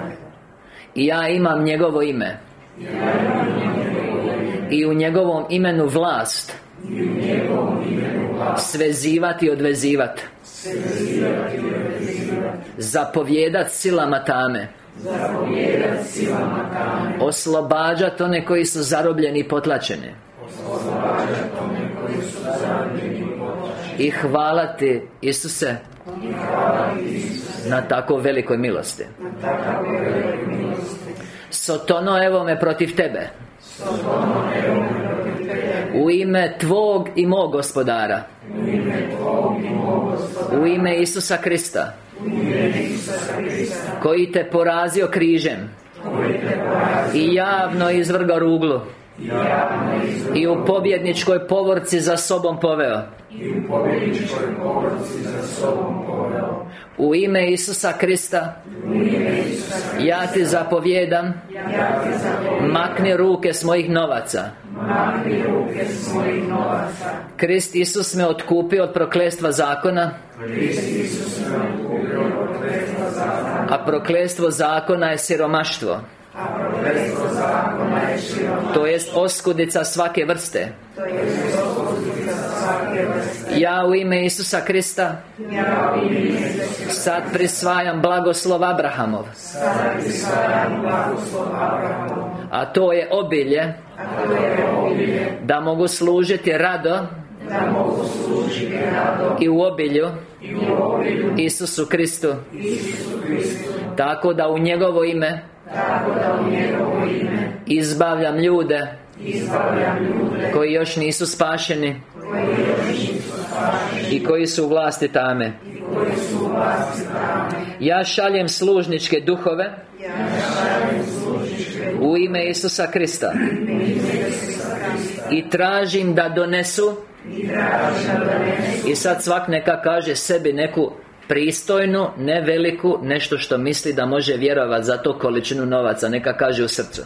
I ja imam njegovo ime. Ja imam njegovo ime. I u njegovom imenu vlast. I u njegovom imenu vlast. Svezivati i odvezivati. Svezivati i odvezivati. Zapovjedat silama tame. Zapovjedat silama tame. Oslobađat one koji su zarobljeni i potlačeni. Oslobađat one koji su zarobljeni i potlačeni. I hvala ti, Isuse, I hvala ti, Isuse, na tako velikoj milosti. na tako velikoj milosti. Sotono, evo me protiv tebe. Sotono, evo me protiv tebe. U ime tvog i mog gospodara. U ime tvog i mog gospodara. U ime Isusa Krista, U ime Isusa Krista. koji te porazio križem Koji te porazio. i javno izvrgao ruglu Javno izvrgao. i u pobjedničkoj povorci za sobom poveo. I u pobjedničkoj povorci za sobom poveo. U ime Isusa Krista, U ime Isusa Krista. ja ti zapovjedam, Ja ti zapovjedam. makni ruke s mojih novaca. Makni ruke s mojih novaca. Krist Isus me otkupio od prokletstva zakona, Krist Isus me otkupio od prokletstva zakona. a prokletstvo zakona je siromaštvo, A prokletstvo zakona je siromaštvo. to jest oskudica svake vrste. To je oskudica svake vrste. Ja u ime Isusa Krista Ja u ime Isusa sad prisvajam blagoslov Abrahamov, sada prisvajam blagoslov Abrahamov. a to je obilje, A to je obilje. da mogu služiti rado Da mogu služiti rado. i u obilju I u obilju. Isusu Kristu, Isusu Kristu. tako da u njegovo ime Tako da u njegovo ime izbavljam ljude izbavljam ljude koji još nisu spašeni koji još nisu spašeni i koji su u vlasti tame. i koji su u vlasti tame. Ja šaljem služničke duhove Ja šaljem služničke u ime Isusa Krista ime Isusa Krista i tražim da donesu, i tražim da donesu. i sad svak neka kaže sebi neku pristojnu, ne veliku, nešto što misli da može vjerovati za to količinu novaca, neka kaže u srcu.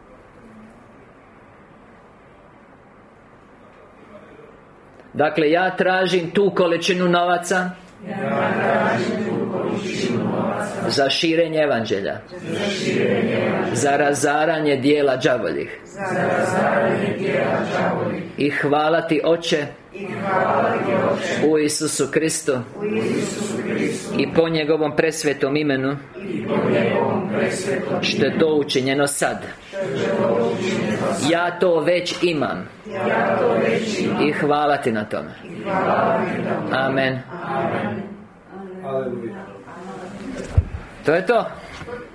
Dakle, ja tražim tu količinu novaca Ja tražim tu količinu novaca za širenje evanđelja, za širenje evanđelja, za razaranje dijela đavoljih. za razaranje dijela đavoljih. I hvala ti, Oče, I I hvala ti, Oče, u Isusu Kristu u Isusu Kristu i po njegovom presvetom imenu, i po njegovom presvetom što je to učinjeno sad. Ja to već imam. Ja to već imam. I hvala ti na tome. Hvala ti na tome. Amen. Amen. Aleluja. To je to.